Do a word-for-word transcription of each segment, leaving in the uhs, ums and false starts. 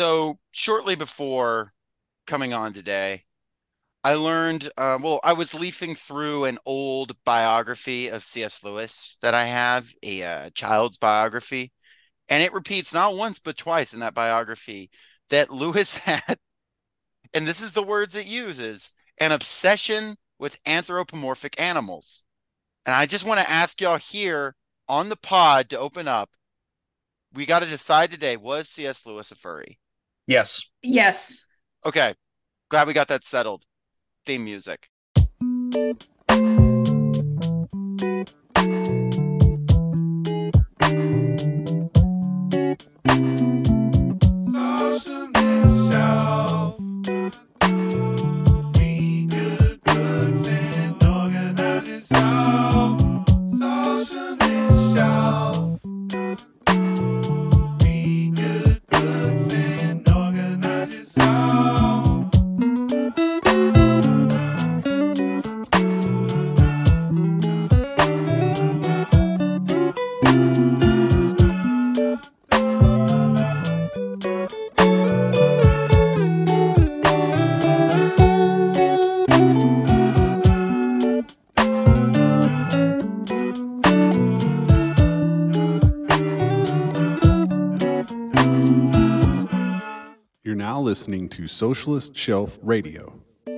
So shortly before coming on today, I learned, uh, well, I was leafing through an old biography of C S. Lewis that I have, a uh, child's biography, and it repeats not once but twice in that biography that Lewis had, and this is the words it uses, an obsession with anthropomorphic animals. And I just want to ask y'all here on the pod to open up. We got to decide today, was C S. Lewis a furry? Yes. Yes. Okay, glad we got that settled. Theme music. You're now listening to Socialist Shelf Radio.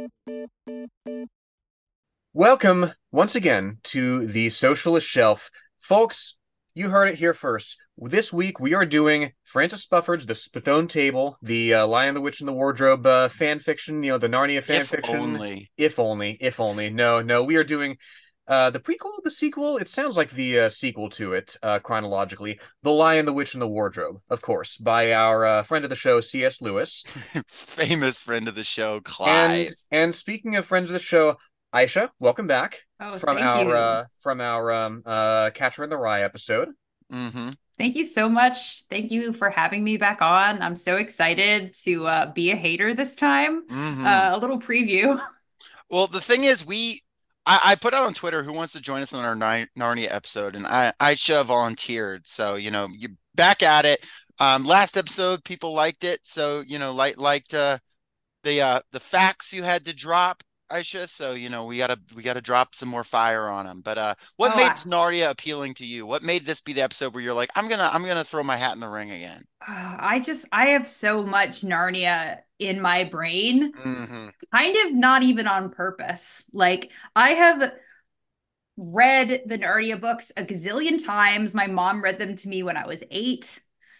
Welcome once again to the Socialist Shelf. Folks, you heard it here first. This week we are doing Francis Spufford's The Stone Table, the uh, Lion, the Witch, and the Wardrobe uh, fan fiction, you know, the Narnia fan If fiction. only. If only, if only. No, no, we are doing uh, the prequel, the sequel. It sounds like the uh, sequel to it, uh, chronologically. The Lion, the Witch, and the Wardrobe, of course, by our uh, friend of the show, C S. Lewis. Famous friend of the show, And Clive. and speaking of friends of the show, Aisha, welcome back Oh, from thank our you. uh from our um uh Catcher in the Rye episode. Mm-hmm. Thank you so much. Thank you for having me back on. I'm so excited to uh, be a hater this time. Mm-hmm. Uh, a little preview. Well, the thing is, we I, I put out on Twitter who wants to join us on our Nar- Narnia episode, and I I should have volunteered. So, you know, you're back at it. Um, last episode, people liked it. So, you know, like liked uh the uh the facts you had to drop, Aisha. So, you know, we gotta we gotta drop some more fire on them. But uh what Oh, made I, Narnia appealing to you? What made this be the episode where you're like, I'm gonna I'm gonna throw my hat in the ring again? I just I have so much Narnia in my brain, Mm-hmm. kind of not even on purpose. Like I have read the Narnia books a gazillion times. My mom read them to me when I was eight.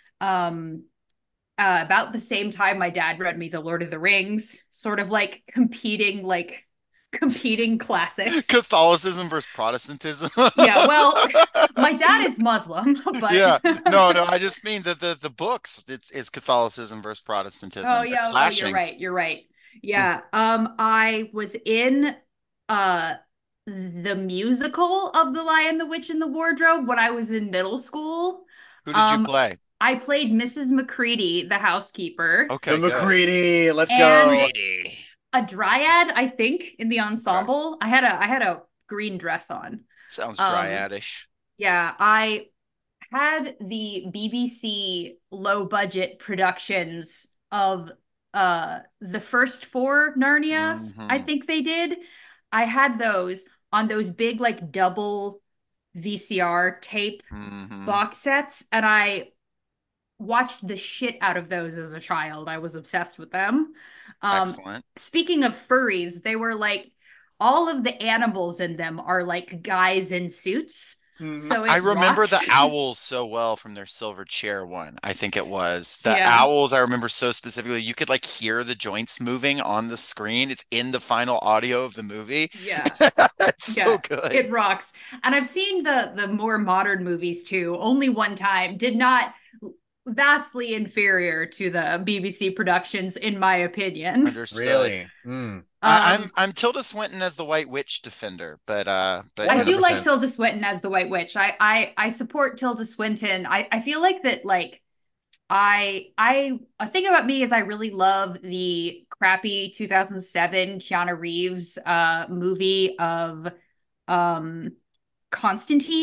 Um, uh, about the same time my dad read me The Lord of the Rings, sort of like competing, like competing classics. Catholicism versus Protestantism. Yeah, well, my dad is Muslim, but Yeah. No, no, I just mean that the the books it's is Catholicism versus oh Protestantism. They're yeah, oh you're clashing. right, you're right. Yeah, um, I was in uh the musical of The Lion, the Witch, and the Wardrobe when I was in middle school. Who did you Um, play? I played Missus McCready, the housekeeper, The Okay, good. McCready, let's and go. Greedy. a dryad, I think, in the Okay. ensemble. I had a I had a green dress on. Sounds Um, dryadish. yeah, I had the B B C low budget productions of uh the first four Narnias, I Hmm. think they did. I had those on those big like double V C R tape Hmm. box sets, and I watched the shit out of those as a child. I was obsessed with them. Um, Excellent. Speaking of furries, they were like all of the animals in them are like guys in suits. Mhm. So I it remember the rocks. owls so well from their silver chair one. I think it was. The Yeah. owls I remember so specifically. You could like hear the joints moving on the screen. It's in the final audio of the movie. Yeah. It's so Yeah. good. It rocks. And I've seen the the more modern movies too, only one time. Did not vastly inferior to the B B C productions in my opinion. Understood. Really? Mm. I, I'm Um I'm Tilda Swinton as the White Witch defender, but uh, but I you know, do like one hundred percent. Tilda Swinton as the White Witch. I I I support Tilda Swinton. I I feel like that like I I a thing about me is I really love the crappy two thousand seven Keanu Reeves uh movie of um Constantine.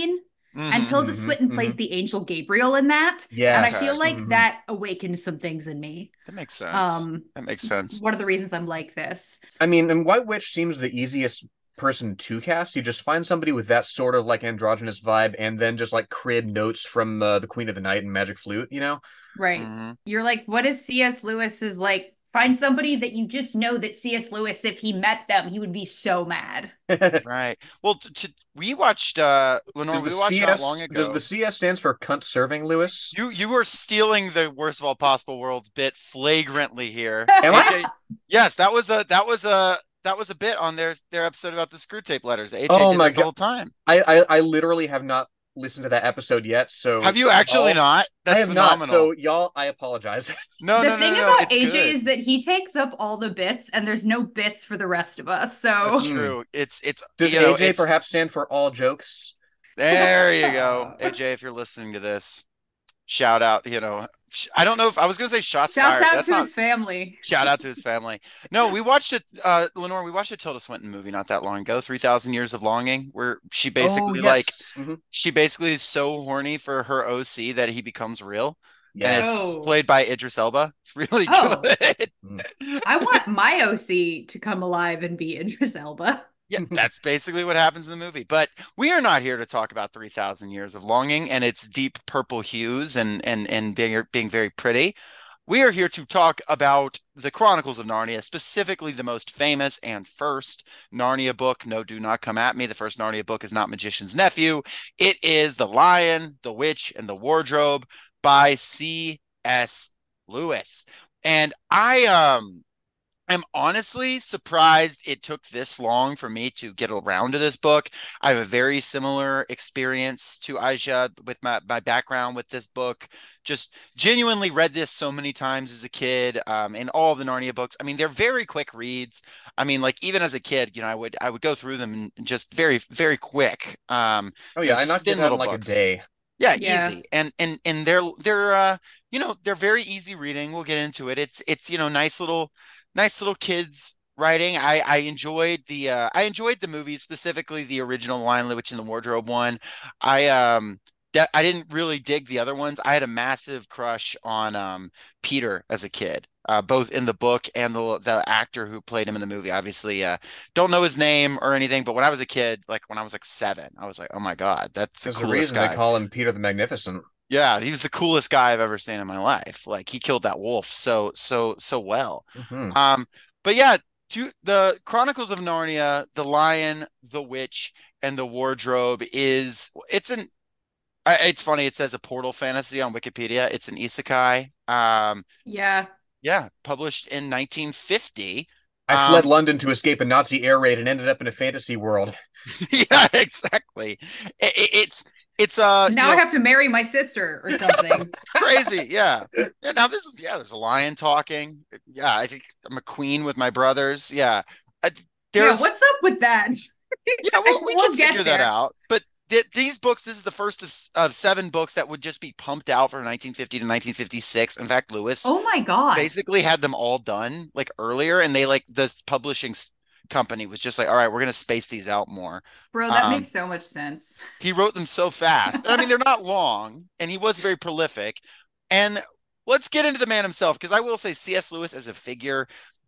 And Mhm. Tilda Mhm, Swinton plays mhm. the angel Gabriel in that. And I Yes. feel like Mhm. that awakened some things in me. That makes sense. Um, That makes it's sense. one of the reasons I'm like this. I mean, and White Witch seems the easiest person to cast. You just find somebody with that sort of like androgynous vibe, and then just like crib notes from uh, the Queen of the Night and Magic Flute. You know? Right. Hmm. You're like, what is C S. Lewis's like? Find somebody that you just know that C S. Lewis, if he met them, he would be so mad. Right. Well, t- t- we watched uh Lenore. Does the We watched not long C S does the ago. C S stands for cunt serving Lewis? You you were stealing the worst of all possible worlds bit flagrantly here, Am I? A J. Yes, that was a that was a that was a bit on their their episode about the screw tape letters. A J Oh did my that the God. whole time. I, I I literally have not listened to that episode yet, so Have you actually y'all, not? I That's have not. phenomenal. So y'all, I apologize. No, The no, no, thing no, no. about It's A J good. is that he takes up all the bits and there's no bits for the rest of us. That's So Hmm. true. It's it's Does you know, A J it's perhaps stand for all jokes? there you go. A J, if you're listening to this, shout out, you know. sh- I don't know if I was gonna say shots shouts fired. out That's to not his family. shout out to his family. No, we watched it, uh, Lenore, we watched a Tilda Swinton movie not that long ago, three thousand Years of Longing, where she Oh basically like yes. Mhm. she basically is so horny for her O C that he becomes real. And it's Yes. Oh. played by Idris Elba. It's really Oh. good. Mm. I want my O C to come alive and be Idris Elba. Yeah, that's basically what happens in the movie. But we are not here to talk about three thousand Years of Longing and its deep purple hues and and and being being very pretty. We are here to talk about the Chronicles of Narnia, specifically the most famous and first Narnia book. No, do not come at me. The first Narnia book is not Magician's Nephew. It is The Lion, the Witch, and the Wardrobe by C S. Lewis. And I um I'm honestly surprised it took this long for me to get around to this book. I have a very similar experience to Aisha with my, my background with this book. Just genuinely read this so many times as a kid, um, and all the Narnia books. I mean, they're very quick reads. I mean, like even as a kid, you know, I would I would go through them just very very quick. Um, Oh you yeah, know, I just knocked this thin out in little like a books. day. Yeah, Yeah. easy. And and and they're they're uh you know, they're very easy reading. We'll get into it. It's it's you know, nice little nice little kids writing. I I enjoyed the uh I enjoyed the movie, specifically the original Lion, the Witch, and the Wardrobe one. I um that I didn't really dig the other ones. I had a massive crush on um Peter as a kid. Uh, both in the book and the the actor who played him in the movie. Obviously, uh, don't know his name or anything, but when I was a kid, like when I was like seven, I was like, oh my God, that's the There's a coolest reason they guy. call him Peter the Magnificent. Yeah, he was the coolest guy I've ever seen in my life. Like he killed that wolf so so so well. Hmm. Um, but yeah, to the Chronicles of Narnia, The Lion, the Witch, and the Wardrobe is it's an I- it's funny, it says a portal fantasy on Wikipedia. It's an isekai. Um, Yeah. yeah, published in nineteen fifty. I fled Um, London to escape a Nazi air raid and ended up in a fantasy world. yeah, exactly. It, it, it's it's uh you Now I know have to marry my sister or something. crazy, yeah. Yeah, now this is yeah, there's a lion talking. Yeah, I think I'm a queen with my brothers. Yeah. I, Yeah, there's what's up with that? yeah, well, we We'll can get figure that there. out. But th these books, this is the first of, s- of seven books that would just be pumped out from nineteen fifty to nineteen fifty-six. In fact, Lewis Oh my God. basically had them all done like earlier, and they like the publishing s- company was just like, all right, we're gonna space these out more. Bro, that Um, makes so much sense. he wrote them so fast. And I mean, they're not long, and he was very prolific. And let's get into the man himself, because I will say C S. Lewis as a figure,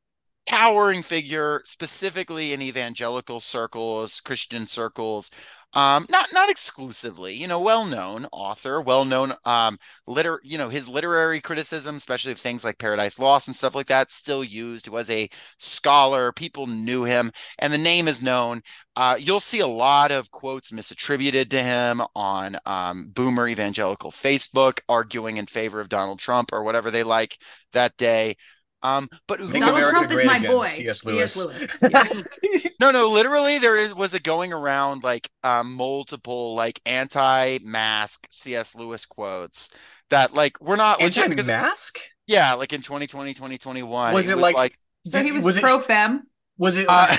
towering figure, specifically in evangelical circles, Christian circles. Um, not not exclusively, you know, well-known author, well-known um liter, you know, his literary criticism, especially of things like Paradise Lost and stuff like that, still used. He was a scholar, people knew him, and the name is known. Uh, you'll see a lot of quotes misattributed to him on um, Boomer Evangelical Facebook, arguing in favor of Donald Trump or whatever they like that day. Um, but who Make Donald America Trump is great my again, boy. C S. C S. Lewis. Lewis. Yeah. no, no, literally there is was a going around like um, multiple like anti-mask C S. Lewis quotes that like we're not legit because Anti-mask? yeah, like in twenty twenty, twenty twenty-one, Was it it was like? like So did- he was, was it? pro fem. Was it? uh,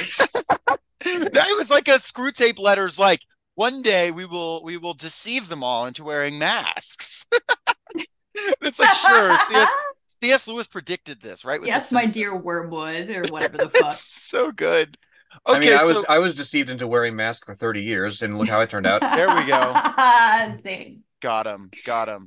it was like a screw tape letters like one day we will we will deceive them all into wearing masks. It's like sure, C S. C S. Lewis predicted this, right? With Yes, The my dear Simpsons. Wormwood, or whatever the fuck. It's so good. I mean, Okay, I was so I was deceived into wearing masks for thirty years, and look how it turned out. there we go. Same. Got him. Got him.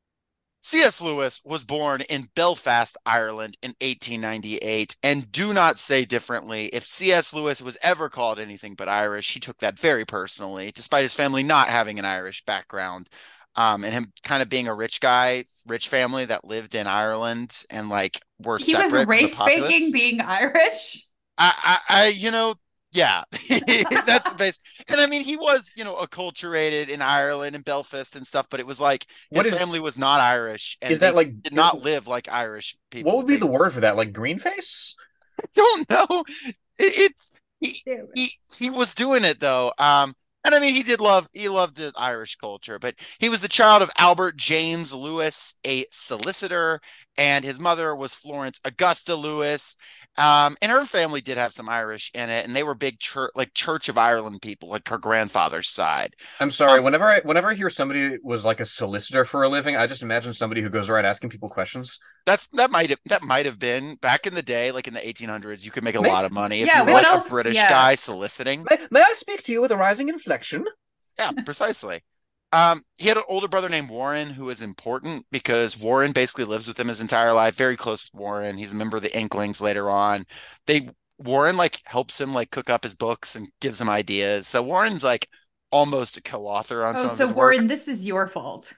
C S. Lewis was born in Belfast, Ireland in eighteen ninety-eight. And do not say differently. If C S. Lewis was ever called anything but Irish, he took that very personally, despite his family not having an Irish background. Um, and him kind of being a rich guy, rich family that lived in Ireland and like were He was separate from the race faking populace. being Irish. I, I, I, you know, yeah, that's the base. And I mean, he was, you know, acculturated in Ireland and Belfast and stuff, but it was like What his is family was not Irish is and that they like? did Is, not live like Irish what people. would be They the word for that? Like green face? don't know. It, it's he, Damn it. he he was doing it though. Um, and I mean, he did love he loved the Irish culture, but he was the child of Albert James Lewis, a solicitor, and his mother was Florence Augusta Lewis. Um, and her family did have some Irish in it, and they were big church like Church of Ireland people, like her grandfather's side. I'm sorry. Um, Whenever I whenever I hear somebody was like a solicitor for a living, I just imagine somebody who goes around asking people questions. that's that might have that might have been back in the day, like in the eighteen hundreds. You could make a May, lot of money if Yeah, you were what like a else? British Yeah. guy soliciting. may, may I speak to you with a rising inflection? Yeah, precisely. Um, he had an older brother named Warren who is important because Warren basically lives with him his entire life, very close with Warren. He's a member of the Inklings later on. They Warren like helps him like cook up his books and gives him ideas. So Warren's like almost a co-author on Oh, some of so his work. Warren, this is your fault.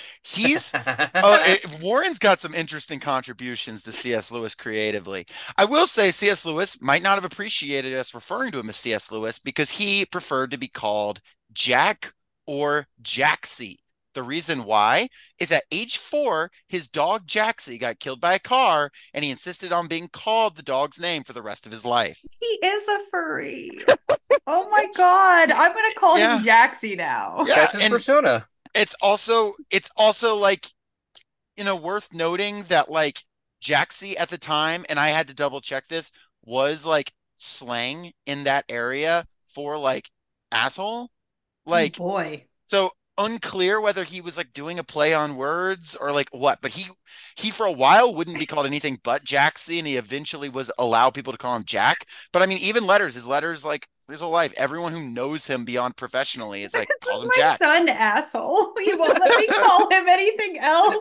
He's oh, it, Warren's got some interesting contributions to C S. Lewis creatively. I will say C S. Lewis might not have appreciated us referring to him as C S. Lewis because he preferred to be called Jack or Jaxie. The reason why is at age four, his dog Jaxie got killed by a car, and he insisted on being called the dog's name for the rest of his life. He is a furry. Oh my God. I'm gonna call Yeah. him Jaxie now. Yeah, That's his and persona. it's also it's also like you know worth noting that like Jaxie at the time, and I had to double check this, was like slang in that area for like asshole. Like Oh boy. so unclear whether he was like doing a play on words or like what, but he he for a while wouldn't be called anything but Jaxie, and he eventually was allow people to call him Jack. But I mean, even letters, his letters like his whole life, everyone who knows him beyond professionally is like calls him My Jack. son, asshole. He won't let me call him anything else.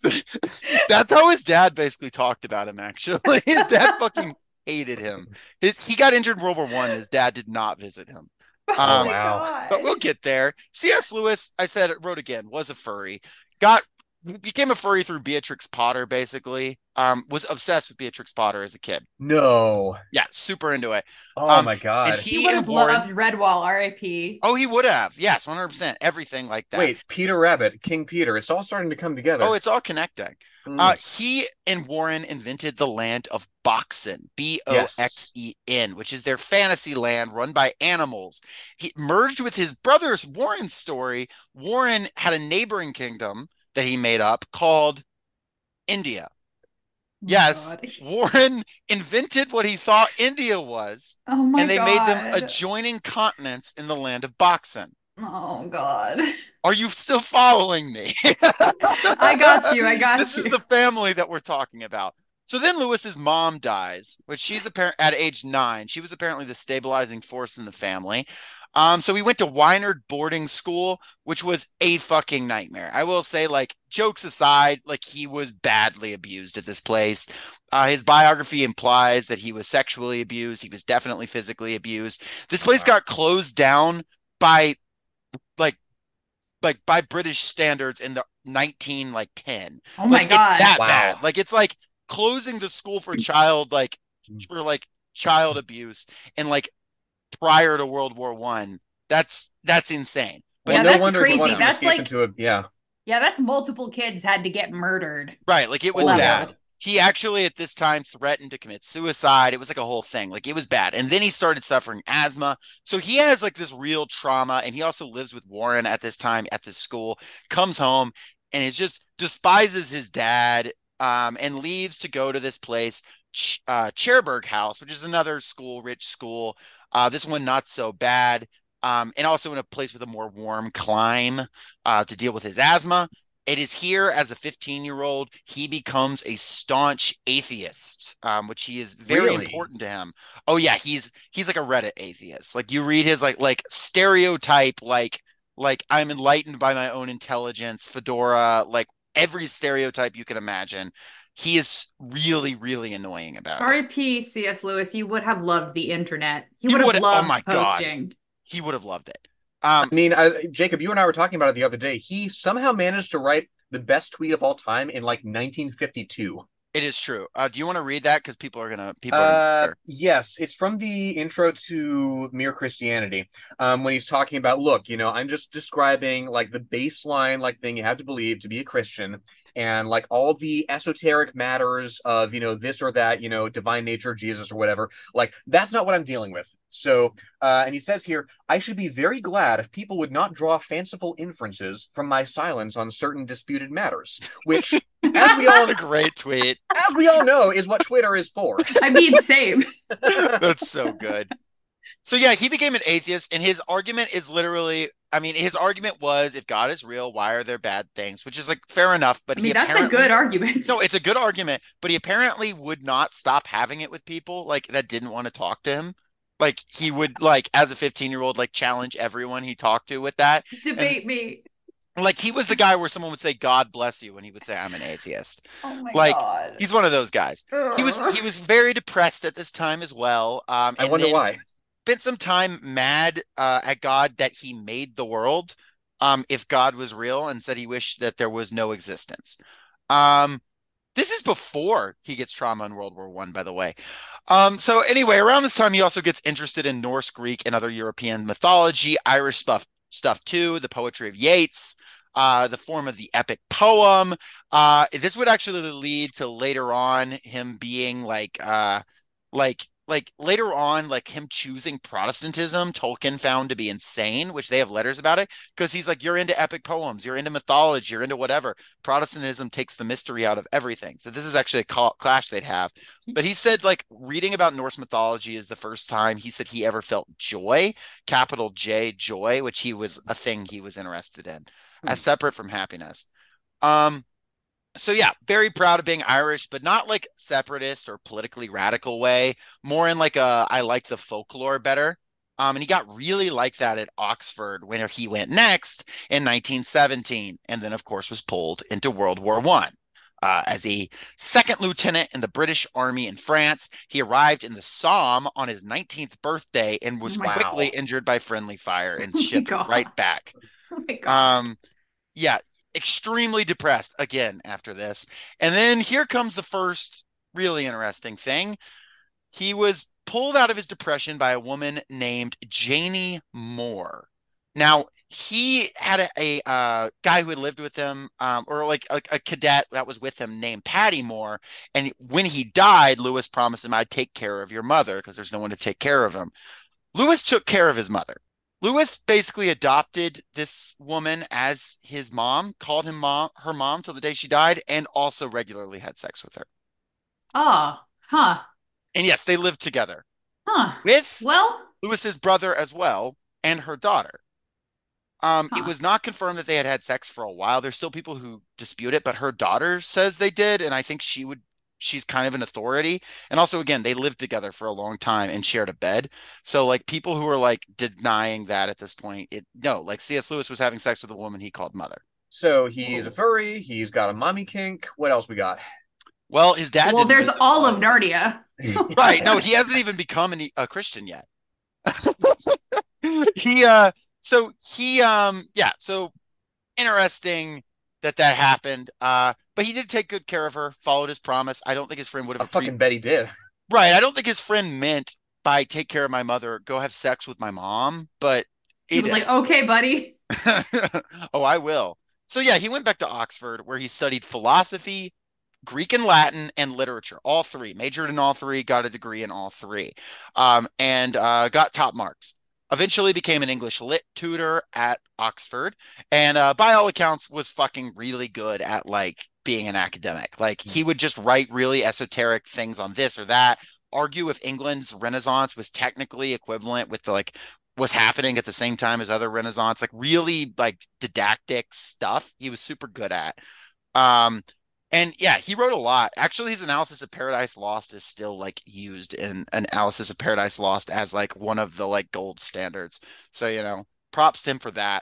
That's how his dad basically talked about him, actually. His dad fucking hated him. His, he got injured in World War One. His dad did not visit him. Oh Um, my wow. God. but we'll get there. C S. Lewis, I said it wrote again, was a furry. Got became a furry through Beatrix Potter, basically. Um, was obsessed with Beatrix Potter as a kid. No. Yeah, super into it. Oh Um, my And God. He he would and have Warren. loved Redwall, R I P. Oh, he would have. Yes, one hundred percent. Everything like that. Wait, Peter Rabbit, King Peter. It's all starting to come together. Oh, it's all connecting. Mm. Uh, he and Warren invented the land of Boxen, B O X E N, which is their fantasy land run by animals. He merged with his brother's Warren's story. Warren had a neighboring kingdom that he made up called India. Oh my Yes, God. Warren invented what he thought India was, Oh my and they God. made them adjoining continents in the land of Boxen. Oh God. Are you still following me? I got you. I got This you. is the family that we're talking about. So then Lewis's mom dies, which she's apparent at age nine. She was apparently the stabilizing force in the family. Um, so we went to Weinerd boarding school, which was a fucking nightmare. I will say, like, jokes aside, like he was badly abused at this place. Uh, his biography implies that he was sexually abused. He was definitely physically abused. This place Wow. got closed down by like like by British standards in the nineteen like ten. Oh my Like God. it's that Wow. bad. Like it's like closing the school for child like for like child abuse and like prior to World War One. That's that's insane. But Yeah, Well, no that's wonder he crazy. wanted to That's escape like- into a yeah. Yeah, that's multiple kids had to get murdered. right, like it was Oh, yeah. bad. He actually at this time threatened to commit suicide. It was like a whole thing. Like it was bad. And then he started suffering asthma. So he has like this real trauma. And he also lives with Warren at this time at this school, comes home and is just despises his dad um, and leaves to go to this place, Ch- uh, Cherbourg House, which is another school, rich school. Uh, this one, not so bad. Um, and also in a place with a more warm climate uh, to deal with his asthma. It is here as a fifteen-year-old, he becomes a staunch atheist, um, which he is very Really? important to him. Oh yeah, he's he's like a Reddit atheist. Like you read his like like stereotype, like like I'm enlightened by my own intelligence, fedora, like every stereotype you can imagine. He is really, really annoying about it. R I P C S. Lewis, you would have loved the internet. He He would have would, oh loved my God, posting. he would have loved it. I Um, mean, I, Jacob, you and I were talking about it the other day. He somehow managed to write the best tweet of all time in like nineteen fifty-two. it is true. Uh, do you want to read that? Because people are gonna people are gonna Uh, care. yes, it's from the intro to Mere Christianity. Um, when he's talking about, look, you know, I'm just describing like the baseline like thing you have to believe to be a Christian, and like all the esoteric matters of, you know, this or that, you know, divine nature, Jesus or whatever. Like that's not what I'm dealing with. So, uh, and he says here, I should be very glad if people would not draw fanciful inferences from my silence on certain disputed matters, which, as we all That's a great tweet. as we all know, is what Twitter is for. I mean, same. That's so good. So yeah, he became an atheist, and his argument is literally, I mean, his argument was, if God is real, why are there bad things? Which is like fair enough, but I he mean, that's a apparently, good argument. no, it's a good argument, but he apparently would not stop having it with people like that didn't want to talk to him. Like he would like as a fifteen year old like challenge everyone he talked to with that. Debate And me. like he was the guy where someone would say God bless you when he would say I'm an atheist. Oh my Like God. he's one of those guys. He was Ugh. he was very depressed at this time as well. Um I and wonder then why. spent some time mad uh, at God that he made the world, um, if God was real, and said he wished that there was no existence. Um, this is before he gets trauma in World War One, by the way. Um, so anyway, around this time, he also gets interested in Norse, Greek, and other European mythology, Irish stuff, stuff too, the poetry of Yeats, uh, the form of the epic poem. Uh, this would actually lead to later on him being like, uh, like like later on, like him choosing Protestantism, Tolkien found to be insane, which they have letters about it, because he's like, you're into epic poems, you're into mythology, you're into whatever. Protestantism takes the mystery out of everything. So this is actually a clash they'd have. But he said, like, reading about Norse mythology is the first time he said he ever felt joy, capital J, joy, which he was a thing he was interested in, Hmm. as separate from happiness. Um, so yeah, very proud of being Irish, but not like separatist or politically radical way, more in like a I like the folklore better. Um, and he got really like that at Oxford when he went next in nineteen seventeen, and then of course was pulled into World War One. Uh, as a second lieutenant in the British Army in France, he arrived in the Somme on his nineteenth birthday and was Wow. quickly injured by friendly fire and Oh my shipped God. right back. Oh my God. Um, yeah, extremely depressed again after this. And then here comes the first really interesting thing. He was pulled out of his depression by a woman named Janie Moore. Now, he had a, a uh, guy who had lived with him, um, or like a, a cadet that was with him named Patty Moore. And when he died, Lewis promised him, I'd take care of your mother because there's no one to take care of him. Lewis took care of his mother. Lewis basically adopted this woman as his mom, called him mom, her mom till the day she died, and also regularly had sex with her. Oh, huh. And yes, they lived together Huh. with Well, Lewis's brother as well and her daughter. Um, Huh. It was not confirmed that they had had sex for a while. There's still people who dispute it, but her daughter says they did, and I think she would. She's kind of an authority. And also, again, they lived together for a long time and shared a bed. So, like, people who are like denying that at this point, it no, like C S. Lewis was having sex with a woman he called mother. So he's a furry. He's got a mommy kink. What else we got? Well, his dad. well, didn't there's visit all of once. Narnia. Right. No, he hasn't even become an, a Christian yet. he uh so he um yeah, so interesting that that happened. Uh but he did take good care of her, followed his promise. I don't think his friend would I have fucking appre- bet he did. right. I don't think his friend meant by take care of my mother, go have sex with my mom, but He it was like, okay, buddy. oh, I will. So yeah, he went back to Oxford where he studied philosophy, Greek and Latin, and literature, all three, majored in all three, got a degree in all three, um, and uh, got top marks. Eventually became an English lit tutor at Oxford, and uh, by all accounts was fucking really good at like being an academic. Like he would just write really esoteric things on this or that, argue if England's Renaissance was technically equivalent with the like was happening at the same time as other Renaissance, like really like didactic stuff he was super good at. Um, and yeah, he wrote a lot. Actually, his analysis of Paradise Lost is still like used in Analysis of Paradise Lost as like one of the like gold standards. So, you know, props to him for that.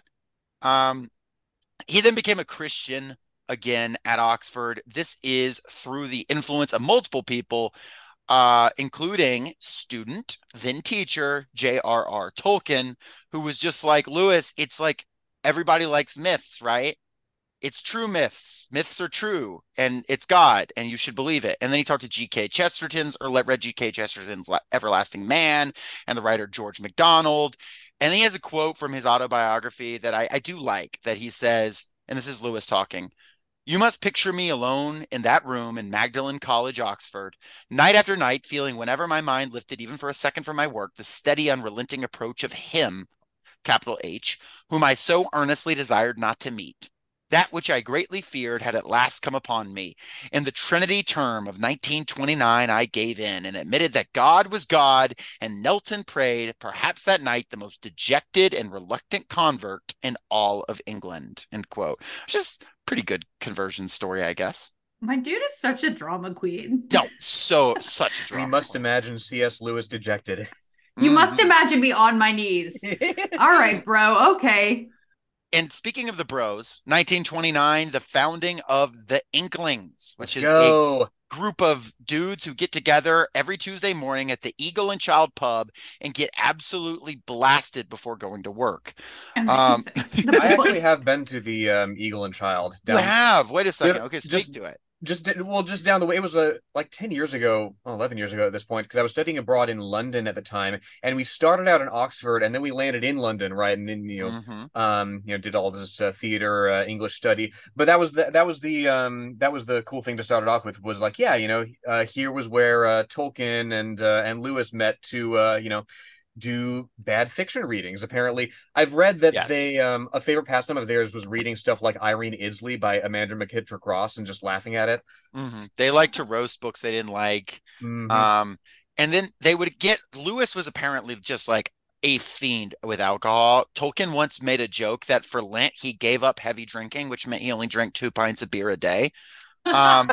Um, he then became a Christian again at Oxford. This is through the influence of multiple people, uh, including student, then teacher, J R R. Tolkien, who was just like, Lewis, it's like everybody likes myths, right? It's true myths. Myths are true, and it's God, and you should believe it. And then he talked to G K. Chesterton's, or read G K. Chesterton's Everlasting Man, and the writer George MacDonald. And then he has a quote from his autobiography that I, I do like, that he says, and this is Lewis talking, "You must picture me alone in that room in Magdalen College, Oxford, night after night, feeling whenever my mind lifted even for a second from my work, the steady, unrelenting approach of him, capital H, whom I so earnestly desired not to meet. That which I greatly feared had at last come upon me. In the Trinity term of nineteen twenty-nine, I gave in and admitted that God was God and knelt and prayed, perhaps that night the most dejected and reluctant convert in all of England." End quote. Just pretty good conversion story, I guess. My dude is such a drama queen. No, so such a drama. We must imagine C S. Lewis dejected. You Mhm. must imagine me on my knees. All right, bro. Okay. And speaking of the bros, nineteen twenty-nine, the founding of the Inklings, which Let's is go. a group of dudes who get together every Tuesday morning at the Eagle and Child pub and get absolutely blasted before going to work. Um, Amazing. The I actually boys. have been to the um, Eagle and Child. You have. Wait a second. Yeah, Okay, speak just- to it. Just did, well, just down the way. It was a like ten years ago, well, eleven years ago at this point, because I was studying abroad in London at the time, and we started out in Oxford, and then we landed in London, right? And then you know, Mhm. um, you know, did all this uh, theater, uh, English study. But that was the that was the um that was the cool thing to start it off with, was like, yeah, you know, uh, here was where uh, Tolkien and uh, and Lewis met to uh, you know, do bad fiction readings. Apparently, I've read that Yes. they um a favorite pastime of theirs was reading stuff like Irene Isley by Amanda McKittrick Ross and just laughing at it. Mhm. They like to roast books they didn't like. Mhm. Um, and then they would get, Lewis was apparently just like a fiend with alcohol. Tolkien once made a joke that for Lent he gave up heavy drinking, which meant he only drank two pints of beer a day. Um,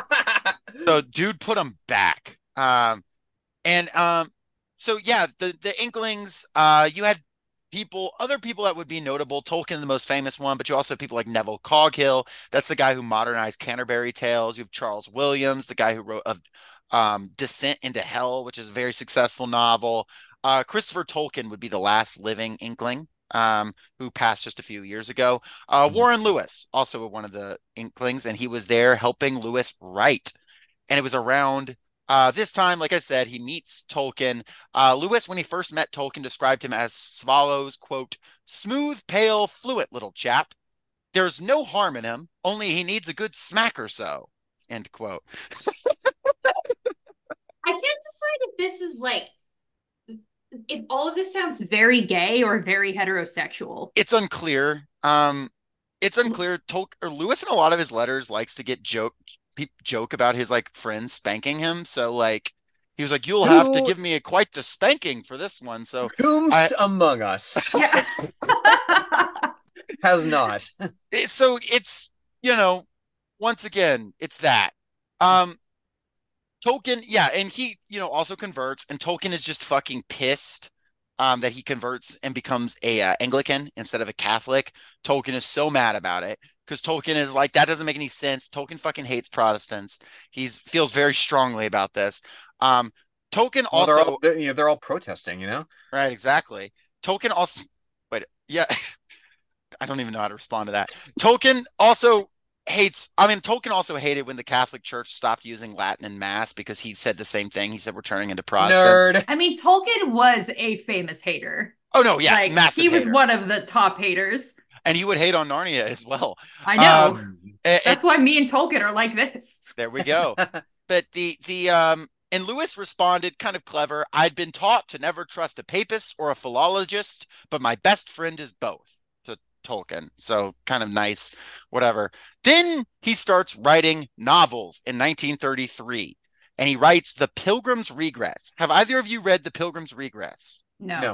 so dude put him back. Um, and um, so yeah, the the Inklings, uh, you had people, other people that would be notable. Tolkien, the most famous one, but you also have people like Neville Coghill. That's the guy who modernized Canterbury Tales. You have Charles Williams, the guy who wrote of um, Descent into Hell, which is a very successful novel. Uh, Christopher Tolkien would be the last living Inkling, um, who passed just a few years ago. Uh, Warren Lewis, also one of the Inklings, and he was there helping Lewis write. And it was around uh, this time, like I said, he meets Tolkien. Uh, Lewis, when he first met Tolkien, described him as follows, quote, "Smooth, pale, fluent little chap. There's no harm in him, only he needs a good smack or so," end quote. I can't decide if this is like, if all of this sounds very gay or very heterosexual. It's unclear. Um, it's unclear. Tol- or Lewis, in a lot of his letters, likes to get joke pe- joke about his like friends spanking him. So like he was like, "You'll have to Who- give me a, quite the spanking for this one." So Whomst I- among us Yeah. has not? it, so it's, you know, once again, it's that. Um, Tolkien, yeah, and he, you know, also converts, and Tolkien is just fucking pissed um, that he converts and becomes a uh, Anglican instead of a Catholic. Tolkien is so mad about it because Tolkien is like, that doesn't make any sense. Tolkien fucking hates Protestants. He feels very strongly about this. Um, Tolkien Well, also, they're all they're, you know, they're all protesting, you know. right, exactly. Tolkien also, wait, yeah, I don't even know how to respond to that. Tolkien also hates, I mean, Tolkien also hated when the Catholic Church stopped using Latin in Mass because he said the same thing. He said we're turning into Protestants. Nerd. I mean, Tolkien was a famous hater. Oh no, yeah, like, massive he was hater. one of the top haters. And he would hate on Narnia as well. I know. Um, and- That's why me and Tolkien are like this. there we go. But the the um and Lewis responded kind of clever. "I'd been taught to never trust a papist or a philologist, but my best friend is both," to Tolkien. So kind of nice, whatever. Then he starts writing novels in nineteen thirty-three, and he writes The Pilgrim's Regress. Have either of you read The Pilgrim's Regress? No. No.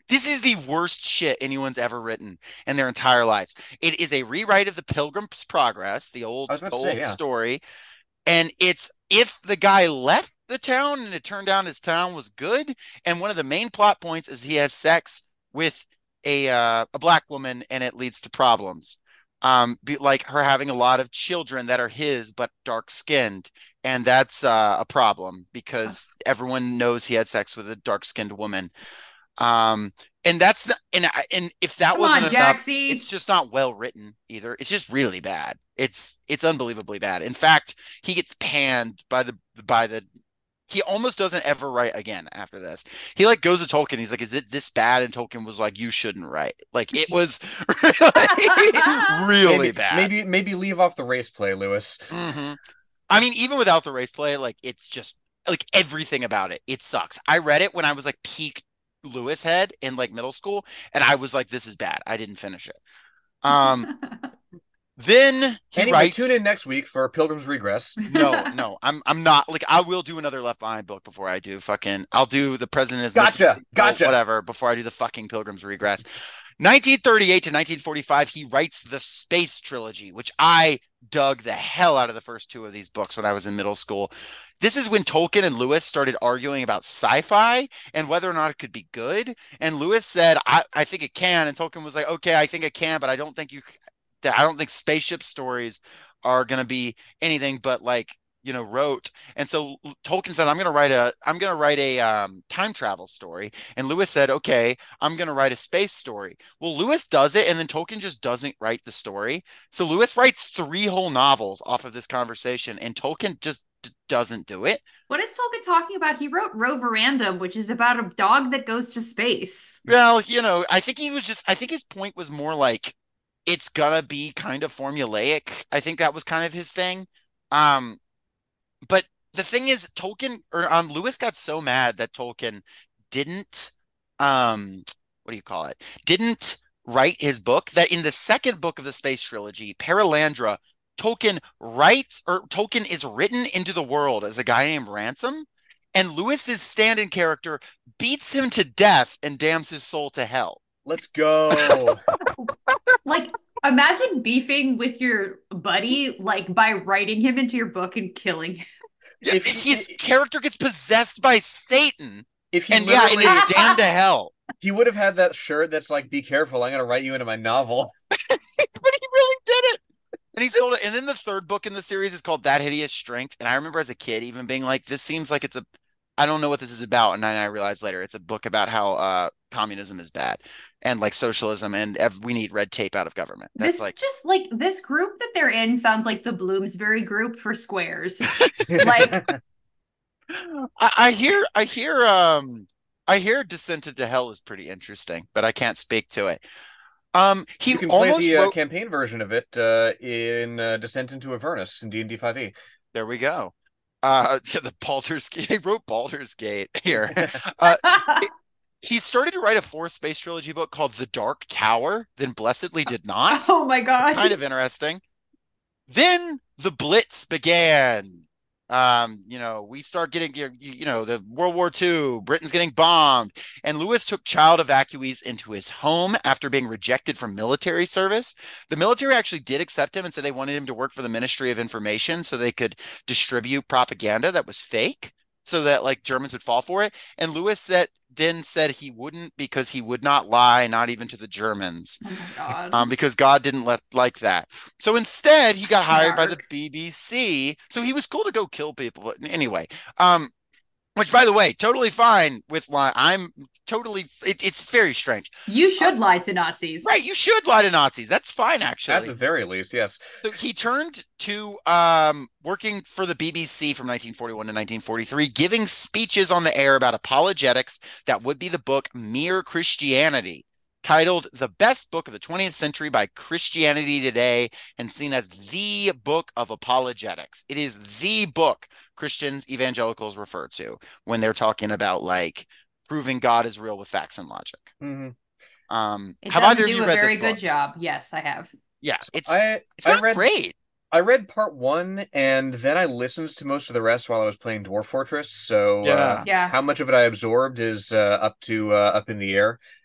This is the worst shit anyone's ever written in their entire lives. It is a rewrite of the Pilgrim's Progress, the old I was about to say, old yeah. story, and it's if the guy left the town and it turned out his town was good, and one of the main plot points is he has sex with a uh, a black woman and it leads to problems. Um, be, like her having a lot of children that are his but dark skinned, and that's uh, a problem because everyone knows he had sex with a dark skinned woman. Um, and that's not, and and if that Come wasn't on, enough, Jaxie. it's just not well written either. It's just really bad. It's it's unbelievably bad. In fact, he gets panned by the by the he almost doesn't ever write again after this. He like goes to Tolkien. He's like, "Is it this bad?" And Tolkien was like, "You shouldn't write." Like it was really, really maybe, bad. Maybe maybe leave off the race play, Lewis. Mm-hmm. I mean, even without the race play, like it's just like everything about it. It sucks. I read it when I was like peak Lewis head in like middle school, and I was like, "This is bad." I didn't finish it. Um, then he anyway, writes. Tune in next week for Pilgrim's Regress. No, no, I'm I'm not like I will do another Left Behind book before I do fucking. I'll do the President is Gotcha, Missing, gotcha. whatever before I do the fucking Pilgrim's Regress. nineteen thirty-eight to nineteen forty-five, he writes the Space Trilogy, which I dug the hell out of the first two of these books when I was in middle school. This is when Tolkien and Lewis started arguing about sci-fi and whether or not it could be good. And Lewis said, I, I think it can. And Tolkien was like, okay, I think it can, but I don't think you, I don't think spaceship stories are going to be anything but like, you know, wrote. And so Tolkien said, I'm going to write a, I'm going to write a um, time travel story. And Lewis said, okay, I'm going to write a space story. Well, Lewis does it. And then Tolkien just doesn't write the story. So Lewis writes three whole novels off of this conversation and Tolkien just d- doesn't do it. What is Tolkien talking about? He wrote Roverandom, which is about a dog that goes to space. Well, you know, I think he was just, I think his point was more like, it's gonna be kind of formulaic. I think that was kind of his thing. Um, but the thing is, Tolkien or um, Lewis got so mad that Tolkien didn't, um, what do you call it? Didn't write his book. That in the second book of the Space Trilogy, Paralandra, Tolkien writes or Tolkien is written into the world as a guy named Ransom, and Lewis's stand-in character beats him to death and damns his soul to hell. Let's go. Like, imagine beefing with your buddy, like, by writing him into your book and killing him. Yeah, if his he, character gets possessed by Satan, if he and yeah, and is damned to hell. He would have had that shirt that's like, "Be careful, I'm going to write you into my novel." But he really did it. And he sold it. And then the third book in the series is called That Hideous Strength. And I remember as a kid even being like, this seems like it's a, I don't know what this is about. And then I realized later it's a book about how uh, communism is bad and like socialism and ev- we need red tape out of government. That's this like just like this group that they're in sounds like the Bloomsbury group for squares. Like I, I hear, I hear, um, I hear Descent into Hell is pretty interesting, but I can't speak to it. Um, he you can play almost the uh, wrote... campaign version of it uh, in uh, Descent into Avernus in D and D five E. There we go. Uh, the Baldur's Gate. He wrote Baldur's Gate here. uh, it, he started to write a fourth space trilogy book called The Dark Tower, then blessedly did not. Oh my god! Kind of interesting. Then the Blitz began. Um, you know, we start getting, you know, the World War Two, Britain's getting bombed, and Lewis took child evacuees into his home after being rejected from military service. The military actually did accept him and said they wanted him to work for the Ministry of Information so they could distribute propaganda that was fake so that like Germans would fall for it. And Lewis said, then said he wouldn't because he would not lie, not even to the Germans. Oh my God. Um, because God didn't let like that. So instead, he got hired by the B B C. So he was cool to go kill people. But anyway, um, which by the way, totally fine with lie. I'm totally. It, it's very strange. You should uh, lie to Nazis, right? You should lie to Nazis. That's fine, actually. At the very least, yes. So he turned to um, working for the B B C from nineteen forty-one to nineteen forty-three, giving speeches on the air about apologetics that would be the book Mere Christianity, titled The Best Book of the twentieth Century by Christianity Today and seen as the book of apologetics. It is the book Christians, evangelicals refer to when they're talking about like proving God is real with facts and logic. Mm-hmm. Um, it have does either do of you a read very this good book? job. Yes, I have. Yeah, it's I, it's I not read, great. I read part one, and then I listened to most of the rest while I was playing Dwarf Fortress. So Yeah. uh, Yeah. how much of it I absorbed is uh, up to uh, up in the air.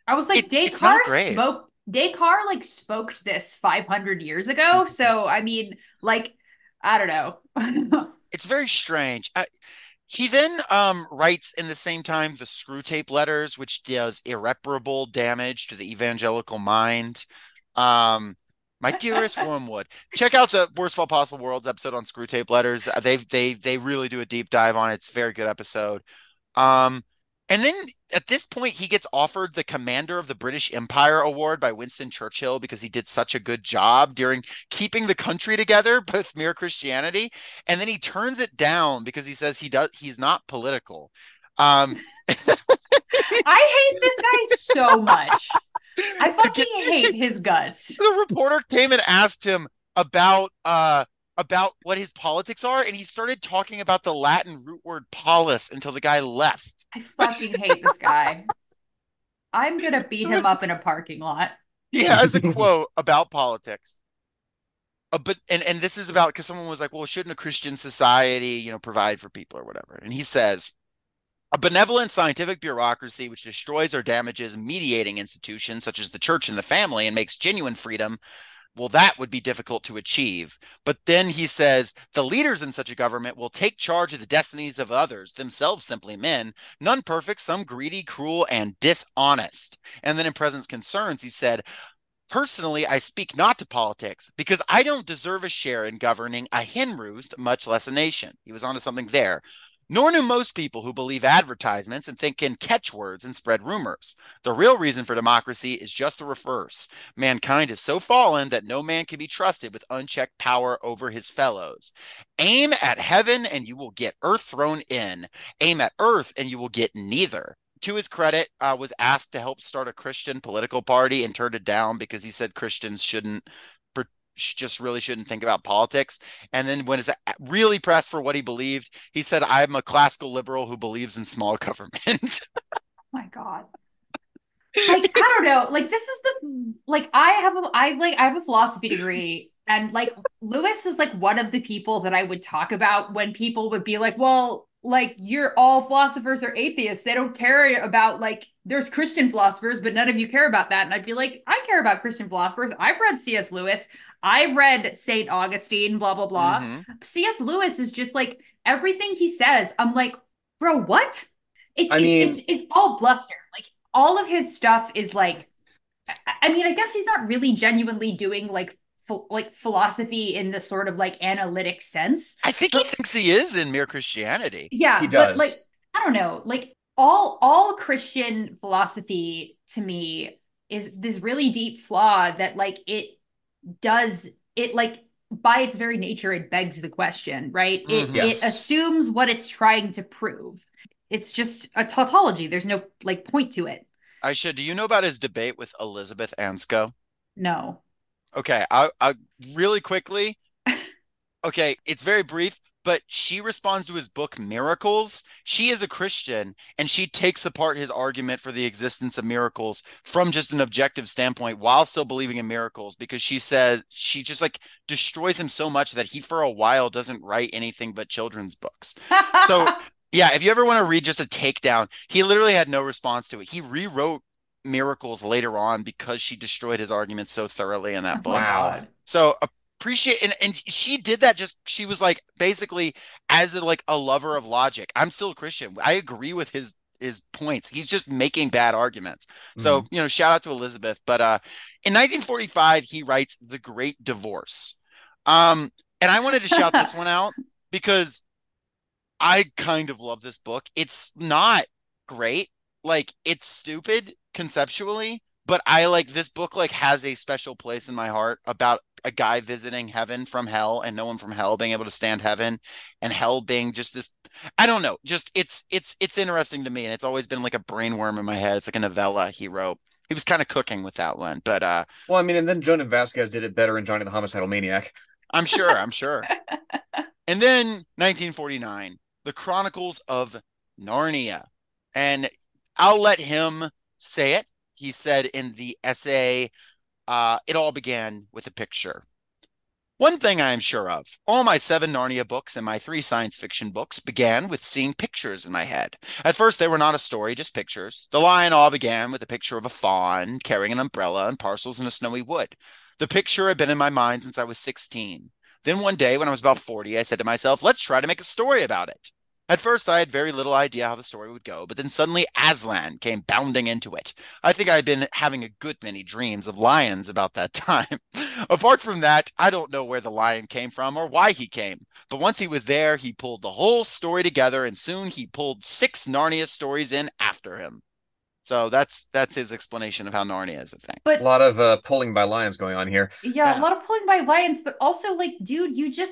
I was like, It, it's not Descartes great. smoked Descartes like smoked this five hundred years ago. So I mean, like, I don't know. It's very strange. I, he then um, writes in the same time the Screw Tape Letters, which does irreparable damage to the evangelical mind. Um, my dearest Wormwood, check out the Worst of All Possible Worlds episode on Screw Tape Letters. They they they really do a deep dive on it. It's a very good episode. Um, and then at this point, he gets offered the Commander of the British Empire Award by Winston Churchill because he did such a good job during keeping the country together with Mere Christianity. And then he turns it down because he says he does he's not political. Um, I hate this guy so much. I fucking hate his guts. The reporter came and asked him about uh about what his politics are, and he started talking about the Latin root word polis until the guy left. I fucking hate this guy. I'm gonna beat him up in a parking lot. He has a quote about politics. Uh, but and and this is about because someone was like, well, shouldn't a Christian society, you know, provide for people or whatever? And he says, a benevolent scientific bureaucracy which destroys or damages mediating institutions such as the church and the family and makes genuine freedom, well, that would be difficult to achieve. But then he says the leaders in such a government will take charge of the destinies of others, themselves simply men, none perfect, some greedy, cruel, and dishonest. And then in present concerns, he said, personally, I speak not to politics because I don't deserve a share in governing a hen roost, much less a nation. He was onto something there. Nor do most people who believe advertisements and think in catchwords and spread rumors. The real reason for democracy is just the reverse. Mankind is so fallen that no man can be trusted with unchecked power over his fellows. Aim at heaven and you will get earth thrown in. Aim at earth and you will get neither. To his credit, uh, was asked to help start a Christian political party and turned it down because he said Christians shouldn't just really shouldn't think about politics. And then when it's really pressed for what he believed, he said, I'm a classical liberal who believes in small government. Oh my God. Like, I don't know. Like, this is the, like, I have a, I like, I have a philosophy degree. And like, Lewis is like one of the people that I would talk about when people would be like, well, like, you're all philosophers are atheists. They don't care about, like, there's Christian philosophers, but none of you care about that. And I'd be like, I care about Christian philosophers. I've read C S. Lewis. I read Saint Augustine, blah, blah, blah. Mm-hmm. C S. Lewis is just like everything he says. I'm like, bro, what? It's, I it's, mean, it's, it's all bluster. Like all of his stuff is like, I mean, I guess he's not really genuinely doing like, ph- like philosophy in the sort of like analytic sense. I think but, he thinks he is in Mere Christianity. Yeah. He does. But like, I don't know, like all, all Christian philosophy to me is this really deep flaw that like it, does it like by its very nature it begs the question, right? It yes. it assumes what it's trying to prove. It's just a tautology. There's no like point to it. Aisha, do you know about his debate with Elizabeth Ansco? No. Okay, I I really quickly. Okay, it's very brief, but she responds to his book Miracles. She is a Christian and she takes apart his argument for the existence of miracles from just an objective standpoint while still believing in miracles, because she says she just like destroys him so much that he for a while doesn't write anything but children's books. So yeah, if you ever want to read just a takedown, he literally had no response to it. He rewrote Miracles later on because she destroyed his argument so thoroughly in that book. Wow. So appreciate and, and she did that just she was like basically as a, like a lover of logic. I'm still a Christian. I agree with his his points. He's just making bad arguments. Mm-hmm. So, you know, shout out to Elizabeth. But uh in nineteen forty-five, he writes The Great Divorce. Um, and I wanted to shout this one out because I kind of love this book. It's not great. Like it's stupid conceptually, but I like this book like has a special place in my heart about a guy visiting heaven from hell and no one from hell being able to stand heaven, and hell being just this, I don't know, just it's it's it's interesting to me, and it's always been like a brainworm in my head. It's like a novella he wrote. He was kind of cooking with that one, but uh well, I mean, and then Jonan Vasquez did it better in Johnny the Homicidal Maniac. I'm sure, I'm sure. And then nineteen forty-nine, The Chronicles of Narnia. And I'll let him say it. He said in the essay, uh, it all began with a picture. One thing I am sure of, all my seven Narnia books and my three science fiction books began with seeing pictures in my head. At first, they were not a story, just pictures. The Lion all began with a picture of a fawn carrying an umbrella and parcels in a snowy wood. The picture had been in my mind since I was sixteen. Then one day, when I was about forty, I said to myself, let's try to make a story about it. At first, I had very little idea how the story would go, but then suddenly Aslan came bounding into it. I think I had been having a good many dreams of lions about that time. Apart from that, I don't know where the lion came from or why he came. But once he was there, he pulled the whole story together, and soon he pulled six Narnia stories in after him. So that's that's his explanation of how Narnia is a thing. A But lot of uh, pulling by lions going on here. yeah, a Yeah. lot of pulling by lions, but also like, dude, you just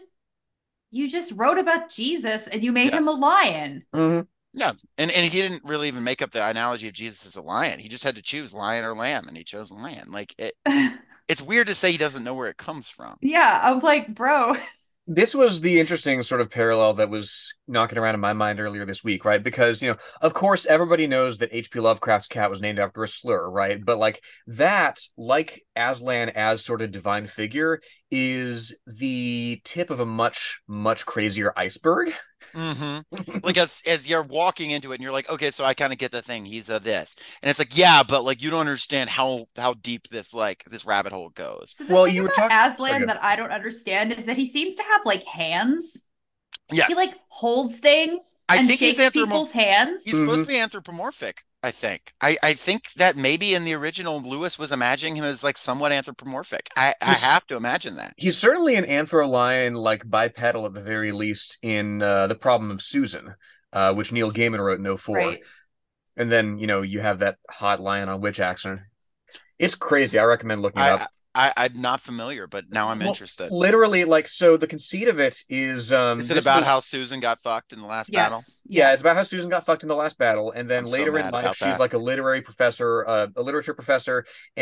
you just wrote about Jesus and you made him a Yes. lion. hmm Yeah, and and he didn't really even make up the analogy of Jesus as a lion. He just had to choose lion or lamb, and he chose lion. Like it, it's weird to say he doesn't know where it comes from. Yeah, I'm like, bro. This was the interesting sort of parallel that was knocking around in my mind earlier this week, right? Because, you know, of course, everybody knows that H P. Lovecraft's cat was named after a slur, right? But like that, like Aslan as sort of divine figure, is the tip of a much, much crazier iceberg. Mm-hmm. Like as as you're walking into it, and you're like, okay, so I kind of get the thing. He's a this, and it's like, yeah, but like you don't understand how how deep this like this rabbit hole goes. So the Well, thing you were about talking. Aslan that I don't understand is that he seems to have like hands. He Yes, like holds things I and think he's shakes anthromo people's hands. he's supposed to be anthropomorphic. I think. I I think that maybe in the original Lewis was imagining him as like somewhat anthropomorphic. I I He's have to imagine that. he's certainly an anthrolion, like bipedal at the very least, in uh, The Problem of Susan, uh, which Neil Gaiman wrote no four. Right. And then, you know, you have that hot lion on witch accent. It's crazy. I recommend looking it up. I I I'm not familiar, but now I'm Well, interested. literally, like, so the conceit of it is um Is it this about was how Susan got fucked in the last battle? Yes. yeah, Yeah. it's about how Susan got fucked in the last battle, and then I'm so later in mad life about she's that. like a literary professor, uh, a literature professor,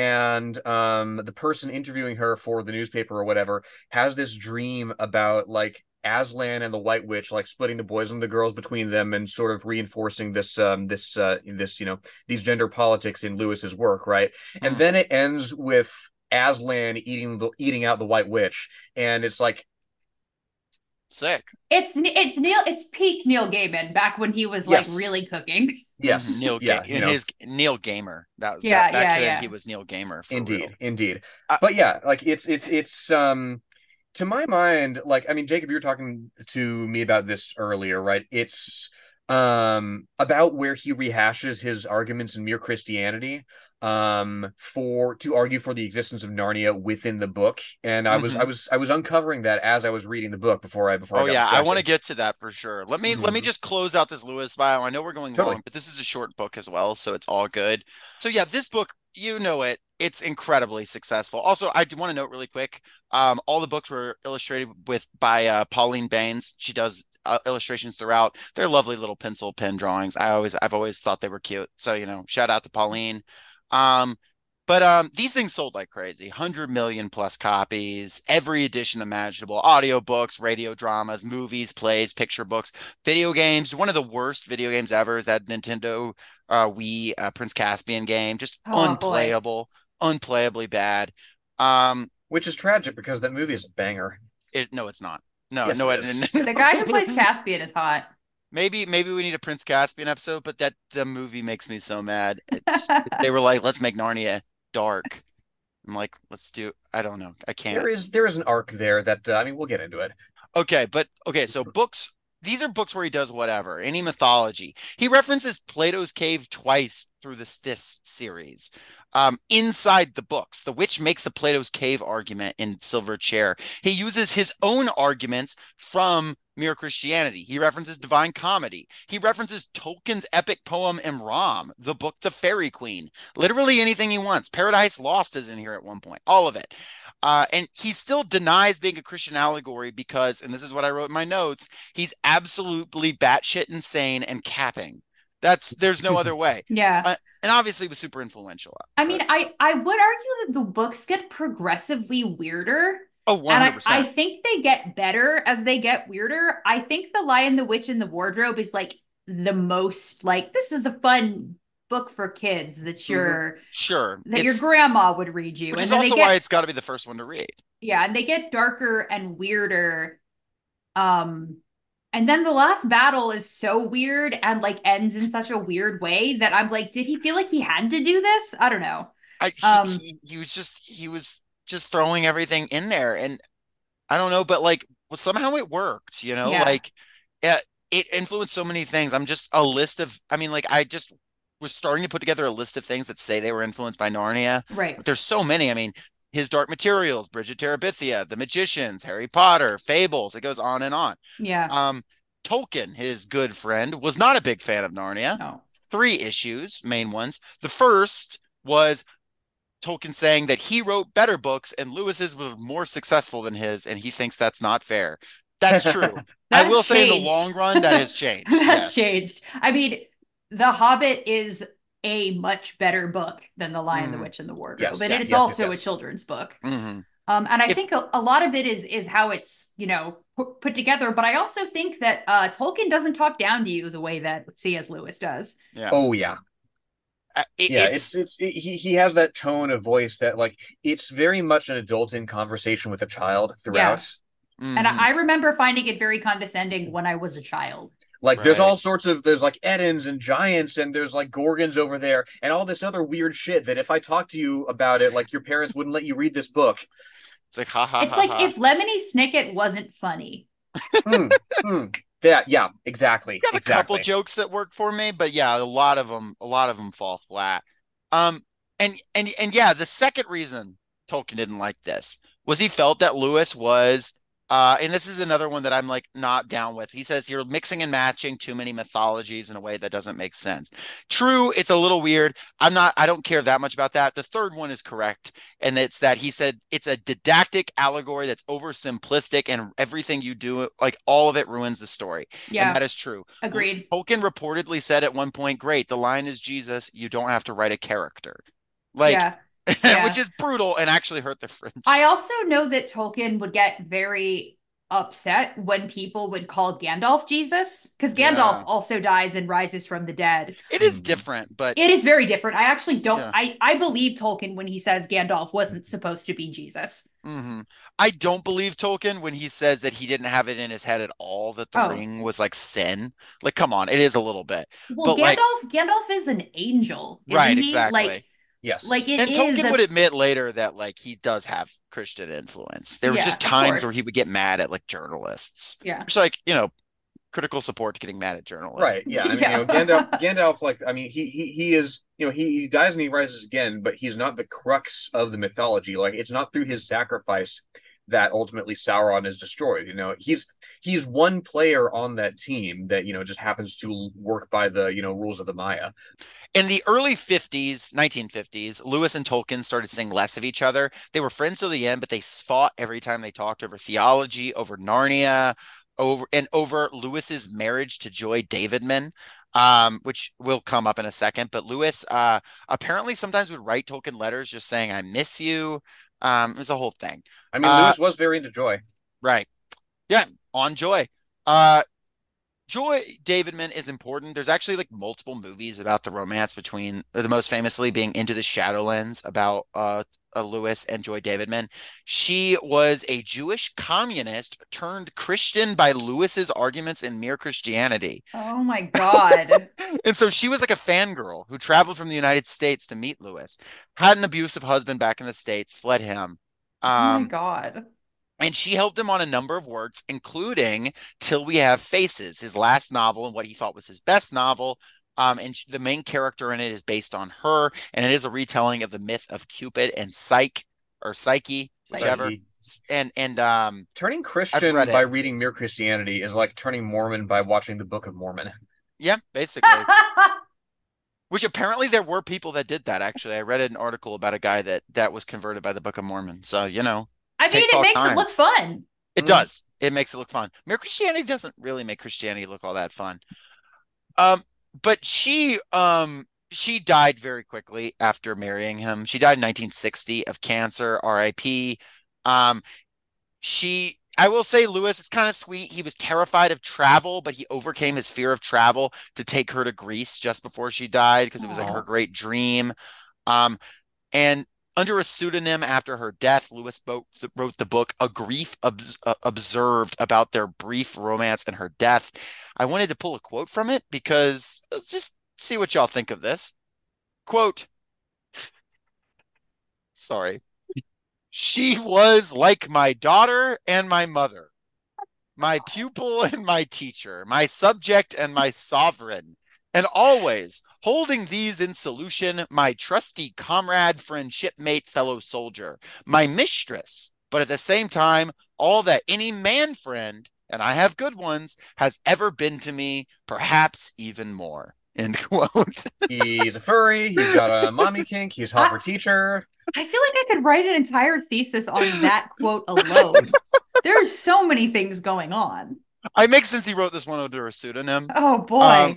and um the person interviewing her for the newspaper or whatever has this dream about like Aslan and the White Witch like splitting the boys and the girls between them and sort of reinforcing this um this uh this you know these gender politics in Lewis's work, right? And Hmm. then it ends with Aslan eating the eating out the White Witch, and it's like Sick. It's it's Neil it's peak Neil Gaiman back when he was like yes, really cooking. Mhm. yes, Neil Ga yeah, you in know, his Neil Gamer. That Yeah, that back yeah, then he yeah. was Neil Gamer for real. indeed, indeed. Uh, But yeah, like it's it's it's um to my mind, like I mean, Jacob, you were talking to me about this earlier, right? It's um about where he rehashes his arguments in Mere Christianity um for to argue for the existence of Narnia within the book. And I was I mhm. was I was uncovering that as I was reading the book before I before I Oh got yeah, I want to distracted. get to that for sure. Let me let me Mhm. just close out this Lewis file. I know we're going Totally. long, but this is a short book as well, so it's all good. So yeah, this book, you know it, it's incredibly successful. Also, I do want to note really quick, um, all the books were illustrated with by uh, Pauline Baines. She does uh, illustrations throughout. They're lovely little pencil pen drawings. I always I've always thought they were cute. So, you know, shout out to Pauline. Um, but um, these things sold like crazy. one hundred million plus copies, every edition imaginable, audiobooks, radio dramas, movies, plays, picture books, video games. One of the worst video games ever is that Nintendo uh, Wii uh, Prince Caspian game. Just Oh boy. unplayable, unplayably bad. Um, Which is tragic because that movie is a banger. it no, it's not. No, Yes, no, it it, is. The guy who plays Caspian is hot. maybe maybe we need a Prince Caspian episode, but that the movie makes me so mad. It's they were like, let's make Narnia dark. I'm like, let's do. I don't know. I There can't. is there is an arc there that uh, I mean we'll get into it. Okay, but okay, so books, these are books where he does whatever, any mythology. He references Plato's cave twice through this this series. Um, inside the books, the witch makes the Plato's cave argument in Silver Chair. He uses his own arguments from Mere Christianity. He references Divine Comedy. He references Tolkien's epic poem Imram, the book The Fairy Queen. Literally anything he wants. Paradise Lost is in here at one point. All of it. Uh, and he still denies being a Christian allegory because, and this is what I wrote in my notes, he's absolutely batshit insane and capping. That's there's no other way. Yeah. Uh, and obviously it was super influential. I mean, But I I would argue that the books get progressively weirder. oh, And I, I one hundred percent. think they get better as they get weirder. I think The Lion, the Witch, and the Wardrobe is like the most like this is a fun book for kids that Mm-hmm. your Sure. that your It's grandma would read you. which And is then they also why get it's got to be the first one to read. yeah, and they get darker and weirder. Um, and then the last battle is so weird and like ends in such a weird way that I'm like, did he feel like he had to do this? I don't know. I he, Um, he he was just he was just throwing everything in there, and I don't know, but like, well, somehow it worked, you know, yeah, like it, it influenced so many things. I'm just a list of, I mean, like, I just was starting to put together a list of things that say they were influenced by Narnia, right. but there's so many. I mean, his Dark Materials, Bridge of Terabithia, The Magicians, Harry Potter, Fables, it goes on and on. Yeah. Um, Tolkien, his good friend, was not a big fan of Narnia. No. Three issues, main ones. The first was Tolkien saying that he wrote better books and Lewis's were more successful than his, and he thinks that's not fair. That's true. I That has will say in the changed. long run, that has changed. That's Yes. changed. I mean, The Hobbit is a much better book than The Lion, the Mhm. Witch, and the Wardrobe, Yes, and Yeah. it's yes, also yes, a yes. children's book. hmm Um, and I If think a, a lot of it is is how it's you know pu- put together. But I also think that uh, Tolkien doesn't talk down to you the way that C S. Lewis does. yeah, Oh yeah. Uh, it, Yeah, it's it's it's it, he he has that tone of voice that like it's very much an adult in conversation with a child Yeah, throughout. and I, mhm, I remember finding it very condescending when I was a child. Like there's right. all sorts of there's like Edens and giants and there's like gorgons over there and all this other weird shit that if I talked to you about it, like your parents wouldn't let you read this book. It's like ha ha It's ha like ha. if Lemony Snicket wasn't funny. Hmm. Hmm. That yeah, exactly, Got a couple exactly. jokes that work for me, but yeah, a lot of them, a lot of them fall flat. Um, and and and yeah, the second reason Tolkien didn't like this was he felt that Lewis was, uh, and this is another one that I'm like not down with. He says you're mixing and matching too many mythologies in a way that doesn't make sense. True, it's a little weird. I'm not, I don't care that much about that. The third one is correct, and it's that he said it's a didactic allegory that's oversimplistic, and everything you do, like all of it, ruins the story, and Yeah, that is true. agreed. Tolkien reportedly said at one point, great, the line is Jesus, you don't have to write a character. Like, Yeah, which yeah. is brutal and actually hurt the French. I also know that Tolkien would get very upset when people would call Gandalf Jesus, because Gandalf Yeah. also dies and rises from the dead. It is Mhm. different, but It is very different. I actually don't. yeah. I I believe Tolkien when he says Gandalf wasn't supposed to be Jesus. hmm I don't believe Tolkien when he says that he didn't have it in his head at all that the Oh, ring was like sin. Like, come on, it is a little bit. well, But like, Gandalf Gandalf is an angel, right, isn't he? Like exactly. Yes. like it And is Tolkien would a admit later that like he does have Christian influence. There was yeah, just of times where he course. would get mad at like journalists. Yeah. It's like, you know, critical support to getting mad at Right. journalists. Yeah. I mean, you know, Yeah. Gandalf Gandalf like I mean, he he he is, you know, he, he dies and he rises again, but he's not the crux of the mythology. Like it's not through his sacrifice that ultimately Sauron is destroyed. You know, he's he's one player on that team that, you know, just happens to work by the, you know, rules of the Maya. In the early fifties, nineteen fifties, Lewis and Tolkien started seeing less of each other. They were friends till the end, but they fought every time they talked over theology, over Narnia, over and over Lewis's marriage to Joy Davidman, um, which will come up in a second. But Lewis uh, apparently sometimes would write Tolkien letters just saying, I miss you. Um, it was a whole thing. I mean, Uh, Lewis was very into Joy. right. Yeah, on Joy. Uh, Joy Davidman is important. There's actually like multiple movies about the romance between the most famously being Into the Shadowlands about uh, uh Lewis and Joy Davidman. She was a Jewish communist turned Christian by Lewis's arguments in Mere Christianity. Oh my God. And so she was like a fangirl who traveled from the United States to meet Lewis, had an abusive husband back in the States, fled him. Oh my Um, God. and she helped him on a number of works, including Till We Have Faces, his last novel and what he thought was his best novel. Um, and the main character in it is based on her, and it is a retelling of the myth of Cupid and Psyche or Psyche, whichever. Psyche. And and um, Turning I've Christian read by it. reading Mere Christianity is like turning Mormon by watching the Book of Mormon. Yeah, basically. Which apparently there were people that did that. Actually, I read an article about a guy that that was converted by the Book of Mormon. So you know, I mean, takes it all makes it look kinds. fun. It Mm. does. It makes it look fun. Mere Christianity doesn't really make Christianity look all that fun. Um, but she um she died very quickly after marrying him. She died in nineteen sixty of cancer, R I P. Um, she I will say, Lewis, it's kind of sweet. He was terrified of travel, but he overcame his fear of travel to take her to Greece just before she died because it was like her Oh, great dream. Um, and under a pseudonym after her death, Lewis bo- wrote the book A Grief Obs- uh, Observed about their brief romance and her death. I wanted to pull a quote from it because let's just see what y'all think of this. Quote, sorry. She was like my daughter and my mother, my pupil and my teacher, my subject and my sovereign, and always holding these in solution, my trusty comrade, friend, shipmate, fellow soldier, my mistress, but at the same time, all that any man friend, and I have good ones, has ever been to me, perhaps even more. End quote. He's a furry. He's got a mommy kink. He's hot I for teacher. I feel like I could write an entire thesis on that quote alone. There are so many things going on. I make sense he wrote this one under a pseudonym. Oh Um, boy.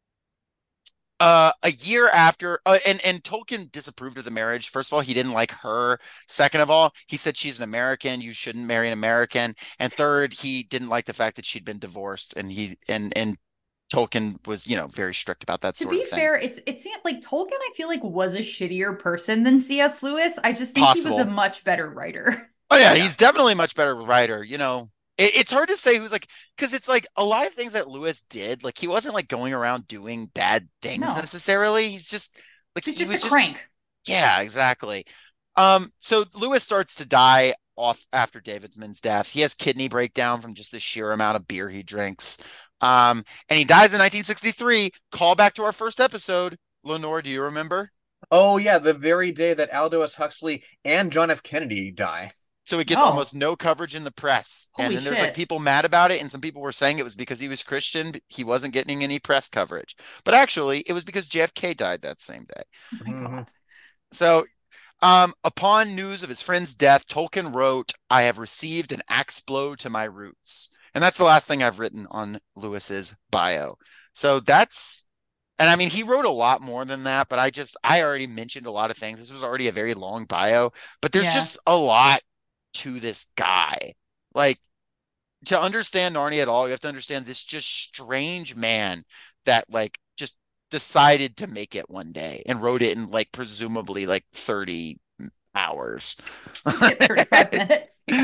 uh a year after uh, and and Tolkien disapproved of the marriage. First of all, he didn't like her. Second of all, he said she's an American, you shouldn't marry an American. And third, he didn't like the fact that she'd been divorced, and he and and Tolkien was, you know, very strict about that To sort be of thing. fair, it's it seemed like Tolkien, I feel like, was a shittier person than C S. Lewis. I just think he was a Possible. much better writer. Oh yeah, Yeah. he's definitely a much better writer, you know. It, it's hard to say who's like, because it's like a lot of things that Lewis did, like he wasn't like going around doing bad things No, necessarily. He's just like he's he just a was just crank. Yeah, exactly. Um, so Lewis starts to die off after Davidsman's death. He has kidney breakdown from just the sheer amount of beer he drinks. Um, and he dies in nineteen sixty-three. Call back to our first episode. Lenore, do you remember? Oh yeah, the very day that Aldous Huxley and John F. Kennedy die. So he gets Oh, almost no coverage in the press. And holy then there's like shit. people mad about it, and some people were saying it was because he was Christian, but he wasn't getting any press coverage. But actually, it was because J F K died that same day. Oh my Mhm. God. So Um, upon news of his friend's death, Tolkien wrote, I have received an axe blow to my roots. And that's the last thing I've written on Lewis's bio. So that's, and I mean, he wrote a lot more than that, but I just, I already mentioned a lot of things. This was already a very long bio, but there's Yeah. just a lot to this guy. Like, to understand Narnia at all, you have to understand this just strange man that, like, just decided to make it one day and wrote it in like presumably like thirty hours. Get thirty-five minutes. Yeah.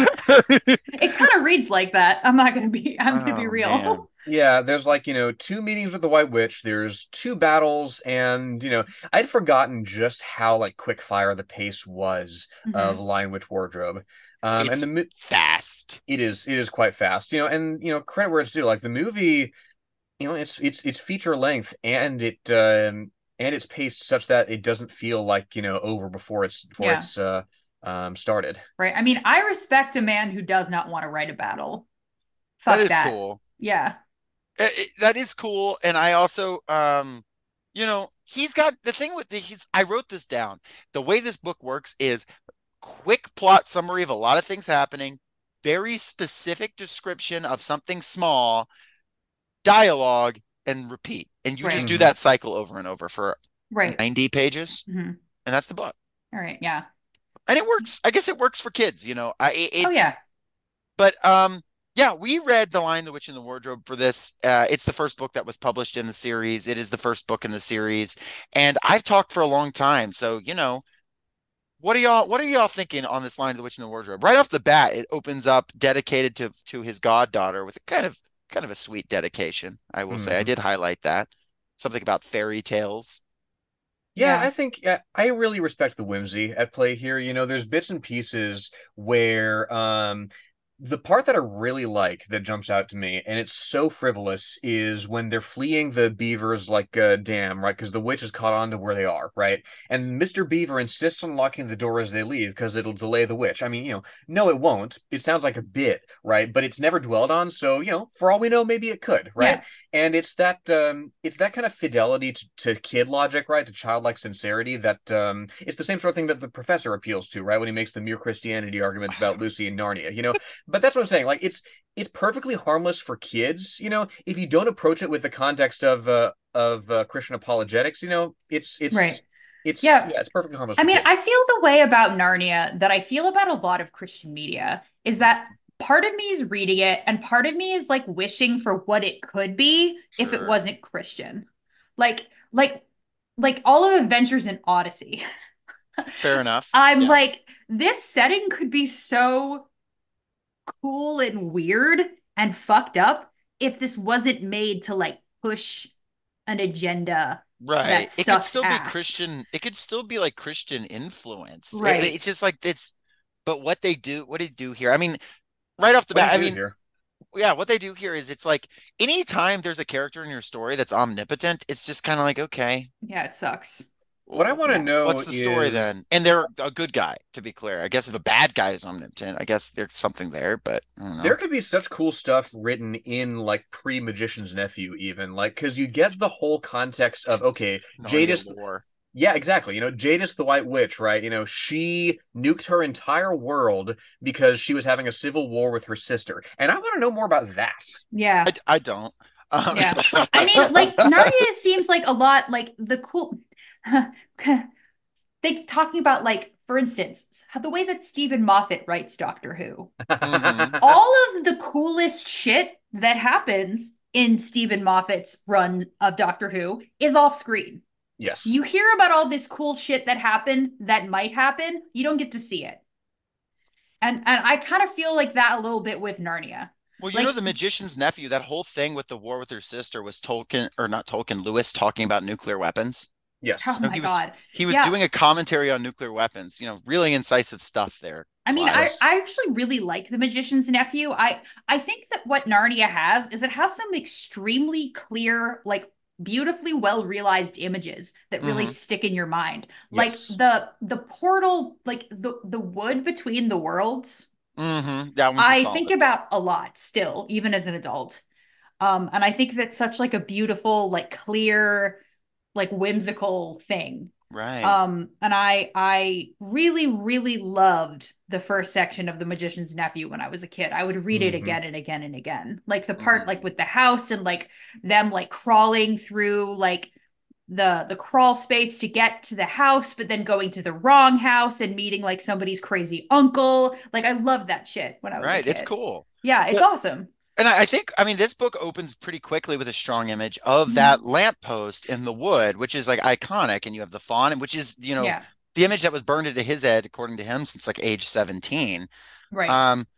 It kind of reads like that. I'm not gonna be I'm gonna be Oh man. real. Yeah, there's like, you know, two meetings with the White Witch, there's two battles, and, you know, I'd forgotten just how like quick fire the pace was of Mhm. Lion Witch Wardrobe. Um, and It's the mo- fast. it is it is quite fast, you know, and you know, credit where it's due. Like the movie, you know, it's it's it's feature length, and it um and it's paced such that it doesn't feel like, you know, over before it's before Yeah. it's uh um started. Right. I mean, I respect a man who does not want to write a battle. That Fuck is that. cool. Yeah. It- it- that is cool. And I also, um, you know, he's got the thing with the, he's, I wrote this down. The way this book works is quick plot summary of a lot of things happening, very specific description of something small, dialogue, and repeat. And you just Right. do Mhm. that cycle over and over for Right. ninety pages, hmm and that's the book. All right. Yeah. And it works. I guess it works for kids, you know. I it- Oh it's yeah. but um yeah, we read The Lion, the Witch, and the Wardrobe for this. Uh, it's the first book that was published in the series. It is the first book in the series, and I've talked for a long time. So, you know, what are y'all what are y'all thinking on this Lion, the Witch, and the Wardrobe? Right off the bat, it opens up dedicated to to his goddaughter with a kind of kind of a sweet dedication. I will say I Mhm. did highlight that. Something about fairy tales. Yeah, I Yeah. think uh, I really respect the whimsy at play here. You know, there's bits and pieces where um the part that I really like that jumps out to me, and it's so frivolous, is when they're fleeing the beavers like a uh, dam, right? Because the witch is caught on to where they are, right? And Mister Beaver insists on locking the door as they leave because it'll delay the witch. I mean, you know, no, it won't. It sounds like a bit, right? But it's never dwelled on, so you know, for all we know, maybe it could, right? Yeah. And it's that um it's that kind of fidelity to, to kid logic, right, to childlike sincerity, that um it's the same sort of thing that the professor appeals to, right, when he makes the mere Christianity argument about Lucy and Narnia, you know. But that's what I'm saying, like it's it's perfectly harmless for kids, you know, if you don't approach it with the context of uh of uh, Christian apologetics, you know. It's it's Right. it's Yeah. yeah, it's perfectly harmless I for mean, kids. I feel the way about Narnia that I feel about a lot of Christian media is that part of me is reading it, and part of me is like wishing for what it could be if it Sure. wasn't Christian. Like, like, like all of Adventures in Odyssey. Fair enough. I'm Yes. like, this setting could be so cool and weird and fucked up if this wasn't made to like push an agenda Right. that It could sucks still be ass. Christian. It could still be like Christian influence. It- Right. it's just like it's, but what they do, what they do here, I mean, right off the What do bat, I you do mean, here? yeah, what they do here is it's like anytime there's a character in your story that's omnipotent, it's just kind of like, okay, Yeah, it sucks. What I want to Yeah. know what's the story is then? And they're a good guy, to be clear. I guess if a bad guy is omnipotent, I guess there's something there, but I don't know. there could be such cool stuff written in like pre-Magician's Nephew, even like because you get the whole context of okay, Narnia Jadis. lore. Yeah, exactly. You know, Jadis the White Witch, right? You know, she nuked her entire world because she was having a civil war with her sister, and I want to know more about that. Yeah. I, I don't. Um, Yeah. I mean, like Narnia seems like a lot like the cool they talking about like, for instance, the way that Stephen Moffat writes Doctor Who. Mhm. All of the coolest shit that happens in Stephen Moffat's run of Doctor Who is off screen. Yes. You hear about all this cool shit that happened that might happen, you don't get to see it. And and I kind of feel like that a little bit with Narnia. Well, you Like- know, the magician's nephew, that whole thing with the war with her sister was Tolkien, or not Tolkien, Lewis talking about nuclear weapons. Yes. Oh No, my he was God. he was Yeah. doing a commentary on nuclear weapons. You know, really incisive stuff there. I mean, I, Clive. I actually really like The Magician's Nephew. I I think that what Narnia has is it has some extremely clear, like beautifully well realized images that really Mhm. stick in your mind. Like Yes. the the portal, like the the wood between the worlds. Mhm. That one's a I solid. think about a lot still, even as an adult. Um, and I think that's such like a beautiful, like clear, like whimsical thing. Right. Um, and I I really, really loved the first section of The Magician's Nephew when I was a kid. I would read it Mhm. again and again and again. Like the part Mhm. like with the house and like them like crawling through like the the crawl space to get to the house, but then going to the wrong house and meeting like somebody's crazy uncle. Like I loved that shit when I was a Right. kid. It's cool. Yeah, it's Well, awesome. and I, I think, I mean, this book opens pretty quickly with a strong image of Mhm. that lamppost in the wood, which is like iconic. And you have the fawn, and which is, you know, Yeah, the image that was burned into his head, according to him, since like age seventeen. right. Um,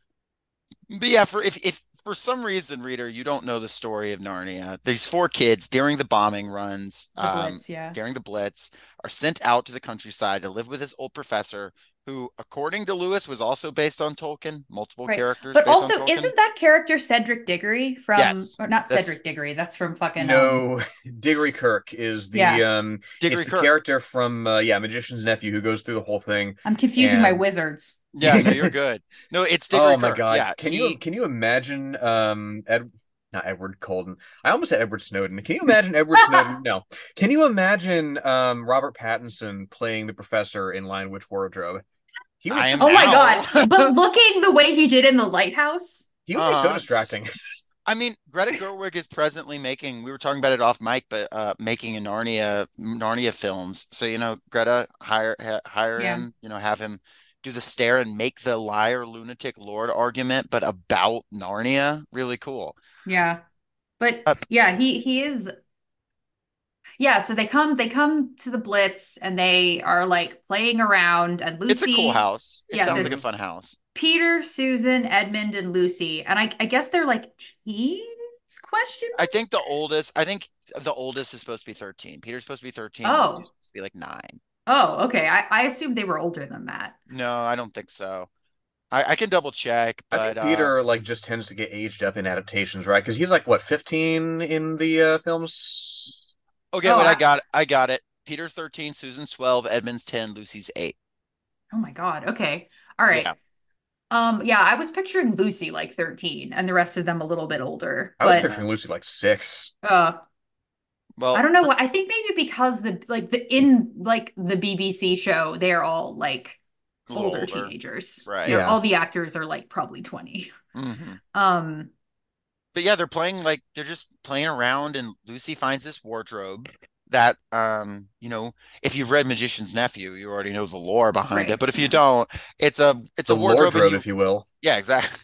but yeah, for if if for some reason, reader, you don't know the story of Narnia, these four kids during the bombing runs, The um, Blitz, yeah. during the Blitz, are sent out to the countryside to live with this old professor who, according to Lewis, was also based on Tolkien, multiple Right. characters But based on also, Tolkien. isn't that character Cedric Diggory from, Yes, or not that's- Cedric Diggory, that's from fucking, um, No, Diggory Kirk is the Yeah. um Diggory it's the Kirk. character from uh, yeah, Magician's Nephew who goes through the whole thing. I'm confusing my And- wizards. Yeah, no, you're good. No, it's Diggory Oh my Kirk. God. Yeah, Can he, you can you imagine um Ed not Edward Colden. I almost said Edward Snowden. Can you imagine Edward Snowden? No. Can you imagine um Robert Pattinson playing the professor in Lion Witch Wardrobe? He would, I am Oh my now. God. But looking the way he did in the lighthouse. he would be so Uh, distracting. I mean, Greta Gerwig is presently making, we were talking about it off mic, but uh making a Narnia Narnia films. So, you know, Greta, hire ha- hire Yeah. him, you know, have him do the stare and make the liar lunatic lord argument, but about Narnia. Really cool. Yeah. But Uh, yeah, he he is yeah, so they come they come to the Blitz and they are like playing around and Lucy It's a cool house. It Yeah, sounds there's- like a fun house. Peter, Susan, Edmund, and Lucy. And I, I guess they're like teens question I mark? think the oldest, I think the oldest is supposed to be thirteen. Peter's supposed to be thirteen. Oh. Lucy's supposed to be like nine. Oh, okay. I, I assumed they were older than that. No, I don't think so. I, I can double check, I but think uh, Peter like just tends to get aged up in adaptations, right? Because he's like what, fifteen in the uh, films? okay, Oh, wait, I I- got it. I got it. Peter's thirteen, Susan's twelve, Edmund's ten, Lucy's eight. Oh my God. Okay. All right. Yeah. Um, yeah, I was picturing Lucy like thirteen and the rest of them a little bit older. I was But picturing Lucy like six. uh Well, I don't know what I think maybe because the like the in like the B B C show, they're all like a little older, older. teenagers. Right. They're- Yeah. All the actors are like probably twenty. Mhm. Um, But yeah, they're playing like they're just playing around, and Lucy finds this wardrobe that um, you know, if you've read Magician's Nephew, you already know the lore behind Right, it. But if you yeah. don't, it's a it's The a wardrobe, and wardrobe, you- if you will. yeah, exactly.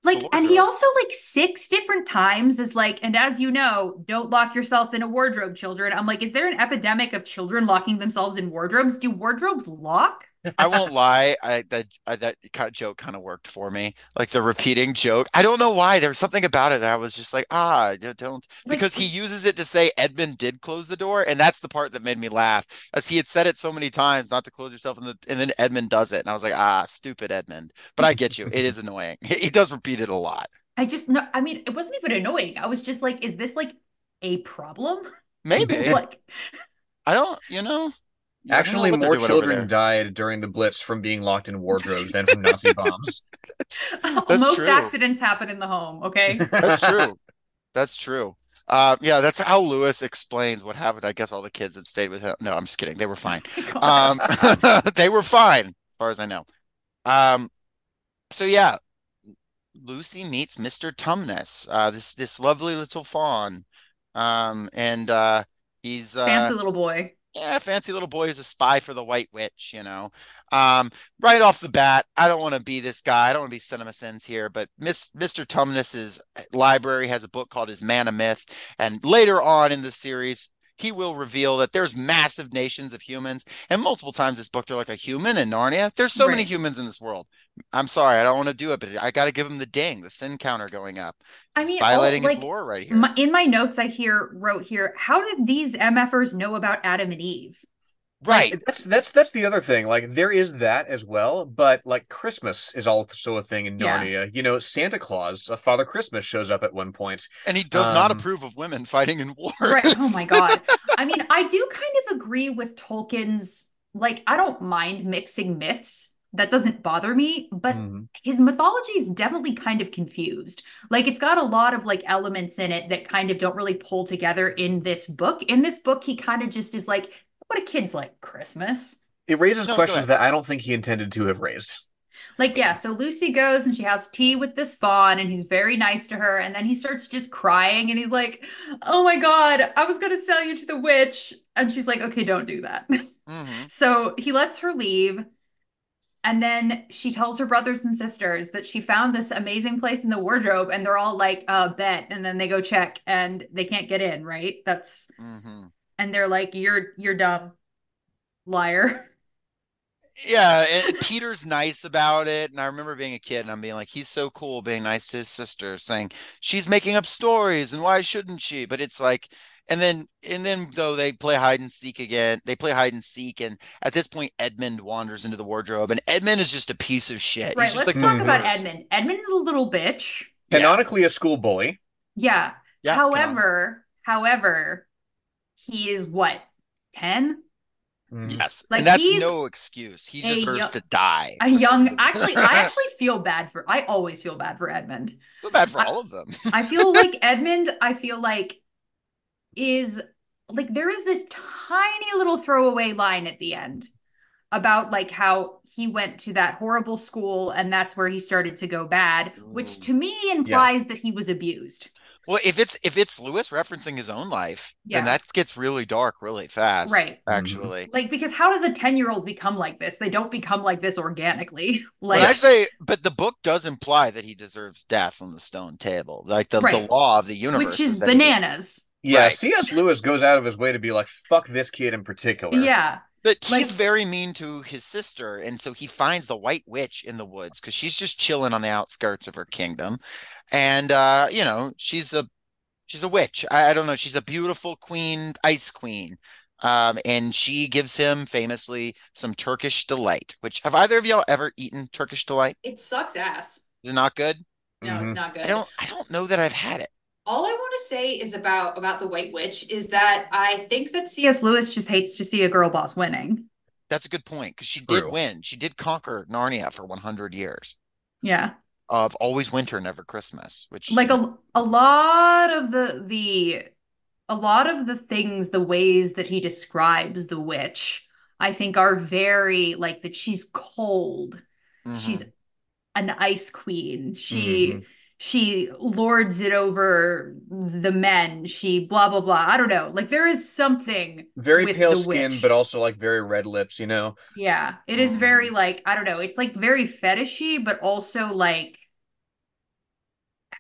Like, the and he wardrobe. also like six different times is like, and as you know, don't lock yourself in a wardrobe, children. I'm like, is there an epidemic of children locking themselves in wardrobes? Do wardrobes lock? I won't lie, I that I, that kind of joke kind of worked for me. Like the repeating joke. I don't know why. There was something about it that I was just like, ah, d- don't Like, because he uses it to say Edmund did close the door, and that's the part that made me laugh. As he had said it so many times not to close yourself in the and then Edmund does it. And I was like, ah, stupid Edmund. But I get you. It is annoying. He, he does repeat it a lot. I just no, I mean, it wasn't even annoying. I was just like, is this like a problem? Maybe. Like, I don't, you know, I don't know Actually, what they're more doing over children there. died during the Blitz from being locked in wardrobes than from Nazi bombs. That's most true. accidents happen in the home, okay? That's true. That's true. Uh, yeah, that's how Lewis explains what happened. I guess all the kids that stayed with him. No, I'm just kidding. They were Oh fine. my Um, God. they were fine, as far as I know. Um, so yeah, Lucy meets Mister Tumnus, uh, this this lovely little fawn. Um, and uh, he's uh, Fancy little boy. yeah, fancy little boy who's a spy for the White Witch, you know. Um, right off the bat, I don't want to be this guy. I don't want to be Cinema Sins here, but Miss Mister Tumnus's library has a book called his Man of Myth, and later on in the series, he will reveal that there's massive nations of humans, and multiple times this book they're like a human in Narnia. There's so many Right. humans in this world. I'm sorry, I don't want to do it, but I got to give him the ding, the sin counter going up. I He's mean, all violating his like lore right here. my, in my notes, I hear wrote here, how did these MFers know about Adam and Eve? Right. Like, That's that's that's the other thing. Like there is that as well, but like Christmas is also a thing in yeah. Narnia. You know, Santa Claus, uh, Father Christmas shows up at one point. And he does not Um, approve of women fighting in Right. Oh my wars. God. I mean, I do kind of agree with Tolkien's, like, I don't mind mixing myths. That doesn't bother me, but mhm. his mythology is definitely kind of confused. Like, it's got a lot of like elements in it that kind of don't really pull together in this book. In this book, he kind of just is like, what do kids like? Christmas? It raises No, go questions ahead. that I don't think he intended to have raised. Like, yeah, so Lucy goes and she has tea with this fawn, and he's very nice to her. And then he starts just crying, and he's like, oh my God, I was gonna sell you to the witch. And she's like, okay, don't do that. Hmm. So he lets her leave. And then she tells her brothers and sisters that she found this amazing place in the wardrobe, and they're all like, uh, bet. And then they go check and they can't get in, right? That's, Hmm. and they're like, you're, you're dumb, liar. Yeah, and Peter's nice about it. And I remember being a kid and I'm being like, he's so cool being nice to his sister, saying she's making up stories and why shouldn't she? But it's like, and then and then though they play hide and seek again, they play hide and seek, and at this point Edmund wanders into the wardrobe, and Edmund is just a piece of shit. He's Right. just Let's like the talk Mhm. about worst. Edmund. Edmund is a little bitch. Yeah, Canonically a school bully. Yeah. yeah, canon. However, however, he is what, ten? Mhm. Yes, Like and that's he's no excuse. He a deserves young, to die. a young, actually, I actually feel bad for, I always feel bad for Edmund. Feel bad for I, all of them. I feel like Edmund, I feel like is like there is this tiny little throwaway line at the end about like how he went to that horrible school and that's where he started to go bad, which Ooh. to me Yeah. implies that he was abused. Well, if it's if it's Lewis referencing his own life, then Yeah. that gets really dark really fast, Right. Mhm. actually. Like, because how does a ten year old become like this? They don't become like this organically. When Like, I Yes. say, but the book does imply that he deserves death on the stone table. Like the, the right. law of the Which universe is is that he des- bananas. Yeah, right. C S. Lewis goes out of his way to be like, fuck this kid in particular. Yeah. But he's Like, very mean to his sister, and so he finds the White Witch in the woods because she's just chilling on the outskirts of her kingdom, and uh, you know she's the she's a witch. I, I don't know. She's a beautiful queen, ice queen, um, and she gives him famously some Turkish delight. Which have either of y'all ever eaten Turkish delight? It sucks ass. Is it not good? No, it's Mhm. not I good. don't. I don't know that I've had it. All I want to say is about about the White Witch is that I think that C S C S. Lewis just hates to see a girl boss winning. That's a good point because she did True. win. She did conquer Narnia for one hundred years Yeah. of always winter, never Christmas, which Like a a lot of the the a lot of the things, the ways that he describes the witch, I think are very like that she's cold. Mhm. She's an ice queen. She Mhm. she lords it over the men. She blah blah blah. I don't know. Like there is something Very with pale the skin, witch. but also like very red lips, you know? Yeah, it is very Mhm. like I don't know. It's like very fetishy, but also like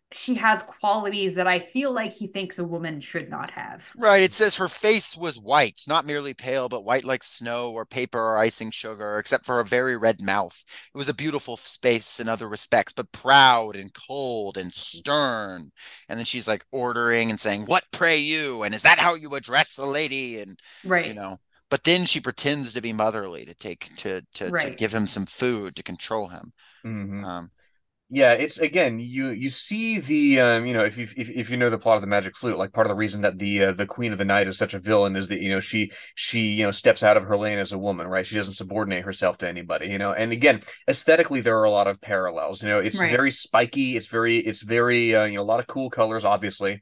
she has qualities that I feel like he thinks a woman should not have. Right. It says her face was white, not merely pale, but white like snow or paper or icing sugar, except for a very red mouth. It was a beautiful face in other respects, but proud and cold and stern. And then she's like ordering and saying, "What pray you? And is that how you address a lady?" And, you Right. know, but then she pretends to be motherly to take to to to Right. give him some food to control him. Mm-hmm. Um, Yeah, it's again you you see the um you know if you if, if you know the plot of the Magic Flute, like part of the reason that the uh, the Queen of the Night is such a villain is that you know she she you know steps out of her lane as a woman, right? She doesn't subordinate herself to anybody, you know. And again, aesthetically there are a lot of parallels. You know, it's Right. very spiky, it's very it's very uh, you know a lot of cool colors, obviously.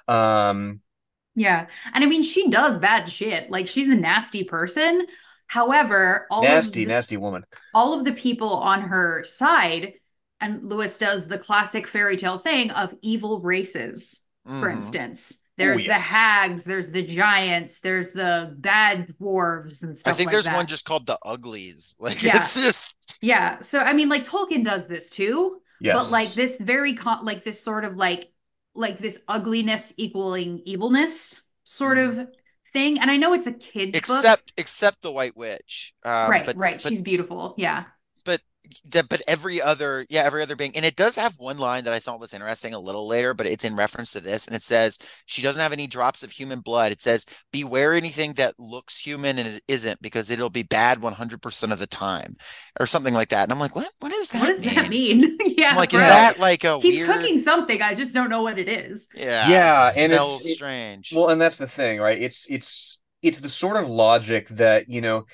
Um, Yeah. And I mean, she does bad shit. Like she's a nasty person. However, all of nasty, the nasty woman. all of the people on her side, and Lewis does the classic fairy tale thing of evil races, for mhm. instance. Oh There's the yes. hags, there's the giants, there's the bad dwarves and I stuff think like there's one that. just called the Uglies. Like Yeah. it's just Yeah. So I mean, like Tolkien does this too, but like Yes. this very con like this sort of like like this ugliness equaling evilness sort Mhm. of thing. And I know it's a kid's book. except except the White Witch. Um, Right, but right. but She's beautiful. Yeah. but that but every other yeah every other being, and it does have one line that I thought was interesting a little later, but it's in reference to this, and it says she doesn't have any drops of human blood. It says beware anything that looks human and it isn't, because it'll be bad one hundred percent of the time, or something like that. And I'm like, what what does What that does that mean? mean? I'm Yeah, like, is bro. Yeah. that like a He's weird, cooking something. I just don't know what it is. yeah, it Yeah, and it's smells it, strange. well, and that's the thing, right? It's it's it's the sort of logic that, you know,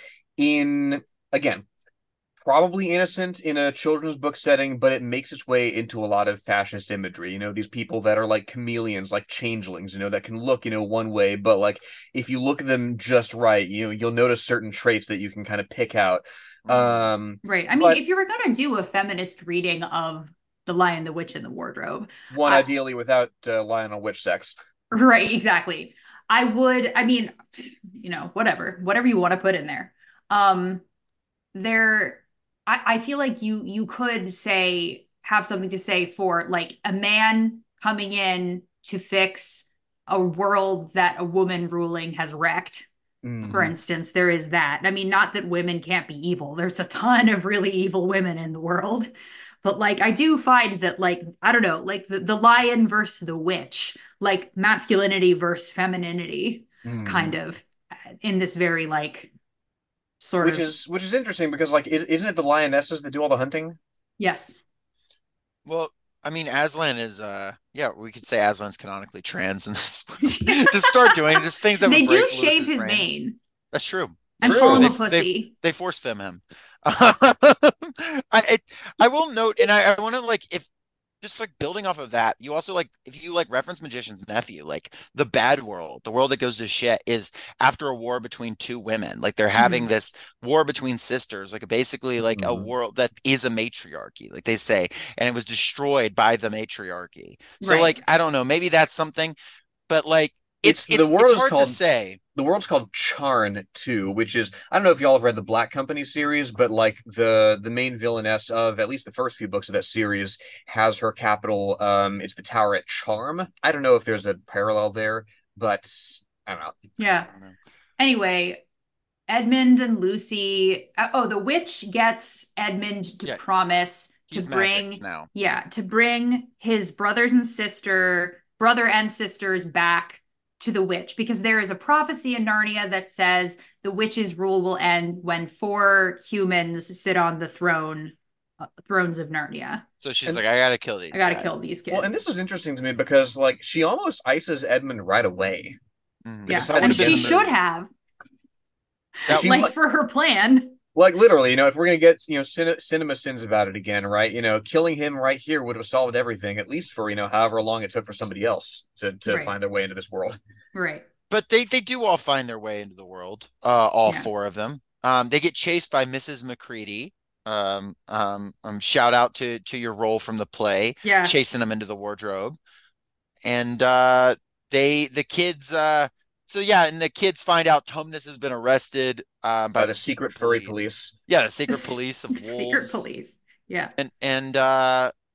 in again, probably innocent in a children's book setting, but it makes its way into a lot of fascist imagery. You know, these people that are like chameleons, like changelings, you know, that can look, you know, one way, but like if you look at them just right, you know, you'll notice certain traits that you can kind of pick out. Mm. Um, Right. I mean, but if you were gonna do a feminist reading of The Lion, the Witch, and the Wardrobe, one I ideally without uh, Lionel Witch sex. right, exactly. I would, I mean, you know, whatever, whatever you want to put in there. Um, there, I, I feel like you you could say have something to say for like a man coming in to fix a world that a woman ruling has wrecked. For Mhm. instance, there is that. I mean, not that women can't be evil. There's a ton of really evil women in the world. But like I do find that like I don't know, like the, the lion versus the witch, like masculinity versus femininity kind Mhm. of in this very like sort Which of is which is interesting because like is, isn't it the lionesses that do all the hunting? yes. Well, I mean, Aslan is uh yeah, we could say Aslan's canonically trans in this. Yeah. Just start doing just things that would They do break shave Lewis's his brain. mane That's true. and That's call true. him True. a They've they've pussy. they force fem him. I it, I will note, and I, I want to like if just like building off of that, you also like if you like reference Magician's Nephew, like the bad world, the world that goes to shit is after a war between two women. Like they're having Mhm. this war between sisters, like basically like a Mhm. world that is a matriarchy, like they say, and it was destroyed by the matriarchy. So like Right. I don't know, maybe that's something, but like it's It's the it's it's world is hard to called say. the world's called Charn too, which is I don't know if y'all have read the Black Company series, but like the the main villainess of at least the first few books of that series has her capital. Um, it's the Tower at Charm. I don't know if there's a parallel there, but I don't know. Yeah. I don't know. Anyway, Edmund and Lucy. Uh, oh, the witch gets Edmund to Yeah, promise to he's magic bring, now. yeah, to bring his brothers and sister, brother and sisters back to the witch because there is a prophecy in Narnia that says the witch's rule will end when four humans sit on the throne, uh, thrones of Narnia. So she's And like, I gotta kill I these gotta kill guys. these well, and this kids. is interesting to me because like she almost ices Edmund right away. Mhm. Like Yeah, That decided would and have been she the against should it. move. have, That She like for her plan. like literally, you know, if we're gonna get you know cin- cinema sins about it again, right? You know, killing him right here would have solved everything, at least for you know however long it took for somebody else to to Right, find their way into this world. right. but they they do all find their way into the world. Uh, all Yeah, four of them. Um, they get chased by Missus McCready. Um, um, um, shout out to to your role from the play, yeah. chasing them into the wardrobe, and uh, they the kids. Uh, so yeah, and the kids find out Tumnus has been arrested um, By by the the secret secret furry police. police. Yeah, the secret police of The secret wolves, police. Yeah. and and uh,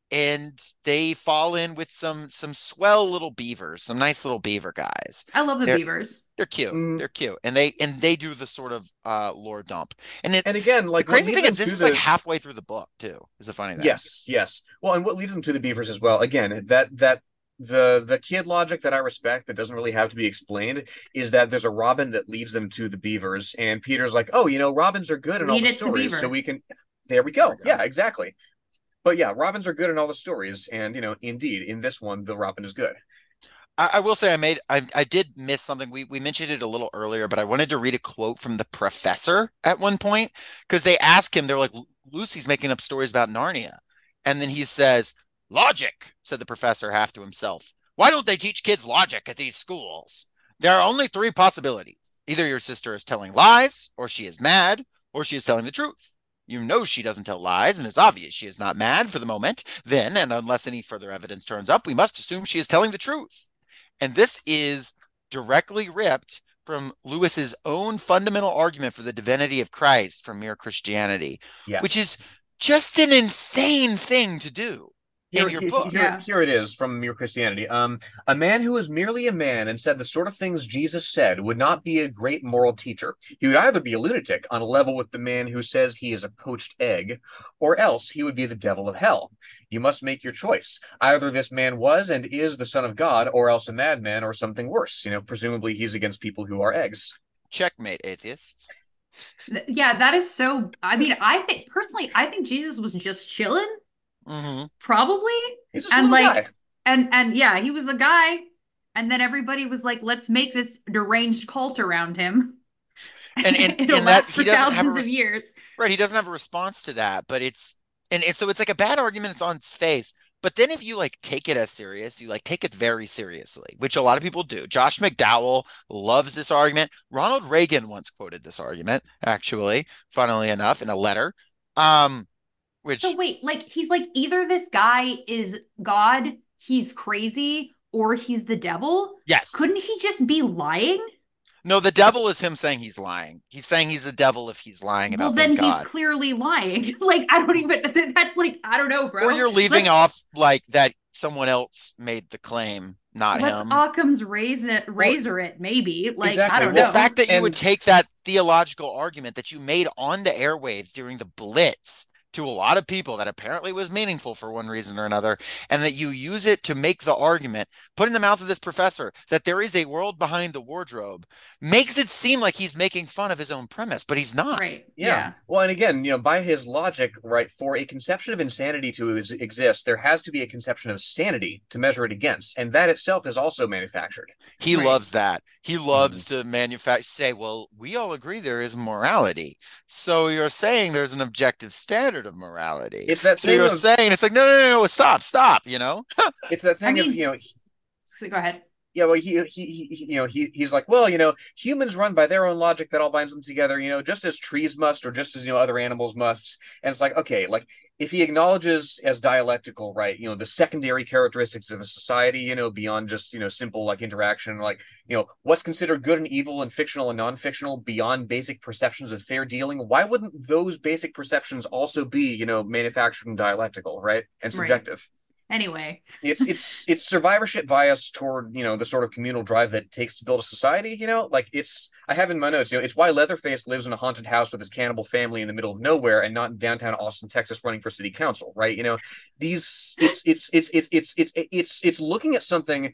and they fall in with some some swell little beavers, some nice little beaver guys. I love the They're beavers. they're cute. Mm. They're cute, and they and they do the sort of uh, lore dump. And it, And again, the like what crazy leads thing them is, this to is like the halfway through the book too. Is the funny thing? yes, yes. Well, and what leads them to the beavers as well. Again, that that the the kid logic that I respect that doesn't really have to be explained is that there's a robin that leads them to the beavers, and Peter's like, oh, you know, robins are good in all Lead the it to stories, so beaver. we can. There we There go. we go. Yeah, exactly. But yeah, robins are good in all the stories, and you know, indeed, in this one, the robin is good. I, I will say I made I I did miss something. We we mentioned it a little earlier, but I wanted to read a quote from the professor at one point because they ask him, they're like, Lucy's making up stories about Narnia. And then he says, logic, said the professor half to himself. Why don't they teach kids logic at these schools? There are only three possibilities. Either your sister is telling lies, or she is mad, or she is telling the truth. You know she doesn't tell lies, and it's obvious she is not mad for the moment. Then, and unless any further evidence turns up, we must assume she is telling the truth. And this is directly ripped from Lewis's own fundamental argument for the divinity of Christ from Mere Christianity, Yes. which is just an insane thing to do Here, in your here, book. here, Yeah. here it is from Mere Christianity. Um, a man who is merely a man and said the sort of things Jesus said would not be a great moral teacher. He would either be a lunatic on a level with the man who says he is a poached egg, or else he would be the devil of hell. You must make your choice. Either this man was and is the son of God, or else a madman or something worse. You know, presumably he's against people who are eggs. Checkmate, atheists. Th- Yeah, that is so. I mean, I think personally, I think Jesus was just chilling, Mm-hmm. probably. He's a And smart like, guy. and and yeah, he was a guy, and then everybody was like, let's make this deranged cult around him. And and, It'll and that last he for doesn't have a thousands of res- years. right, he doesn't have a response to that, but it's and, and so it's like a bad argument, it's on its face. But then if you like take it as serious, you like take it very seriously, which a lot of people do. Josh McDowell loves this argument. Ronald Reagan once quoted this argument, actually, funnily enough, in a letter. Um, which So wait, like he's like either this guy is God, he's crazy, or he's the devil. yes. Couldn't he just be lying? No, the devil is him saying he's lying. He's saying he's a devil if he's lying Well, about then being he's God. clearly lying. Like I don't even. That's like I don't know, bro. Or you're leaving Let's- off like that someone else made the claim, not Let's him. Occam's razor, razor it, maybe. Like exactly. I don't The know. fact that you would And- take that theological argument that you made on the airwaves during the Blitz to a lot of people that apparently was meaningful for one reason or another, and that you use it to make the argument, put in the mouth of this professor that there is a world behind the wardrobe, makes it seem like he's making fun of his own premise, but he's not. Right. Yeah. Yeah. Well, and again, you know, by his logic, right, for a conception of insanity to ex- exist, there has to be a conception of sanity to measure it against, and that itself is also manufactured. He Right. loves that. He loves to manufacture, say, well, we all agree there is morality. So you're saying there's an objective standard of morality. It's that So thing you're of- saying, it's like, no, no, no, no, stop, stop, you know? It's that I thing mean, of, you know, s- so go ahead. yeah, well, he, he, he, you know, he, he's like, well, you know, humans run by their own logic that all binds them together, you know, just as trees must, or just as, you know, other animals must. And it's like, okay, like if he acknowledges as dialectical, right, you know, the secondary characteristics of a society, you know, beyond just, you know, simple like interaction, like, you know, what's considered good and evil and fictional and non-fictional beyond basic perceptions of fair dealing, why wouldn't those basic perceptions also be, you know, manufactured and dialectical, right, and Right. subjective? Anyway, it's it's it's survivorship bias toward, you know, the sort of communal drive that it takes to build a society, you know, like it's I have in my notes, you know, it's why Leatherface lives in a haunted house with his cannibal family in the middle of nowhere and not in downtown Austin, Texas, running for city council, right? You know, these it's it's it's it's it's it's it's it's looking at something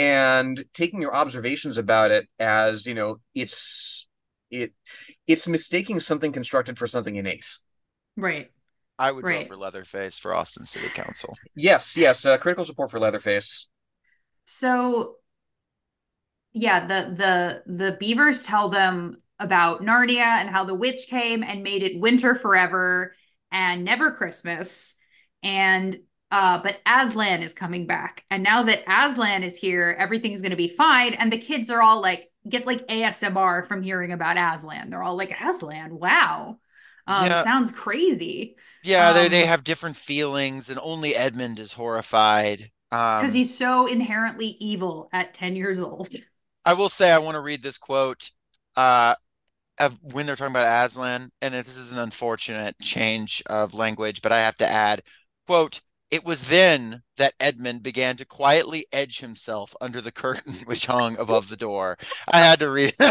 and taking your observations about it as, you know, it's it it's mistaking something constructed for something innate. right. I would vote Right. for Leatherface for Austin City Council. Yes, yes, uh, critical support for Leatherface. So yeah, the the the beavers tell them about Narnia and how the witch came and made it winter forever and never Christmas. And uh, but Aslan is coming back. And now that Aslan is here, everything's gonna be fine. And the kids are all like get like A S M R from hearing about Aslan. They're all like, Aslan, wow. Um, Yeah. sounds crazy. Yeah, they, Um, they have different feelings, and only Edmund is horrified. Um, Because he's so inherently evil at ten years old. I will say I want to read this quote uh, of when they're talking about Aslan, and this is an unfortunate change of language, but I have to add, quote, it was then that Edmund began to quietly edge himself under the curtain which hung above the door. I had to read.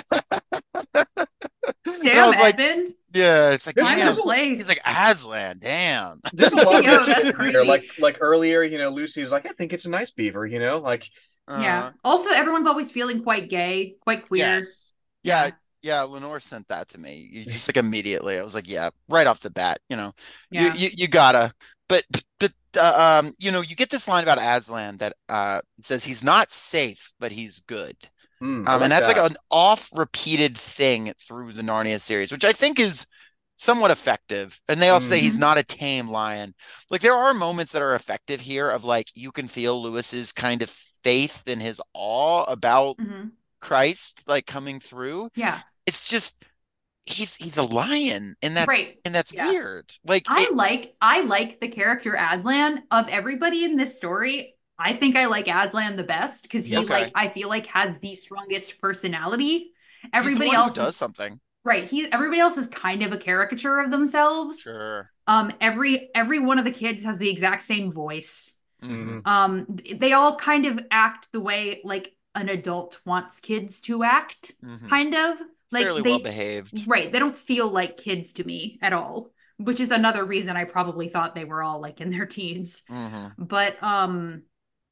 And I Damn, was like, Edmund. yeah, it's like, There's- Find damn. a place. He's like, Aslan, damn. There's a lot Yo, of that's shit crazy. there. Like like earlier, you know, Lucy's like, I think it's a nice beaver, you know, like Yeah. Uh, Also, everyone's always feeling quite gay, quite queer. yes. Yeah, Yeah. yeah, Lenore sent that to me. You just like immediately. I was like, yeah, right off the bat, you know. You Yeah. you, you gotta. But but uh, um, you know, you get this line about Aslan that uh says he's not safe, but he's good. hmm, I Um, and like that's like that. an off repeated thing through the Narnia series, which I think is somewhat effective. And they also say he's Mhm. not a tame lion. Like there are moments that are effective here of like you can feel Lewis's kind of faith and his awe about Mhm. Christ like coming through. Yeah. It's just he's he's a lion, and that's Right. and that's Yeah. weird. Like I it, like I like the character Aslan of everybody in this story. I think I like Aslan the best because he Yes. like Okay. I feel like has the strongest personality. he's the Everybody one who else does is something. right. He everybody else is kind of a caricature of themselves. Sure. Um, every every one of the kids has the exact same voice. Mhm. Um, they all kind of act the way like an adult wants kids to act, Mhm. kind of. Like Fairly they well behaved. right, they don't feel like kids to me at all, which is another reason I probably thought they were all like in their teens. Mhm. But um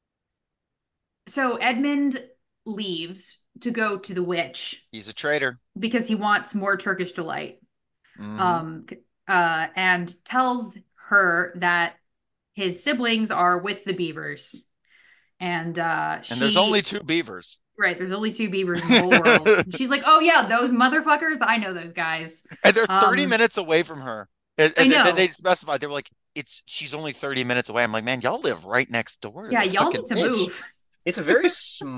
so Edmund leaves to go to the witch He's a traitor. because he wants more Turkish delight. Mhm. Um uh and tells her that his siblings are with the beavers. And uh and there's she- only two beavers. right, there's only two beavers in the whole world. And she's like, "Oh yeah, those motherfuckers, I know those guys." And they're thirty Um, minutes away from her. And, I and know. then they specified, they were like, it's she's only thirty minutes away. I'm like, man, y'all live right next door to Yeah, the y'all fucking need to witch. move. It's a very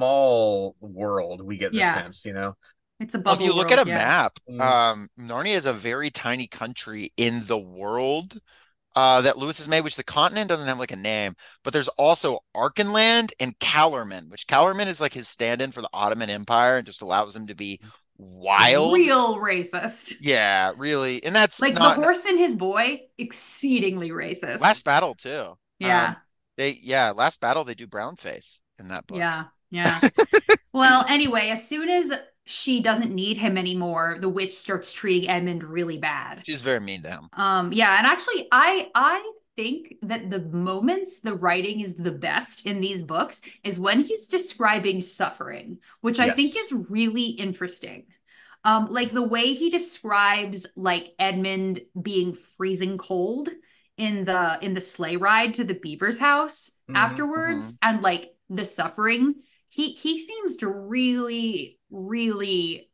small world, we get the Yeah. sense, you know. It's a Well, bubble if you look world, at a yeah. map, Mm. um, Narnia is a very tiny country in the world uh, that Lewis has made, which the continent doesn't have like a name, but there's also Archenland and Calormen, which Calormen is like his stand-in for the Ottoman Empire and just allows him to be wild. Real racist. Yeah, really. And that's Like not the horse and his boy, exceedingly racist. Last Battle too. Yeah. Um, they yeah, Last Battle they do brownface in that book. Yeah. Yeah. Well, anyway, as soon as she doesn't need him anymore, the witch starts treating Edmund really bad. She's very mean to him. Um, yeah, and actually I I think that the moments the writing is the best in these books is when he's describing suffering, which I think Yes. is really interesting. Um, like the way he describes like Edmund being freezing cold in the in the sleigh ride to the Beaver's house Mhm, afterwards, and like the suffering. He he seems to really, really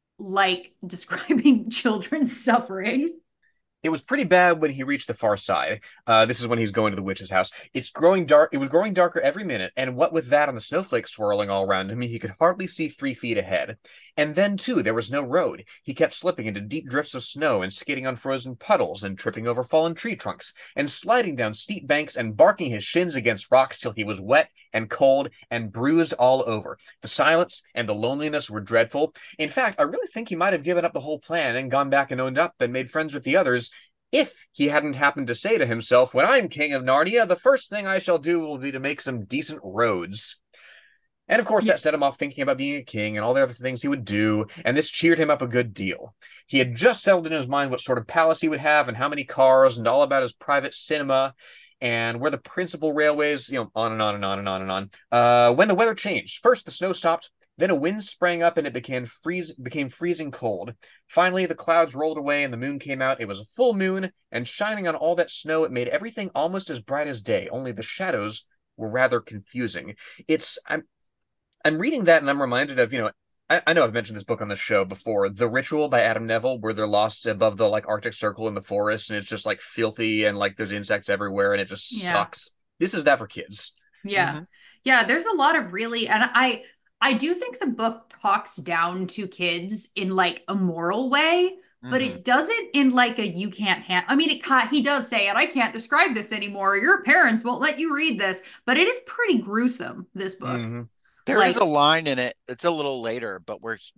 like describing children's suffering. It was pretty bad when he reached the far side. Uh, this is when he's going to the witch's house. It's growing dark. It was growing darker every minute, and what with that and the snowflakes swirling all around him, he could hardly see three feet ahead. And then, too, there was no road. He kept slipping into deep drifts of snow and skating on frozen puddles and tripping over fallen tree trunks and sliding down steep banks and barking his shins against rocks till he was wet and cold and bruised all over. The silence and the loneliness were dreadful. In fact, I really think he might have given up the whole plan and gone back and owned up and made friends with the others if he hadn't happened to say to himself, when I'm king of Narnia, the first thing I shall do will be to make some decent roads. And of course, Yeah. that set him off thinking about being a king and all the other things he would do, and this cheered him up a good deal. He had just settled in his mind what sort of palace he would have and how many cars and all about his private cinema and where the principal railways, you know, on and on and on and on and on. Uh, when the weather changed, first the snow stopped, then a wind sprang up and it became freeze became freezing cold. Finally, the clouds rolled away and the moon came out. It was a full moon, and shining on all that snow, it made everything almost as bright as day, only the shadows were rather confusing. It's I'm I'm reading that and I'm reminded of, you know, I, I know I've mentioned this book on the show before, The Ritual by Adam Neville, where they're lost above the like Arctic Circle in the forest, and it's just like filthy and like there's insects everywhere and it just Yeah. sucks. This is that for kids. Yeah. Mhm. Yeah, there's a lot of really, and I I do think the book talks down to kids in like a moral way, but Mhm. it doesn't in like a you can't hand. I mean, it ca- he does say it. I can't describe this anymore. Your parents won't let you read this, but it is pretty gruesome. This book. Mhm. There is Like- a line in it. It's a little later, but where where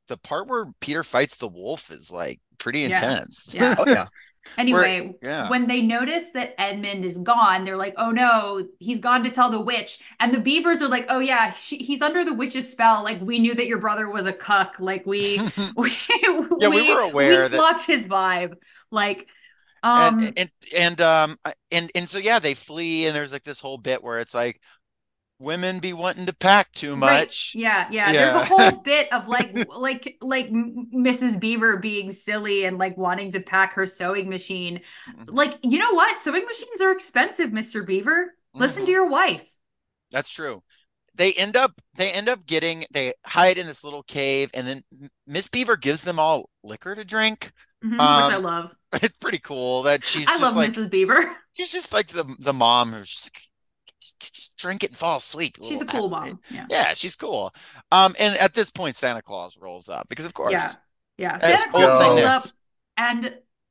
the part where Peter fights the wolf is like pretty Yeah. intense. Yeah. Oh yeah. Anyway, yeah. when they notice that Edmund is gone, they're like, oh no, he's gone to tell the witch. And the beavers are like, oh yeah, she, he's under the witch's spell. Like, we knew that your brother was a cuck. Like, we, we, Yeah, we were aware we that- blocked his vibe. Like, and um, and and um and and so yeah, they flee, and there's like this whole bit where it's like women be wanting to pack too right. much. Yeah, yeah. Yeah. There's a whole bit of like, like, like Missus Beaver being silly and like wanting to pack her sewing machine. Like, you know what? Sewing machines are expensive, Mister Beaver. Listen to Mhm. your wife. That's true. They end up they end up getting they hide in this little cave, and then M- Miss Beaver gives them all liquor to drink. Mhm, which Um, I love. It's pretty cool that she's I just love like Missus Beaver. she's just like the the mom who's just like just, just drink it and fall asleep. She's a little cool apple- mom. Yeah. Yeah, she's cool. Um, and at this point, Santa Claus rolls up because of course. Yeah. Yeah. Let's Santa go. Claus rolls Saint up Nick's. and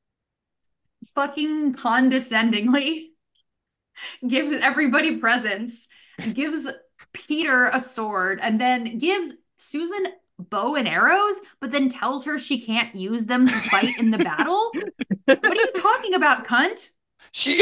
fucking condescendingly gives everybody presents, gives Peter a sword, and then gives Susan bow and arrows, but then tells her she can't use them to fight in the battle. What are you talking about, cunt? She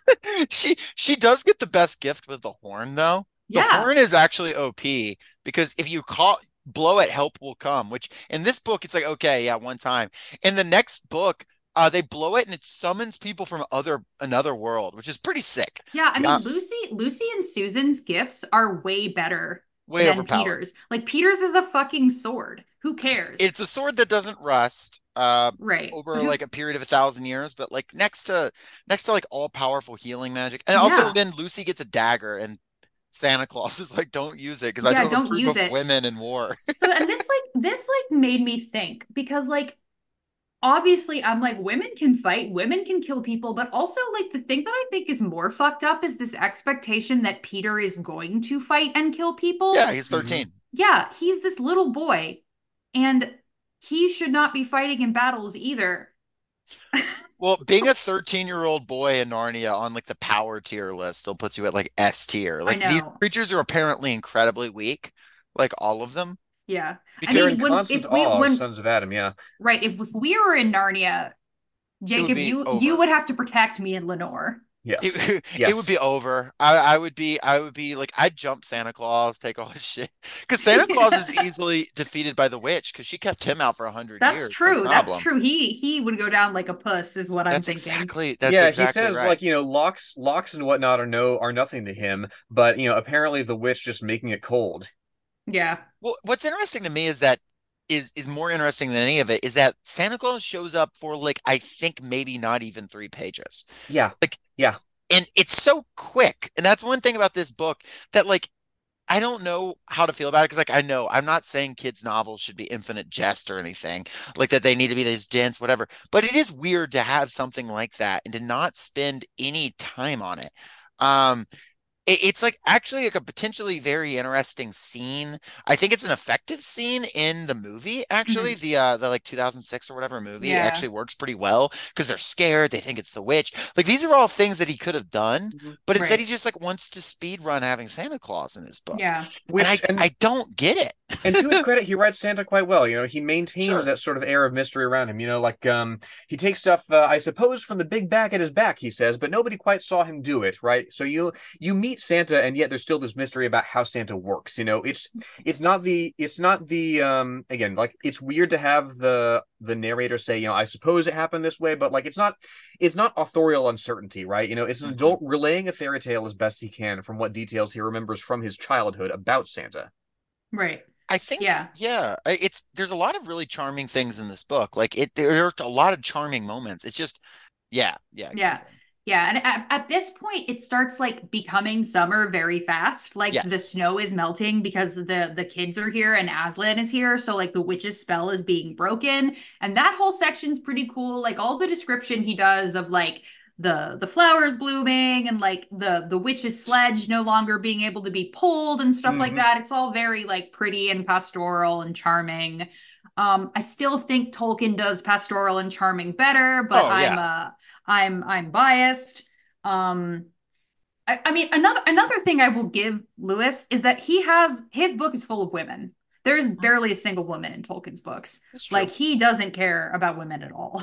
she she does get the best gift with the horn though. The Yeah. horn is actually O P because if you call blow it, help will come, which in this book it's like okay, yeah, one time. In the next book, uh they blow it and it summons people from other another world, which is pretty sick. Yeah, I mean, Yeah. Lucy, Lucy and Susan's gifts are way better Way than overpowered. Peter's. Like, Peter's is a fucking sword. Who cares? It's a sword that doesn't rust uh right. over But who- like a period of a thousand years, but like next to next to like all powerful healing magic. And also Yeah. then Lucy gets a dagger and Santa Claus is like, don't use it because I Yeah, don't don't approve use of it. women in war. So, and this like this like made me think because like obviously I'm like women can fight, women can kill people, but also like the thing that I think is more fucked up is this expectation that Peter is going to fight and kill people. Yeah, he's thirteen. Yeah, he's this little boy and he should not be fighting in battles either. Well, being a thirteen year old boy in Narnia on like the power tier list still puts you at like S tier. Like these know. creatures are apparently incredibly weak, like all of them. Yeah. Because They're mean, in when- constant if we- awe when- of Sons of Adam, yeah. Right, if, if we were in Narnia, Jacob, be you over. you would have to protect me and Lenore. Yes. It, Yes. it would be over. I, I would be, I would be like, I'd jump Santa Claus, take all his shit. Because Santa Claus is easily defeated by the witch because she kept him out for a hundred years. That's no true. That's problem. true. He he would go down like a puss, is what I'm That's thinking. exactly. That's yeah, exactly he says right. like, you know, locks locks and whatnot are no are nothing to him, but you know, apparently the witch just making it cold. Yeah. Well, what's interesting to me is that is is more interesting than any of it is that Santa Claus shows up for like I think maybe not even three pages. Yeah. Like yeah. And it's so quick. And that's one thing about this book that like I don't know how to feel about it because like I know I'm not saying kids' novels should be infinite jest or anything like that they need to be this dense, whatever. But it is weird to have something like that and to not spend any time on it. Um it- It's like actually like a potentially very interesting scene. I think it's an effective scene in the movie. Actually, the uh the like two thousand six or whatever movie Yeah. actually works pretty well because they're scared. They think it's the witch. Like these are all things that he could have done, but instead Right. he just like wants to speed run having Santa Claus in his book. Yeah. Which and I and, I don't get it. and to his credit, he writes Santa quite well. You know, he maintains Sure. that sort of air of mystery around him. You know, like um, he takes stuff, uh, I suppose, from the big bag at his back. He says, but nobody quite saw him do it, right? So you you meet Santa, and yet there's still this mystery about how Santa works. You know, it's it's not the it's not the um again like it's weird to have the the narrator say, you know, I suppose it happened this way, but like it's not it's not authorial uncertainty, right? You know, it's an Mhm. adult relaying a fairy tale as best he can from what details he remembers from his childhood about Santa. Right. I think Yeah. yeah, I- it's there's a lot of really charming things in this book. Like it there are a lot of charming moments. It's just yeah, yeah. Yeah. Yeah. And at, at this point, it starts like becoming summer very fast. Like Yes. the snow is melting because the the kids are here and Aslan is here. So like the witch's spell is being broken. And that whole section's pretty cool. Like all the description he does of like the the flowers blooming and like the the witch's sledge no longer being able to be pulled and stuff like Mhm. that. It's all very like pretty and pastoral and charming. Um, I still think Tolkien does pastoral and charming better, but Oh, I'm yeah. uh I'm I'm biased. Um, I, I mean, another another thing I will give Lewis is that he has his book is full of women. There's barely a single woman in Tolkien's books. That's true. Like, he doesn't care about women at all.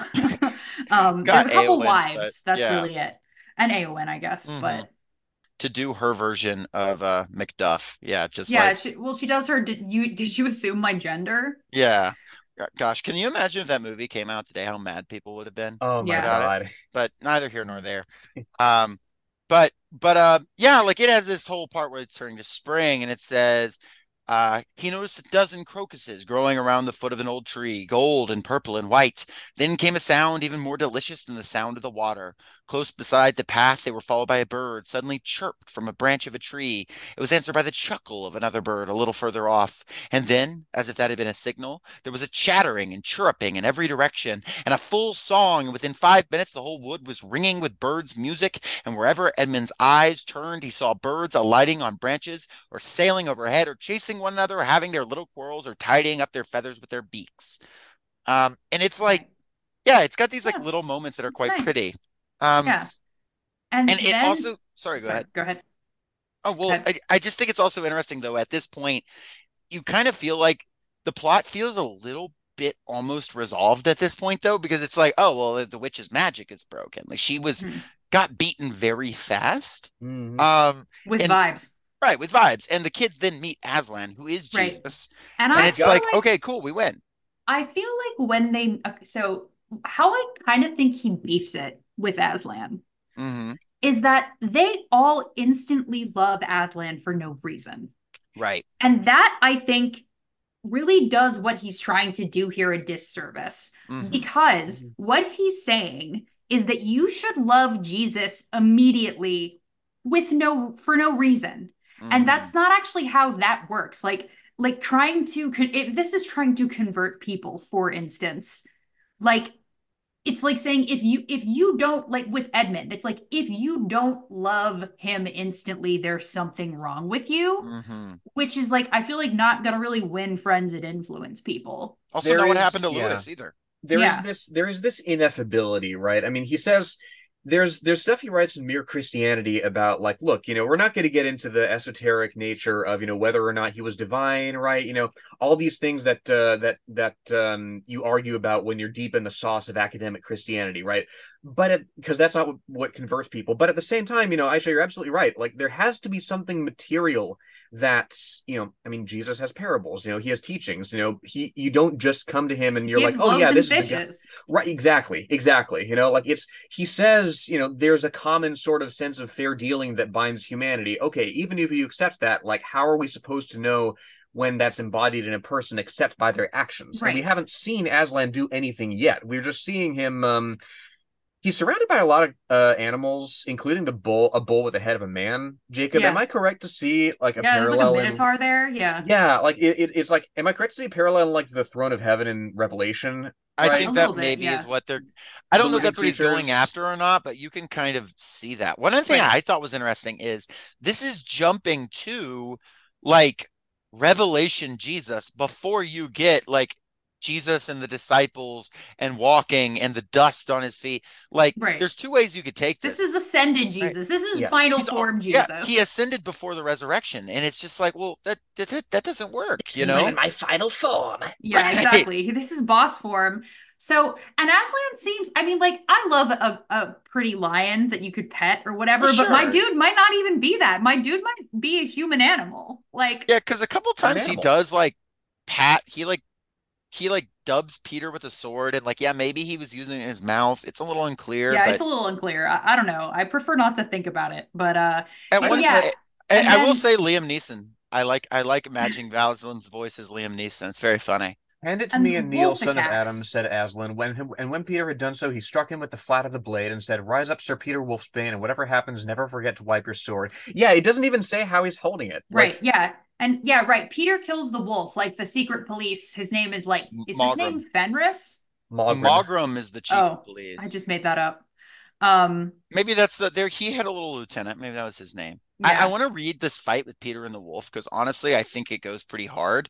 um, got there's a couple Eowyn, wives. but That's yeah. really it. And Eowyn, I guess. Mhm. But To do her version of uh Macduff. Yeah, just yeah, like she, well, she does her. Did you did you assume my gender? yeah. G- Gosh, can you imagine if that movie came out today, how mad people would have been Oh my Yeah. about it? God. But neither here nor there. Um, but but uh yeah, like it has this whole part where it's turning to spring and it says uh he noticed a dozen crocuses growing around the foot of an old tree, gold and purple and white. Then came a sound even more delicious than the sound of the water. Close beside the path, they were followed by a bird, suddenly chirped from a branch of a tree. It was answered by the chuckle of another bird a little further off. And then, as if that had been a signal, there was a chattering and chirruping in every direction, and a full song. And within five minutes, the whole wood was ringing with birds' music, and wherever Edmund's eyes turned, he saw birds alighting on branches, or sailing overhead, or chasing one another, or having their little quarrels, or tidying up their feathers with their beaks. Um, and it's like, Right. yeah, it's got these like Yeah, it's, little moments that are it's quite nice. pretty. Um, Yeah. And and it then, also, sorry, go sorry, ahead. go ahead. Oh, Go well, ahead. I, I just think it's also interesting though, at this point, you kind of feel like the plot feels a little bit almost resolved at this point though, because it's like, oh, well, the witch's magic is broken. Like she was Mhm. got beaten very fast. Mhm. Um, With and vibes. right, with vibes. And the kids then meet Aslan, who is Right. Jesus. And And I it's feel like, like okay, cool, we win. I feel like when they okay, so how I kind of think he beefs it with Aslan Hmm. is that they all instantly love Aslan for no reason. Right. And that I think really does what he's trying to do here a disservice Hmm. because Mhm. what he's saying is that you should love Jesus immediately with no for no reason. And Hmm. that's not actually how that works. Like like trying to con- if this is trying to convert people, for instance, like it's like saying if you if you don't like with Edmund, it's like if you don't love him instantly, there's something wrong with you, Hmm. which is like I feel like not gonna really win friends and influence people. Also, There not what is, happened to yeah. Lewis either. There is Yeah. this there is this ineffability, right? I mean, he says there's there's stuff he writes in Mere Christianity about like, look, you know, we're not going to get into the esoteric nature of, you know, whether or not he was divine, right? You know, all these things that uh, that that um, you argue about when you're deep in the sauce of academic Christianity, right? But because that's not what, what converts people. But at the same time, you know, Aisha, you're absolutely right. Like there has to be something material that's, you know, I mean, Jesus has parables, you know, he has teachings, you know, he you don't just come to him and you're like, Gives oh loaves yeah, and this is the guy. fishes. Right, exactly, exactly. You know, like it's he says, you know, there's a common sort of sense of fair dealing that binds humanity. Okay, even if you accept that, like, how are we supposed to know when that's embodied in a person except by their actions? And we Right. haven't seen Aslan do anything yet. We're just seeing him. Um, he's surrounded by a lot of uh, animals, including the bull, a bull with the head of a man. Jacob, am Yeah. I correct to see like a Yeah, there's like a parallel in? minotaur there. Yeah. Yeah, like it, it, it's like, am I correct to see a parallel in like the throne of heaven in Revelation? I Right? A think little that bit, maybe is yeah. what they're. I The don't know if living that's what he's going after creatures. or not, but you can kind of see that. One other thing Right. I thought was interesting is this is jumping to like Revelation Jesus before you get like Jesus and the disciples and walking and the dust on his feet. Like Right. there's two ways you could take This this. is ascended Right? Jesus. This is Yes. final He's al- form yeah, Jesus. he ascended before the resurrection, and it's just like, well, that that that, that doesn't work, you know? my final form. Yeah, Right. exactly. This is boss form. So, and Aslan seems, I mean, like, I love a, a pretty lion that you could pet or For whatever, but my sure. dude might not even be that. My dude might be a human animal. Like, Yeah, because a couple Or an times he animal. does like pat, he like he like dubs Peter with a sword, and like, yeah, maybe he was using it in his mouth. It's a little unclear, yeah, but it's a little unclear. I, I don't know. I prefer not to think about it, but uh, at but I one, think yeah, that I, and I will then say Liam Neeson. I like I like imagining Val Kilmer's voice as Liam Neeson. It's very funny. hand it to and me, the and Neil, wolf son of Adam, attacks. said Aslan. When and when Peter had done so, he struck him with the flat of the blade and said, "Rise up, Sir Peter Wolfsbane, and whatever happens, never forget to wipe your sword." Yeah, it doesn't even say how he's holding it. Right, Like, yeah. And yeah, right. Peter kills the wolf, like the secret police. His name is like, M- is his Mogram. name Fenris? Maugrim. Mogram is the chief of Oh, I police. just made that up. Um, Maybe that's the there. He had a little lieutenant. Maybe that was his name. I, I yeah. want to read this fight with Peter and the Wolf because honestly, I think it goes pretty hard.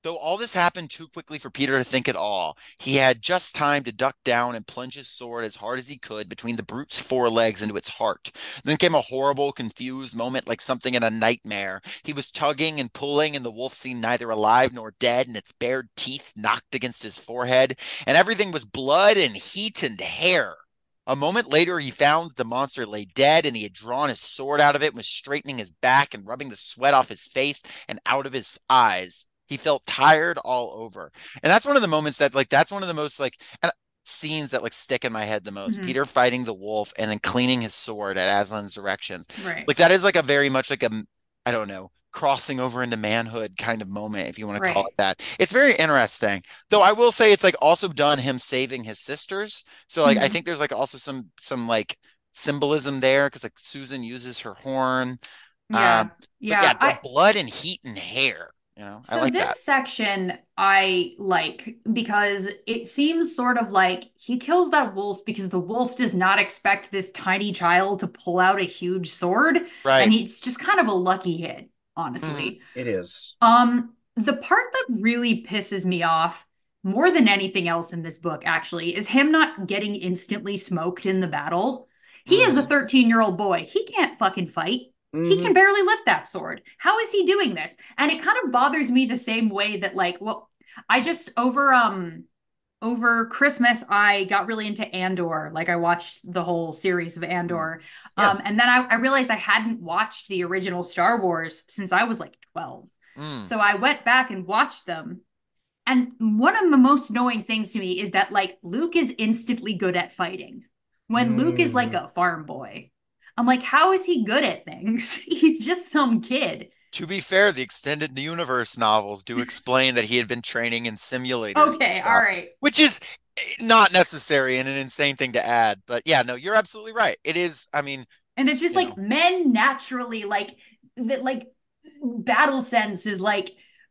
Though all this happened too quickly for Peter to think at all, he had just time to duck down and plunge his sword as hard as he could between the brute's forelegs into its heart. Then came a horrible, confused moment like something in a nightmare. He was tugging and pulling, and the wolf seemed neither alive nor dead, and its bared teeth knocked against his forehead, and everything was blood and heat and hair. A moment later, he found the monster lay dead, and he had drawn his sword out of it and was straightening his back and rubbing the sweat off his face and out of his eyes. He felt tired all over. And that's one of the moments that, like, that's one of the most, like, scenes that, like, stick in my head the most. Mhm. Peter fighting the wolf and then cleaning his sword at Aslan's directions. Right. Like, that is, like, a very much, like, a, I don't know, crossing over into manhood kind of moment, if you want to call Right. it that. It's very interesting. Though I will say it's, like, also done him saving his sisters. So, like, I Mhm. think there's, like, also some, some, like, symbolism there, because, like, Susan uses her horn. Yeah. Um, but Yeah. yeah, the I blood and heat and hair. You know, I So like this that. section I like because it seems sort of like he kills that wolf because the wolf does not expect this tiny child to pull out a huge sword, and Right. he's just kind of a lucky hit, Mhm. honestly. It is. Um, the part that really pisses me off more than anything else in this book, actually, is him not getting instantly smoked in the battle. He is a Mhm. thirteen-year-old boy. He can't fucking fight. He Mhm. can barely lift that sword. How is he doing this? And it kind of bothers me the same way that, like, well, I just over um over Christmas I got really into Andor. Like I watched the whole series of Mm. Andor. Yeah. Um, and then I, I realized I hadn't watched the original Star Wars since I was like twelve. Mm. So I went back and watched them. And one of the most annoying things to me is that, like, Luke is instantly good at fighting. When Luke is like Mhm. a farm boy, I'm like, how is he good at things? He's just some kid. To be fair, the extended universe novels do explain that he had been training in simulators and Okay, all stuff, right. which is eh, not necessary and an insane thing to add. But yeah, no, you're absolutely right. It is, I mean, And it's just you like know, men naturally, like that, like battle sense is like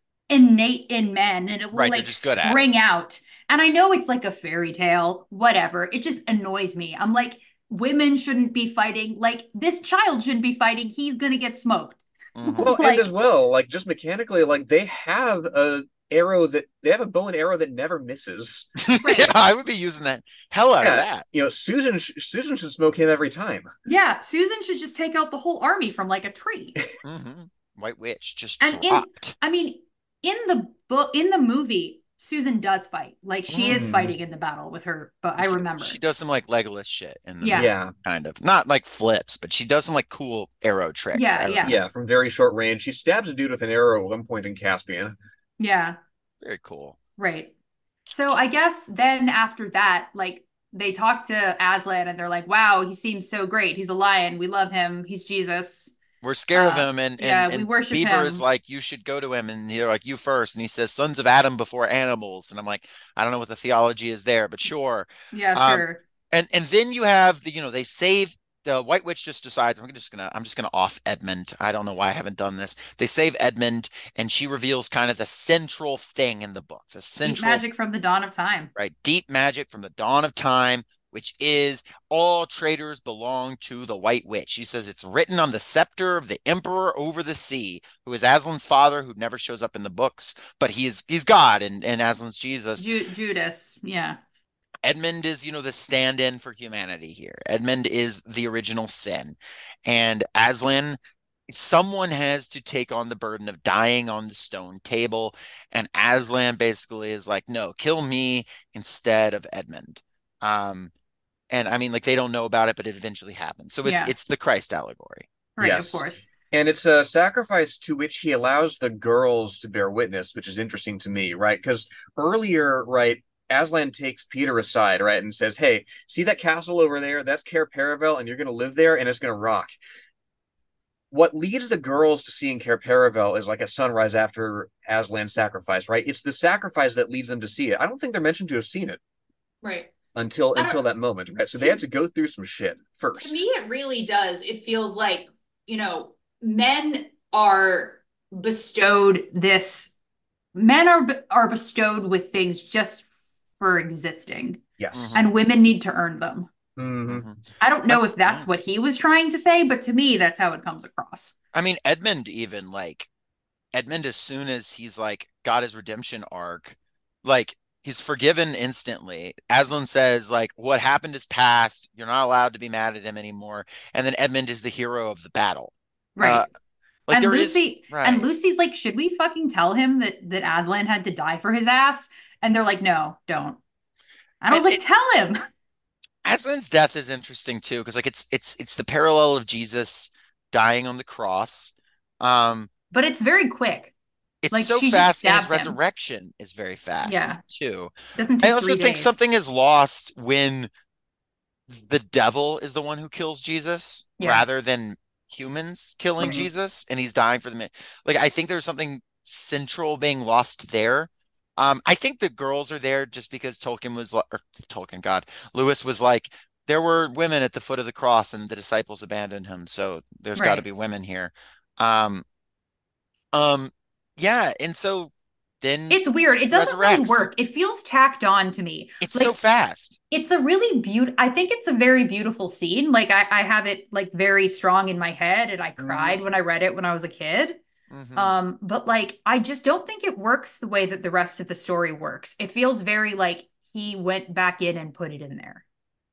innate in men and it will right, they're like just good at it. spring out. And I know it's like a fairy tale, whatever. It just annoys me. I'm like, women shouldn't be fighting. Like, this child shouldn't be fighting. He's gonna get smoked. Mhm. Well, and as Like, well, like just mechanically, like they have a arrow that they have a bow and arrow that never misses. Yeah, right. I would be using that hell out of Yeah, that. you know, Susan Susan should smoke him every time. Yeah, Susan should just take out the whole army from like a tree. Hmm. White Witch just And in, dropped. I mean, in the book, in the movie, Susan does fight. Like, she is Mm. fighting in the battle with her, but I She, remember. she does some like Legolas shit in the Yeah. movie, Yeah, kind of. Not like flips, but she does some like cool arrow tricks. Yeah, I yeah. yeah, from very short range. She stabs a dude with an arrow at one point in Caspian. Yeah, Very cool. right. So I guess then after that, like, they talk to Aslan and they're like, wow, he seems so great. He's a lion. We love him. He's Jesus. We're scared of Uh, him, and yeah, and we and worship Beaver is him. like, you should go to him, and they're like, you first, and he says, sons of Adam before animals, and I'm like, I don't know what the theology is there, but sure. Yeah, Um, sure. and and then you have the, you know, they save the White Witch just decides I'm just gonna I'm just gonna off Edmund. I don't know why I haven't done this. They save Edmund, and she reveals kind of the central thing in the book, the Deep central, magic from the dawn of time. right, deep magic from the dawn of time, which is all traitors belong to the White Witch. She says it's written on the scepter of the Emperor over the sea, who is Aslan's father, who never shows up in the books, but he is he's God, and, and Aslan's Jesus. Ju- Judas. Yeah. Edmund is, you know, the stand-in for humanity here. Edmund is the original sin. And Aslan, someone has to take on the burden of dying on the stone table. And Aslan basically is like, no, kill me instead of Edmund. Um, and I mean, like, they don't know about it, but it eventually happens. So it's Yeah. it's the Christ allegory. Right, of Yes. course. And it's a sacrifice to which he allows the girls to bear witness, which is interesting to me, right? Because earlier, right, Aslan takes Peter aside, right, and says, hey, see that castle over there? That's Cair Paravel, and you're going to live there, and it's going to rock. What leads the girls to seeing Cair Paravel is like a sunrise after Aslan's sacrifice, right? It's the sacrifice that leads them to see it. I don't think they're mentioned to have seen it Right. until I until don't- that moment, right? So to- they have to go through some shit first. To me, it really does. It feels like, you know, men are bestowed. Bestowed this. Men are are bestowed with things just for existing, Yes. Mhm. and women need to earn them. Mhm. Mhm. I don't know I- if that's yeah. what he was trying to say, but to me, that's how it comes across. I mean, Edmund even like Edmund, as soon as he's like got his redemption arc, like he's forgiven instantly. Aslan says, like, what happened is past. You're not allowed to be mad at him anymore. And then Edmund is the hero of the battle. Uh, Right. like And there is Lucy and right. Lucy's like, should we fucking tell him that that Aslan had to die for his ass? And they're like, no, don't. And I And was like, it, tell him. Aslan's death is interesting too, because like it's it's it's the parallel of Jesus dying on the cross. Um, But it's very quick. it's Like so she just fast, and his stabs him. resurrection is very fast Yeah. too. Doesn't I take also three think days. something is lost when the devil is the one who kills Jesus Yeah. rather than humans killing Right. Jesus, and he's dying for the minute. Like I think there's something central being lost there. Um, I think the girls are there just because Tolkien was li- or Tolkien, God, Lewis was like, there were women at the foot of the cross and the disciples abandoned him, so there's got to Right. be women here. Um, um, yeah, and so then It's weird. It he doesn't really resurrects. work. It feels tacked on to me. It's so Like fast. it's a really beautiful, I think it's a very beautiful scene. Like I, I have it like very strong in my head and I Mhm. cried when I read it when I was a kid. hmm Um, but like I just don't think it works the way that the rest of the story works. It feels very like he went back in and put it in there.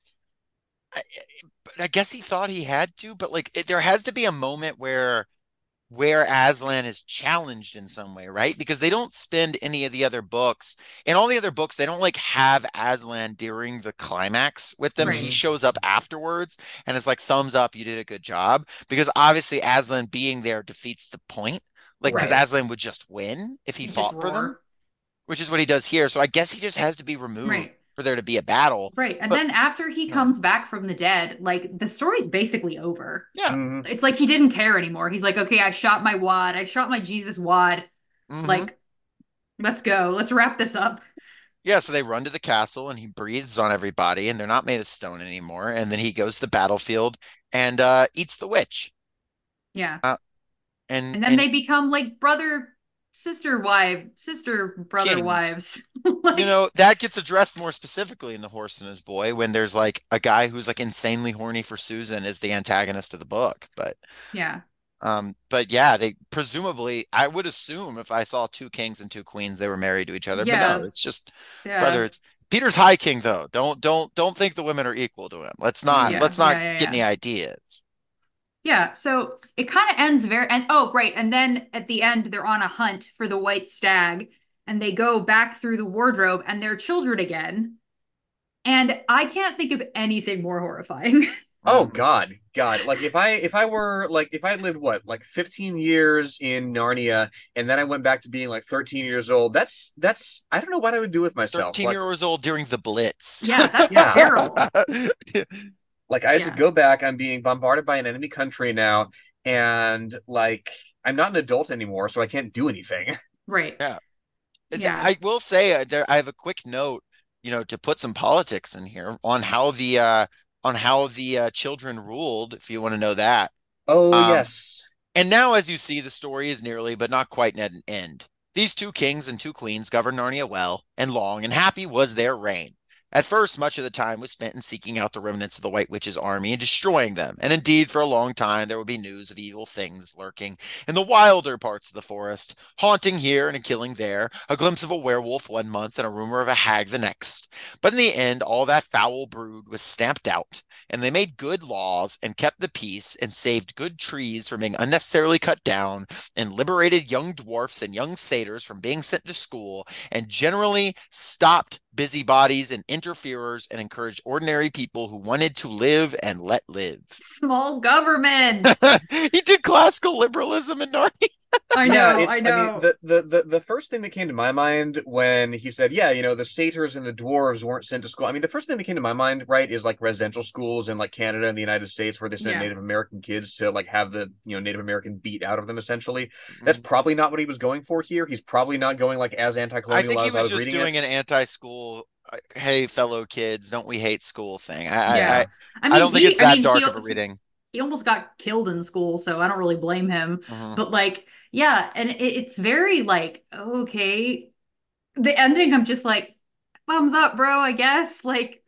I, but I guess he thought he had to, but like it, there has to be a moment where where Aslan is challenged in some way, right? Because they don't spend any of the other books. In all the other books, they don't like have Aslan during the climax with them. He Right. Mhm. shows up afterwards and it's like thumbs up, you did a good job. Because obviously Aslan being there defeats the point. Like because Right. Aslan would just win if he You just fought for them, roar. which is what he does here. So I guess he just has to be removed Right. for there to be a battle. Right. And But then after he yeah. comes back from the dead, like the story's basically over. Yeah. Mhm. It's like he didn't care anymore. He's like, okay, I shot my wad. I shot my Jesus wad. hmm Like, let's go. Let's wrap this up. Yeah, so they run to the castle and he breathes on everybody and they're not made of stone anymore. And then he goes to the battlefield and uh eats the witch. Yeah. Uh, and And then and they become like brother, sister wife, sister brother kings. wives. You Like, know, that gets addressed more specifically in The Horse and His Boy when there's like a guy who's like insanely horny for Susan is the antagonist of the book. But yeah. um, but yeah, they presumably I would assume if I saw two kings and two queens, they were married to each other. But no, Yeah. it's just Yeah. brother. It's Peter's High King though. Don't don't don't think the women are equal to him. Let's not Mhm. Yeah. let's not Yeah. Yeah. get Yeah. any ideas. Yeah. So it kind of ends very, and oh, right. And then at the end, they're on a hunt for the white stag and they go back through the wardrobe and they're children again. And I can't think of anything more horrifying. Oh Mhm. God, God! Like if I if I were like if I lived what like fifteen years in Narnia and then I went back to being like thirteen years old, that's that's I don't know what I would do with myself. thirteen Like years old during the Blitz. Yeah, that's yeah, terrible. like I had to Yeah. go back. I'm being bombarded by an enemy country now, and like I'm not an adult anymore, so I can't do anything. Right. Yeah. Yeah. I will say uh, there I have a quick note, you know, to put some politics in here on how the uh on how the uh, children ruled, if you want to know that. Oh Um, yes. and now, as you see, the story is nearly, but not quite at an end. These two kings and two queens governed Narnia well, and long and happy was their reign. At first, much of the time was spent in seeking out the remnants of the White Witch's army and destroying them. And indeed, for a long time, there would be news of evil things lurking in the wilder parts of the forest, haunting here and killing there, a glimpse of a werewolf one month and a rumor of a hag the next. But in the end, all that foul brood was stamped out, and they made good laws and kept the peace and saved good trees from being unnecessarily cut down and liberated young dwarfs and young satyrs from being sent to school and generally stopped busybodies and interferers and encouraged ordinary people who wanted to live and let live. Small government. He did classical liberalism in Narnia. I Yeah, know. it's I I mean know. the, the the the first thing that came to my mind when he said, yeah, you know, the satyrs and the dwarves weren't sent to school. I mean, the first thing that came to my mind, right, is like residential schools in like Canada and the United States where they sent Yeah. Native American kids to like have the, you know, Native American beat out of them essentially. That's Mhm. probably not what he was going for here. He's probably not going like as I anti-colonial think he as I was was just reading doing an it. anti-school, uh, hey fellow kids, don't we hate school thing. I I Yeah. I, I I mean, don't think he, it's I that mean, he, dark of a reading. he almost got killed in school, so I don't really blame him. Mhm. But like, yeah, and it, it's very like, okay. The ending, I'm just like, thumbs up, bro, I guess. Like,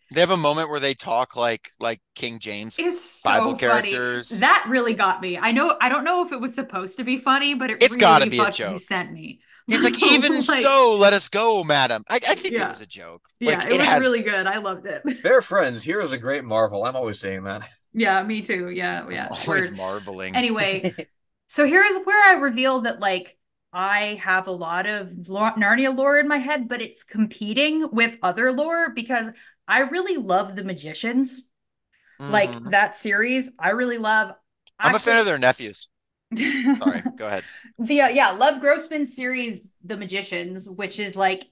They have a moment where they talk like like King James It's Bible so funny. characters. That really got me. I know, I don't know if it was supposed to be funny, but it It's got to really be a fucking joke. sent me. He's like, even Like, so, let us go, madam. I, I think it yeah. was a joke. Yeah, Like it it was has really good. I loved it. They're friends. Heroes a great marvel. I'm always saying that. Yeah, me too. Yeah, I'm yeah. always Word. marveling. Anyway, so here's where I reveal that like I have a lot of lo- Narnia lore in my head, but it's competing with other lore because I really love The Magicians. Like Hmm. that series, I really love. I'm a fan of Actually, their nephews. Sorry, go ahead. the uh, yeah, Love Grossman series The Magicians, which is like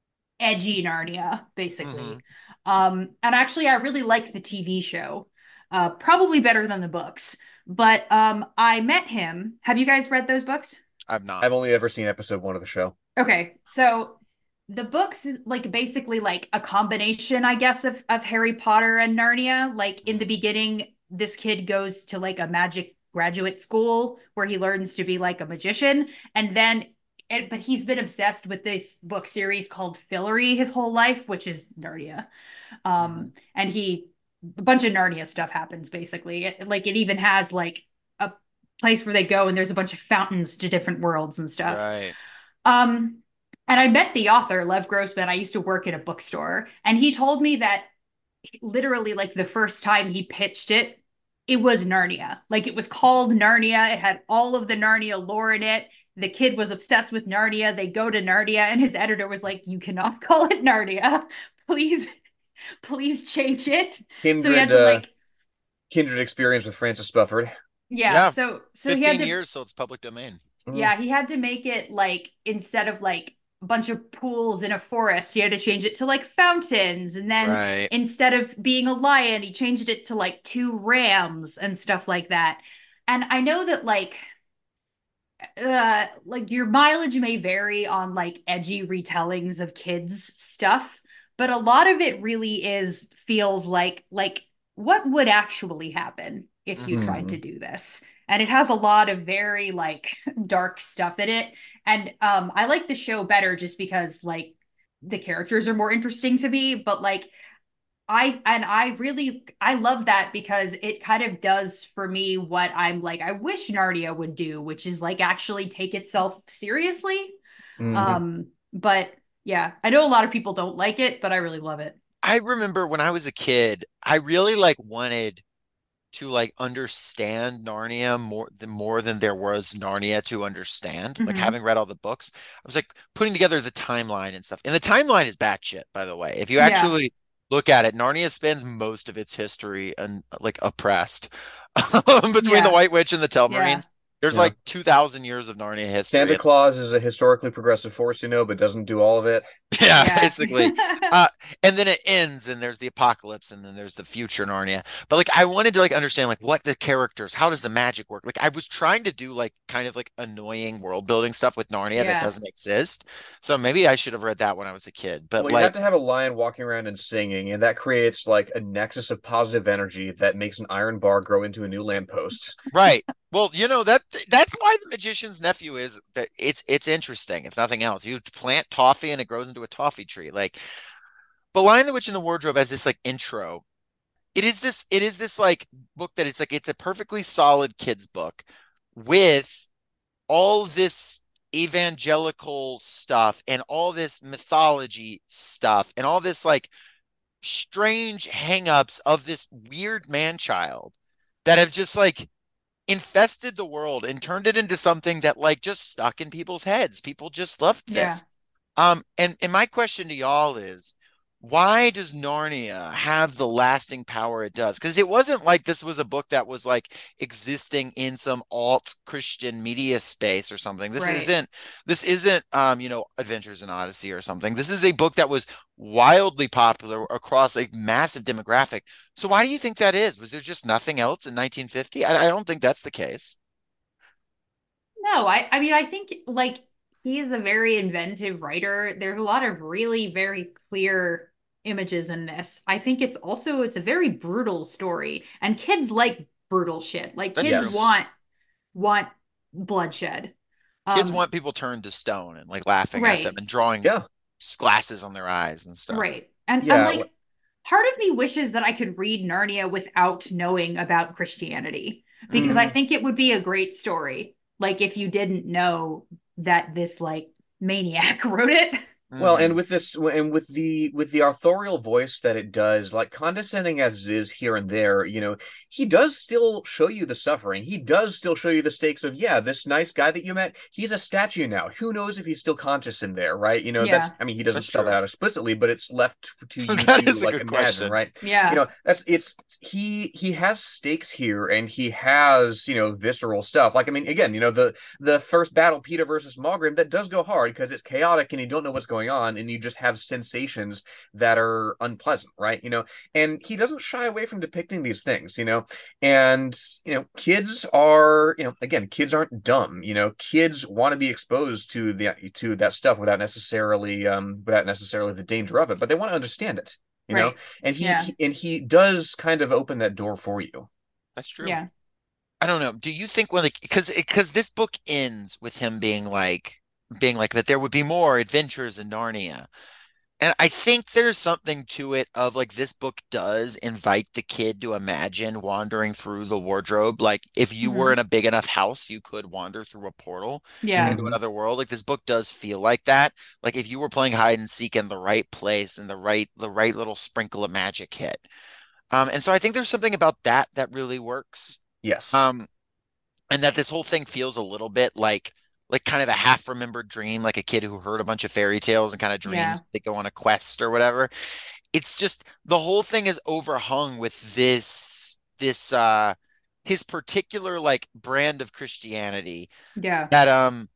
edgy Narnia, Hmm. basically. Um, and actually, I really like the T V show, uh, probably better than the books. But um, I met him. Have you guys read those books? I've not. I've only ever seen episode one of the show. Okay, so the books is like basically like a combination, I guess, of of Harry Potter and Narnia. Like in the Mm. beginning, this kid goes to like a magic graduate school where he learns to be like a magician, and then and, but he's been obsessed with this book series called Fillory his whole life, which is Narnia. Hmm. Um, and he a bunch of Narnia stuff happens basically. It, like it even has like a place where they go and there's a bunch of fountains to different worlds and stuff. Right. Um, and I met the author, Lev Grossman. I used to work at a bookstore, and he told me that literally, like the first time he pitched it, it was Narnia. Like it was called Narnia. It had all of the Narnia lore in it. The kid was obsessed with Narnia. They go to Narnia, and his editor was like, "You cannot call it Narnia. Please, please change it." So he had Kindred, to uh, like, kindred experience with Francis Spufford. yeah. Yeah, So so he had fifteen to years, so it's public domain. Mm. Yeah, he had to make it like instead of like a bunch of pools in a forest, he had to change it to like fountains. And then Right. instead of being a lion, he changed it to like two rams and stuff like that. And I know that like uh like your mileage may vary on like edgy retellings of kids stuff, but a lot of it really is feels like like what would actually happen if you tried Hmm. to do this. And it has a lot of very like dark stuff in it. And um I like the show better just because like the characters are more interesting to me, but like I and I really I love that because it kind of does for me what I'm like I wish Narnia would do, which is like actually take itself seriously. Hmm. Um, but yeah, I know a lot of people don't like it, but I really love it. I remember when I was a kid, I really like wanted to like understand Narnia more than more than there was Narnia to understand. Like Hmm. having read all the books, I was like putting together the timeline and stuff. And the timeline is batshit, by the way. If you Yeah, actually look at it, Narnia spends most of its history and like oppressed between the yeah, White Witch and the yeah, Telmarines. There's Yeah. like two thousand years of Narnia history. Santa Claus is a historically progressive force, you know, but doesn't do all of it. Yeah, yeah. basically. Uh, and then it ends and there's the apocalypse and then there's the future Narnia. But like I wanted to like understand like what the characters, how does the magic work? Like I was trying to do like kind of like annoying world building stuff with Narnia that Yeah. doesn't exist. So maybe I should have read that when I was a kid. But Well, you have like to have a lion walking around and singing, and that creates like a nexus of positive energy that makes an iron bar grow into a new lamppost. right. Well, you know that that's why the magician's nephew is that it's it's interesting, if nothing else. You plant toffee and it grows into a toffee tree. Like but Lion the Witch in the Wardrobe has this like intro. It is this it is this like book that it's like it's a perfectly solid kids book with all this evangelical stuff and all this mythology stuff and all this like strange hangups of this weird man child that have just like infested the world and turned it into something that like just stuck in people's heads. People just loved Yeah. this. Um, and and my question to y'all is, why does Narnia have the lasting power it does? Because it wasn't like this was a book that was like existing in some alt Christian media space or something. This Right. isn't this isn't um, you know, Adventures in Odyssey or something. This is a book that was wildly popular across a massive demographic. So why do you think that is? Was there just nothing else in nineteen fifty? I, I don't think that's the case. No, I I mean I think like he is a very inventive writer. There's a lot of really very clear images in this. I think it's also it's a very brutal story and kids like brutal shit. Like That's kids true. Yes. want want bloodshed. Kids Um want people turned to stone and like laughing at them right. and drawing Yeah. glasses on their eyes and stuff. Right. And and Yeah. like part of me wishes that I could read Narnia without knowing about Christianity because I Mm. think it would be a great story. Like if you didn't know that this like maniac wrote it. Well, and Mhm. with this, and with the with the authorial voice that it does, like condescending as it is here and there, you know, he does still show you the suffering. He does still show you the stakes of, yeah, this nice guy that you met, he's a statue now. Who knows if he's still conscious in there, right? You know, that's, Yeah. I mean, he doesn't That's spell that true. out explicitly, but it's left to you That to is a like good imagine, question. right? You Yeah. know, that's it's he he has stakes here, and he has, you know, visceral stuff. Like, I mean, again, you know, the the first battle, Peeta versus Maugrim, that does go hard because it's chaotic and you don't know what's going on, and you just have sensations that are unpleasant, right? You know, and he doesn't shy away from depicting these things, you know, and you know, kids are, you know, again, kids aren't dumb, you know, kids want to be exposed to the to that stuff without necessarily um without necessarily the danger of it, but they want to understand it, you know, Right. and he, Yeah. he and he does kind of open that door for you. That's true. Yeah. I don't know. Do you think when like because because this book ends with him being like being like that there would be more adventures in Narnia. And I think there's something to it of like this book does invite the kid to imagine wandering through the wardrobe. Like if you were in Hmm. a big enough house, you could wander through a portal Yeah. into Mm-hmm. another world. Like this book does feel like that. Like if you were playing hide and seek in the right place and the right the right little sprinkle of magic hit. Um, and so I think there's something about that that really works. Yes. Um, and that this whole thing feels a little bit like like kind of a half remembered dream, like a kid who heard a bunch of fairy tales and kind of Yeah. dreams they go on a quest or whatever. It's just the whole thing is overhung with this this uh his particular like brand of Christianity Yeah. that um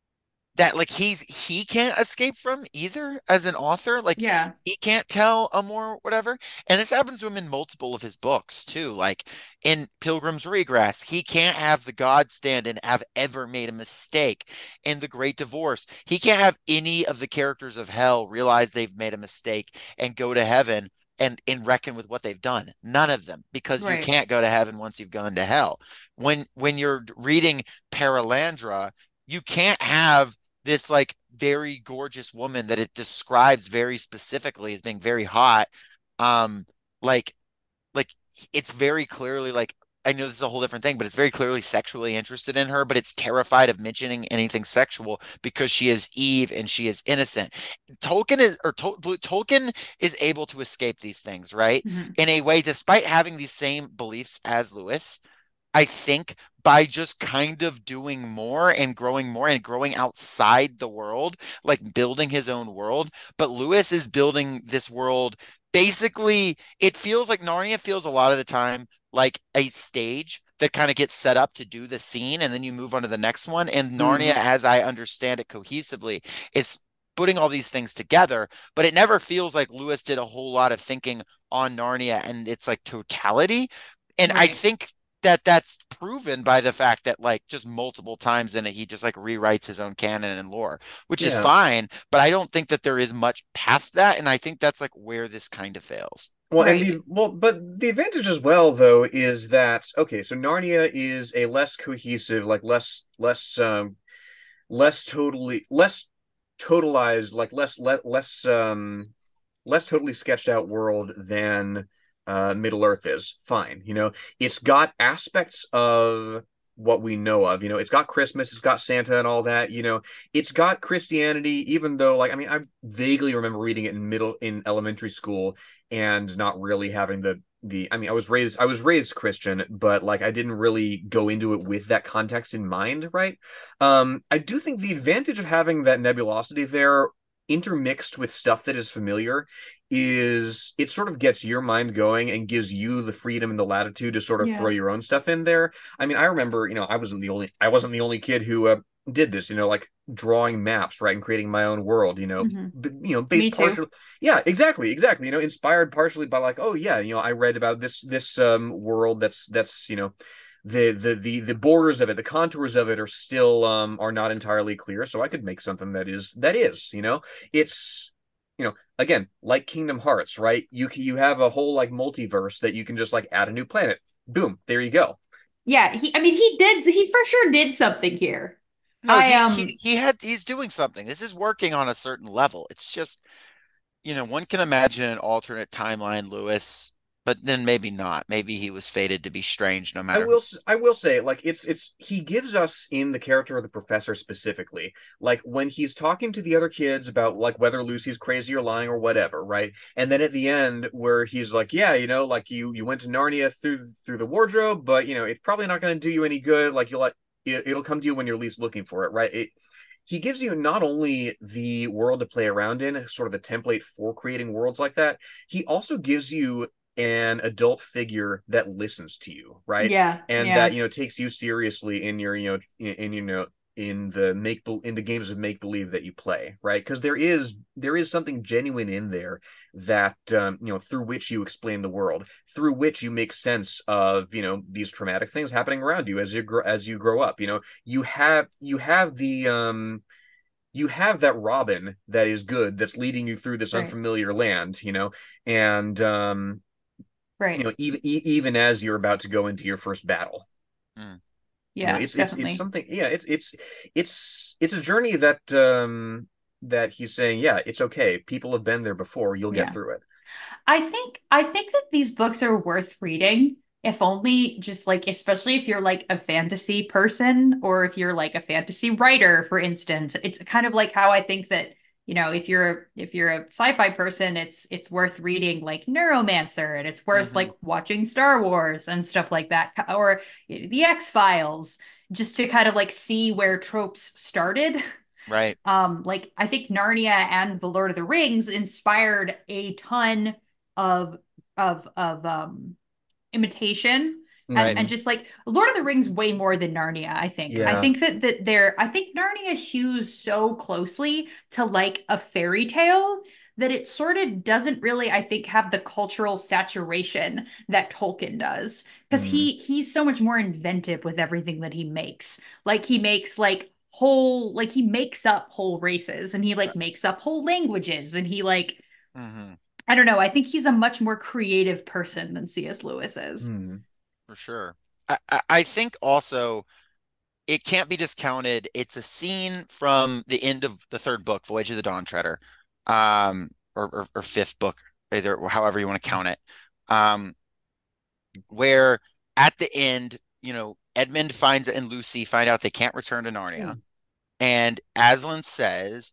that like he's he can't escape from either as an author. Like Yeah. he can't tell a more whatever. And this happens to him in multiple of his books too. Like in Pilgrim's Regress, he can't have the God stand and have ever made a mistake. In The Great Divorce, he can't have any of the characters of hell realize they've made a mistake and go to heaven and and reckon with what they've done. None of them, because you Right. can't go to heaven once you've gone to hell. When when you're reading Paralandra, you can't have this like very gorgeous woman that it describes very specifically as being very hot. Um, like like it's very clearly like I know this is a whole different thing, but it's very clearly sexually interested in her, but it's terrified of mentioning anything sexual because she is Eve and she is innocent. Tolkien is or Tol- Tolkien is able to escape these things, right? Hmm. In a way, despite having these same beliefs as Lewis, I think by just kind of doing more and growing more and growing outside the world, like building his own world. But Lewis is building this world. Basically, it feels like Narnia feels a lot of the time like a stage that kind of gets set up to do the scene, and then you move on to the next one. And Narnia, Mm-hmm. as I understand it cohesively, is putting all these things together, but it never feels like Lewis did a whole lot of thinking on Narnia and its like totality. And I Right. think that that's proven by the fact that like just multiple times in it he just like rewrites his own canon and lore, which is Yeah. fine, but I don't think that there is much past that, and I think that's like where this kind of fails. Well, and the Right. well, but the advantage as well, though, is that okay, so Narnia is a less cohesive, like less less um less totally less totalized, like less le less um less totally sketched out world than uh Middle Earth is. Fine, you know, it's got aspects of what we know of. You know, it's got Christmas, it's got Santa and all that. You know, it's got Christianity, even though, like, I mean, I vaguely remember reading it in middle in elementary school and not really having the the I mean, I was raised I was raised Christian, but like I didn't really go into it with that context in mind, right? Um, I do think the advantage of having that nebulosity there intermixed with stuff that is familiar is it sort of gets your mind going and gives you the freedom and the latitude to sort of throw Yeah. your own stuff in there. I mean, I remember, you know, I wasn't the only I wasn't the only kid who uh, did this, you know, like drawing maps, right, and creating my own world, you know, Hmm. b- you know, Me based too. partially, yeah, exactly, exactly, you know, inspired partially by like, oh yeah, you know, I read about this this um world that's that's you know the the the the borders of it, the contours of it are still um are not entirely clear, so I could make something that is that is, you know, it's you know, again, like Kingdom Hearts, right? You you have a whole like multiverse that you can just like add a new planet. Boom, there you go. Yeah. He, I mean, he did, he for sure did something here. No, I, he he um, he had he's doing something. This is working on a certain level. It's just you know, one can imagine an alternate timeline Lewis, but then maybe not. Maybe he was fated to be strange no I matter will who. s- I will say, like, it's it's he gives us in the character of the professor specifically, like when he's talking to the other kids about like whether Lucy's crazy or lying or whatever, right? And then at the end where he's like, yeah, you know, like you you went to Narnia through through the wardrobe, but you know, it's probably not going to do you any good. Like you'll like it, it'll come to you when you're least looking for it, right? It he gives you not only the world to play around in, sort of the template for creating worlds like that, he also gives you an adult figure that listens to you, right? Yeah, And that, yeah, you know, takes you seriously in your, you know, in, in you know, in the make in the games of make believe that you play, right? Because there is there is something genuine in there that um, you know, through which you explain the world, through which you make sense of, you know, these traumatic things happening around you as you grow as you grow up. You know, you have you have the um you have that Robin that is good that's leading you through this right, unfamiliar land, you know, and um you right. know, even even as you're about to go into your first battle. Mm. You know, Yeah, it's it's it's definitely. something. Yeah, it's it's it's it's a journey that um that he's saying, yeah, it's okay. People have been there before. You'll get Yeah. through it. I think I think that these books are worth reading, if only just like, especially if you're like a fantasy person or if you're like a fantasy writer, for instance. It's kind of like how I think that, you know, if you're if you're a sci-fi person, it's it's worth reading like Neuromancer, and it's worth Hmm. like watching Star Wars and stuff like that, or the X-Files, just to kind of like see where tropes started. Right. Um, like I think Narnia and The Lord of the Rings inspired a ton of of of um imitation, and Right. and Hmm. just like Lord of the Rings way more than Narnia. I think I Yeah. think that that they're I think Narnia hews so closely to like a fairy tale that it sort of doesn't really, I think, have the cultural saturation that Tolkien does, because Hmm. he he's so much more inventive with everything that he makes. Like he makes like whole like he makes up whole races, and he like makes up whole languages, and he like, Hmm. I don't know. I think he's a much more creative person than C S. Lewis is. Hmm. For sure. I, I I think also it can't be discounted. It's a scene from the end of the third book, Voyage of the Dawn Treader, um, or, or, or fifth book, either however you want to count it, um, where at the end, you know, Edmund finds and Lucy find out they can't return to Narnia, and Aslan says,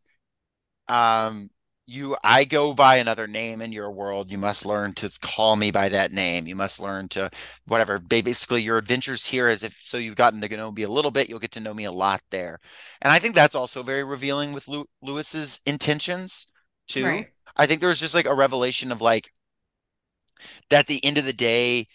um, you, I go by another name in your world. You must learn to call me by that name. You must learn to whatever. Basically, your adventures here, as if so you've gotten to know me a little bit, you'll get to know me a lot there. And I think that's also very revealing with Lew Lewis's intentions too. Right. I think there's just like a revelation of like that at the end of the day,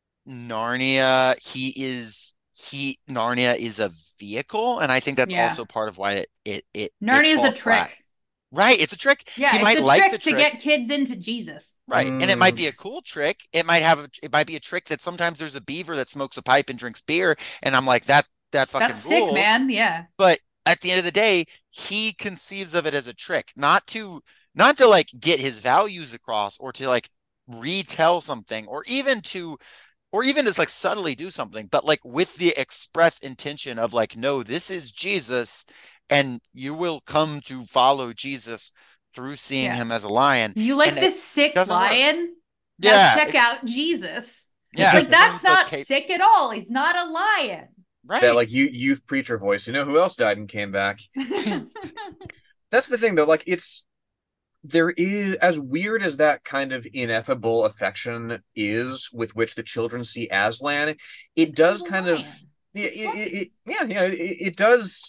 Narnia, he is he Narnia is a vehicle, and I think that's Yeah. also part of why it it it it Narnia is a falls flat. trick. Right. It's a trick. Yeah, He it's might a like the trick to trick. get kids into Jesus. Right. And it might Hmm. be a cool trick. It might have a, it might be a trick that sometimes there's a beaver that smokes a pipe and drinks beer. And I'm like, that that That's fucking sick, rules. man. Yeah. But at the end of the day, he conceives of it as a trick, not to not to like get his values across or to like retell something or even to or even just like subtly do something, but like with the express intention of like, no, this is Jesus, and you will come to follow Jesus through seeing Yeah. him as a lion, You like and it this sick doesn't work. lion? Now Yeah, check it's out Jesus. It's yeah, like, as long as that's the not tape, sick at all. He's not a lion. That right? like you youth preacher voice. You know who else died and came back? That's the thing though. Like it's there is, as weird as that kind of ineffable affection is with which the children see Aslan, it He's does a kind of lion. it, He's it, fluffy. it, yeah, yeah, it, it does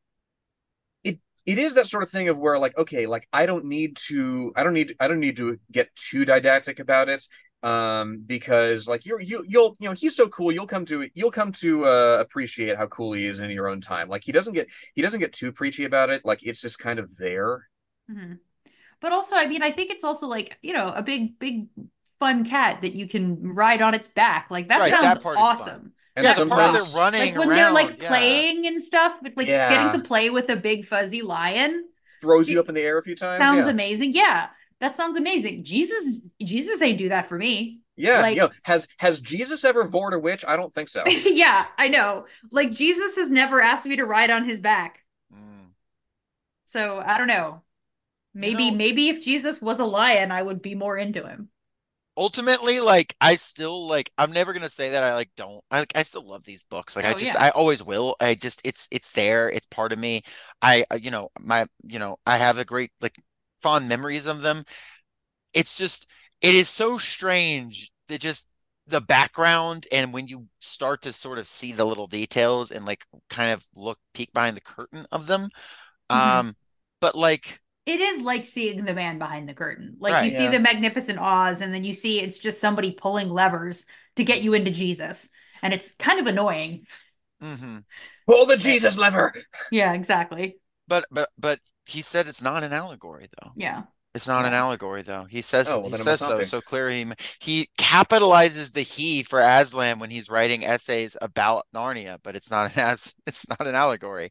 it it is that sort of thing of where like, okay, like I don't need to I don't need I don't need to get too didactic about it, um because like you're you you'll you know he's so cool, you'll come to you'll come to uh appreciate how cool he is in your own time. Like he doesn't get he doesn't get too preachy about it, like it's just kind of there. Mhm. But also, I mean, I think it's also like, you know, a big, big fun cat that you can ride on its back. Like that Right, sounds that part is fun. awesome. And Yeah, the Like, part where they're gosh, sometimes like running when they're around, like yeah, playing and stuff, like getting to yeah, play with a big fuzzy lion. throws you It up in the air a few times. sounds Yeah. amazing. Yeah, that sounds amazing. Jesus, Jesus ain't do that for me. Yeah. You know, Like, has has Jesus ever vored a witch? I don't think so. yeah, I know. Like Jesus has never asked me to ride on his back. mm, So I don't know. you Maybe, know, maybe if Jesus was a lion, I would be more into him. ultimately, like I still like I'm never gonna say that I like don't I like I still love these books. Like I Oh just yeah. I always will. I just it's it's there. It's part of me. I uh, you know my you know I have a great like fond memories of them. It's just it is so strange that just the background and when you start to sort of see the little details and like kind of look peek behind the curtain of them. Mhm. Um, but like It is like seeing the man behind the curtain. Like you right. see Yeah. the Magnificent Oz, and then you see it's just somebody pulling levers to get you into Jesus. And it's kind of annoying. Mm-hmm. Pull the Jesus lever. Yeah, exactly. But but but he said it's not an allegory though. Yeah. It's not an Yeah. allegory though. He says Oh, well, he then it must says not so be. so clearly. He, he capitalizes the he for Aslan when he's writing essays about Narnia, but it's not an as it's not an allegory.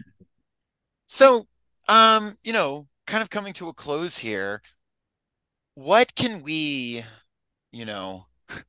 So, um, you know, kind of coming to a close here, what can we, you know,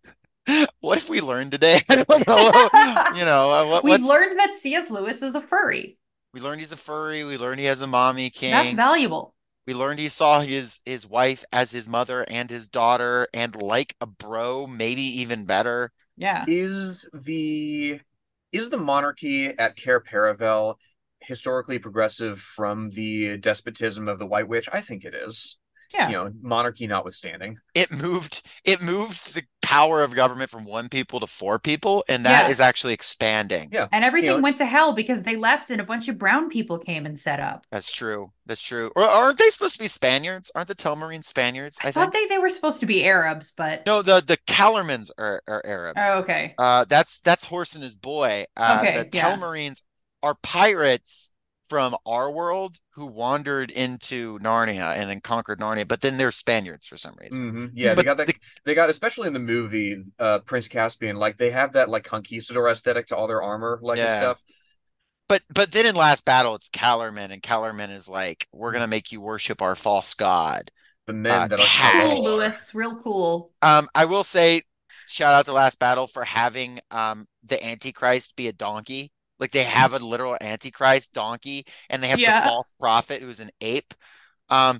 what if we learned today? I don't know. You know, uh, what We've what's learned that C S. Lewis is a furry. we learned he's a furry, we learned he has a mommy That's king. valuable. We learned he saw his his wife as his mother and his daughter, and like a bro, maybe even better. Yeah. Is the is the monarchy at Cair Paravel historically progressive from the despotism of the White Witch? I think it is. You Yeah. know, monarchy notwithstanding. It moved it moved the power of government from one people to four people, and that Yeah. is actually expanding. Yeah. And You everything know, went to hell because they left and a bunch of brown people came and set up. That's true. That's true. Or aren't they supposed to be Spaniards? Aren't the Telmarine Spaniards, I I thought think? they, they were supposed to be Arabs, but No, the the Calormans are, are Arab. oh, okay. Uh, that's that's Horse and his boy. Uh, the Okay. Yeah. Telmarines are pirates from our world who wandered into Narnia and then conquered Narnia, but then they're Spaniards for some reason. hmm yeah, they Mhm. But got that. the They got, especially in the movie, uh, Prince Caspian. Like they have that like conquistador aesthetic to all their armor, like and yeah, stuff. but but then in Last Battle, it's Calorman, and Calorman is like, we're gonna make you worship our false god, The uh, men that our Cool, capital Tash. are. Lewis. Real cool. Um, I will say, shout out to Last Battle for having um the Antichrist be a donkey. Like they have a literal Antichrist donkey, and they have the Yeah. false prophet who's an ape. Um,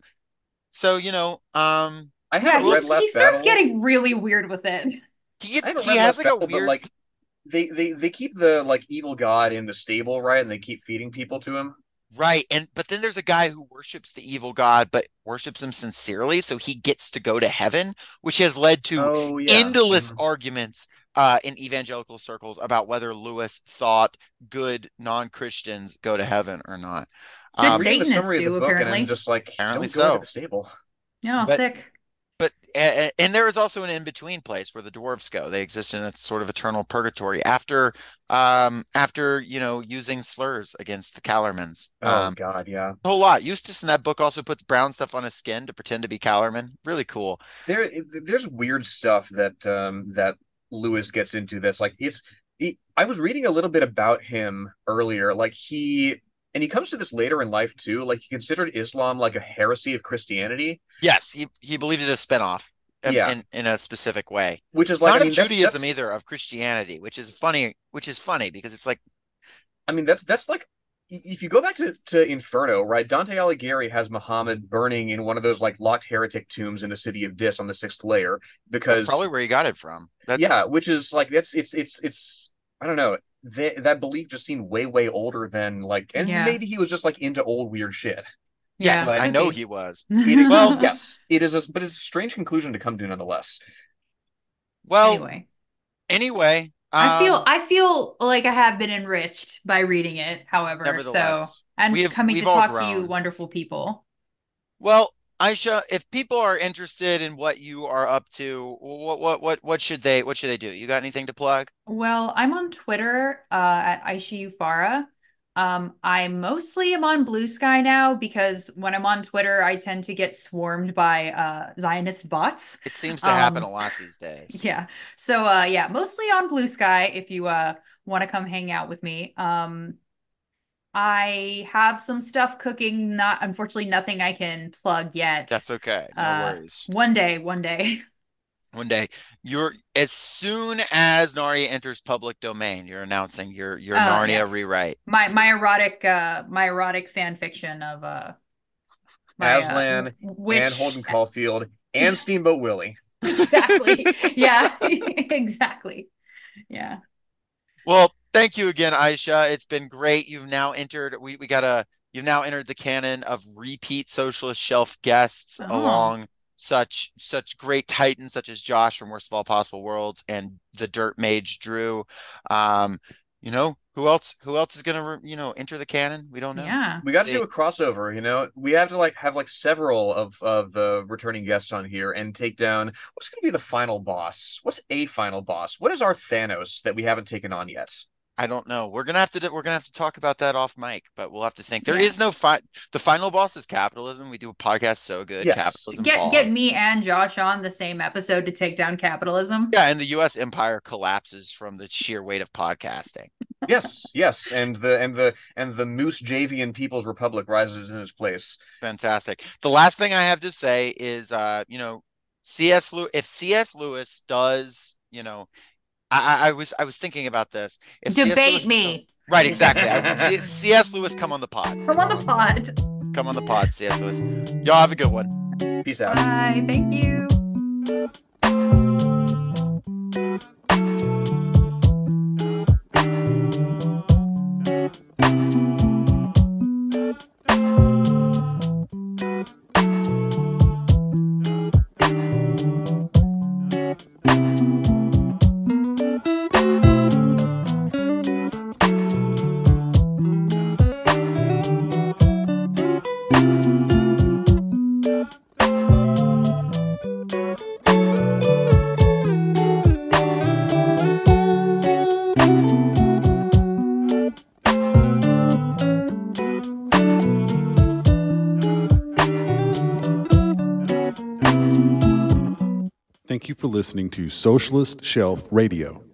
so you know, um, I Yeah. haven't we'll read He's he Last starts Battle. getting really weird with it. he I gets haven't he read has Last like a Battle, but weird like they they they keep the like evil god in the stable, right? And they keep feeding people to him. right, and but then there's a guy who worships the evil god, but worships him sincerely, so he gets to go to heaven, which has led to Oh yeah. endless Mhm. arguments uh, in evangelical circles about whether Lewis thought good non-Christians go to heaven or not. I'm Good Um, reading the Satanists summary of the do, book, and I'm apparently. just like, apparently don't go into so. the stable. No, But sick. but uh, and there is also an in-between place where the dwarves go. They exist in a sort of eternal purgatory after um after you know using slurs against the Calormans. Oh Um God, yeah. a whole lot. Eustace in that book also puts brown stuff on his skin to pretend to be Calorman. Really cool. There, there's weird stuff that um that Lewis gets into. That's like it's. It, I was reading a little bit about him earlier. Like he, and he comes to this later in life too. Like he considered Islam like a heresy of Christianity. Yes, he he believed it a spinoff in, Yeah, in in a specific way. which is like, I Not of mean, that's Judaism that's either, of Christianity, which is funny, which is funny because it's like, I mean, that's that's like if you go back to, to Inferno, right? Dante Alighieri has Muhammad burning in one of those like locked heretic tombs in the city of Dis on the sixth layer that's because probably where he got it from. That yeah, which is like that's it's it's it's I don't know. That that belief just seemed way way older than like, and Yeah. maybe he was just like into old weird shit. yes, Yeah. But I Could know be. he was. it Well, yes, it is a but it's a strange conclusion to come to nonetheless. well, Anyway. anyway, I feel um, I feel like I have been enriched by reading it, however. So, nevertheless, and we've coming to we've all talk to you grown. wonderful people. Well, Aisha, if people are interested in what you are up to, what what what what should they what should they do? You got anything to plug? Well, I'm on Twitter uh, at Aisha Farah. Um, I mostly am on Blue Sky now because when I'm on Twitter, I tend to get swarmed by uh, Zionist bots. It seems to happen a Um, lot these days. yeah. So uh, yeah, mostly on Blue Sky if you uh, want to come hang out with me. Um, I have some stuff cooking, not unfortunately nothing I can plug yet. That's okay. No Uh, worries. one day, one day. One day, you're as soon as Narnia enters public domain, you're announcing your your Uh, yeah. Narnia rewrite. My You're my erotic uh my erotic fan fiction of uh My, uh, Aslan, witch. and Holden Caulfield, and Steamboat Willie. Exactly. Yeah, exactly. Yeah. Well, thank you again, Aisha. It's been great. You've now entered, we, we got a, you've now entered the canon of repeat Socialist Shelf guests Oh. along such such great titans such as Josh from Worst of All Possible Worlds and the Dirt Mage Drew. Um, you know, who else who else is gonna, you know, enter the canon? We don't know. Yeah. We got to See. do a crossover, you know. We have to like have like several of of the returning guests on here and take down what's going to be the final boss. What's a final boss? What is our Thanos that we haven't taken on yet? I don't know. We're gonna have to we're gonna have to talk about that off mic, but we'll have to think. There Yeah. is no fi the final boss is capitalism. We do a podcast so good. Yes. Capitalism Get falls. get me and Josh on the same episode to take down capitalism. Yeah, and the U S empire collapses from the sheer weight of podcasting. Yes, yes, and the and the and the Moose Javian People's Republic rises in its place. Fantastic. The last thing I have to say is, uh, you know, C S. Lewis. If C S. Lewis does, you know, I, I was I was thinking about this. If C S. Debate Lewis- me. Right, exactly. I, C- C.S. Lewis, come on the pod. Come on the pod. Come on the pod, C S. Lewis. Y'all have a good one. Peace out. Bye. Thank you. Thank you for listening to Socialist Shelf Radio.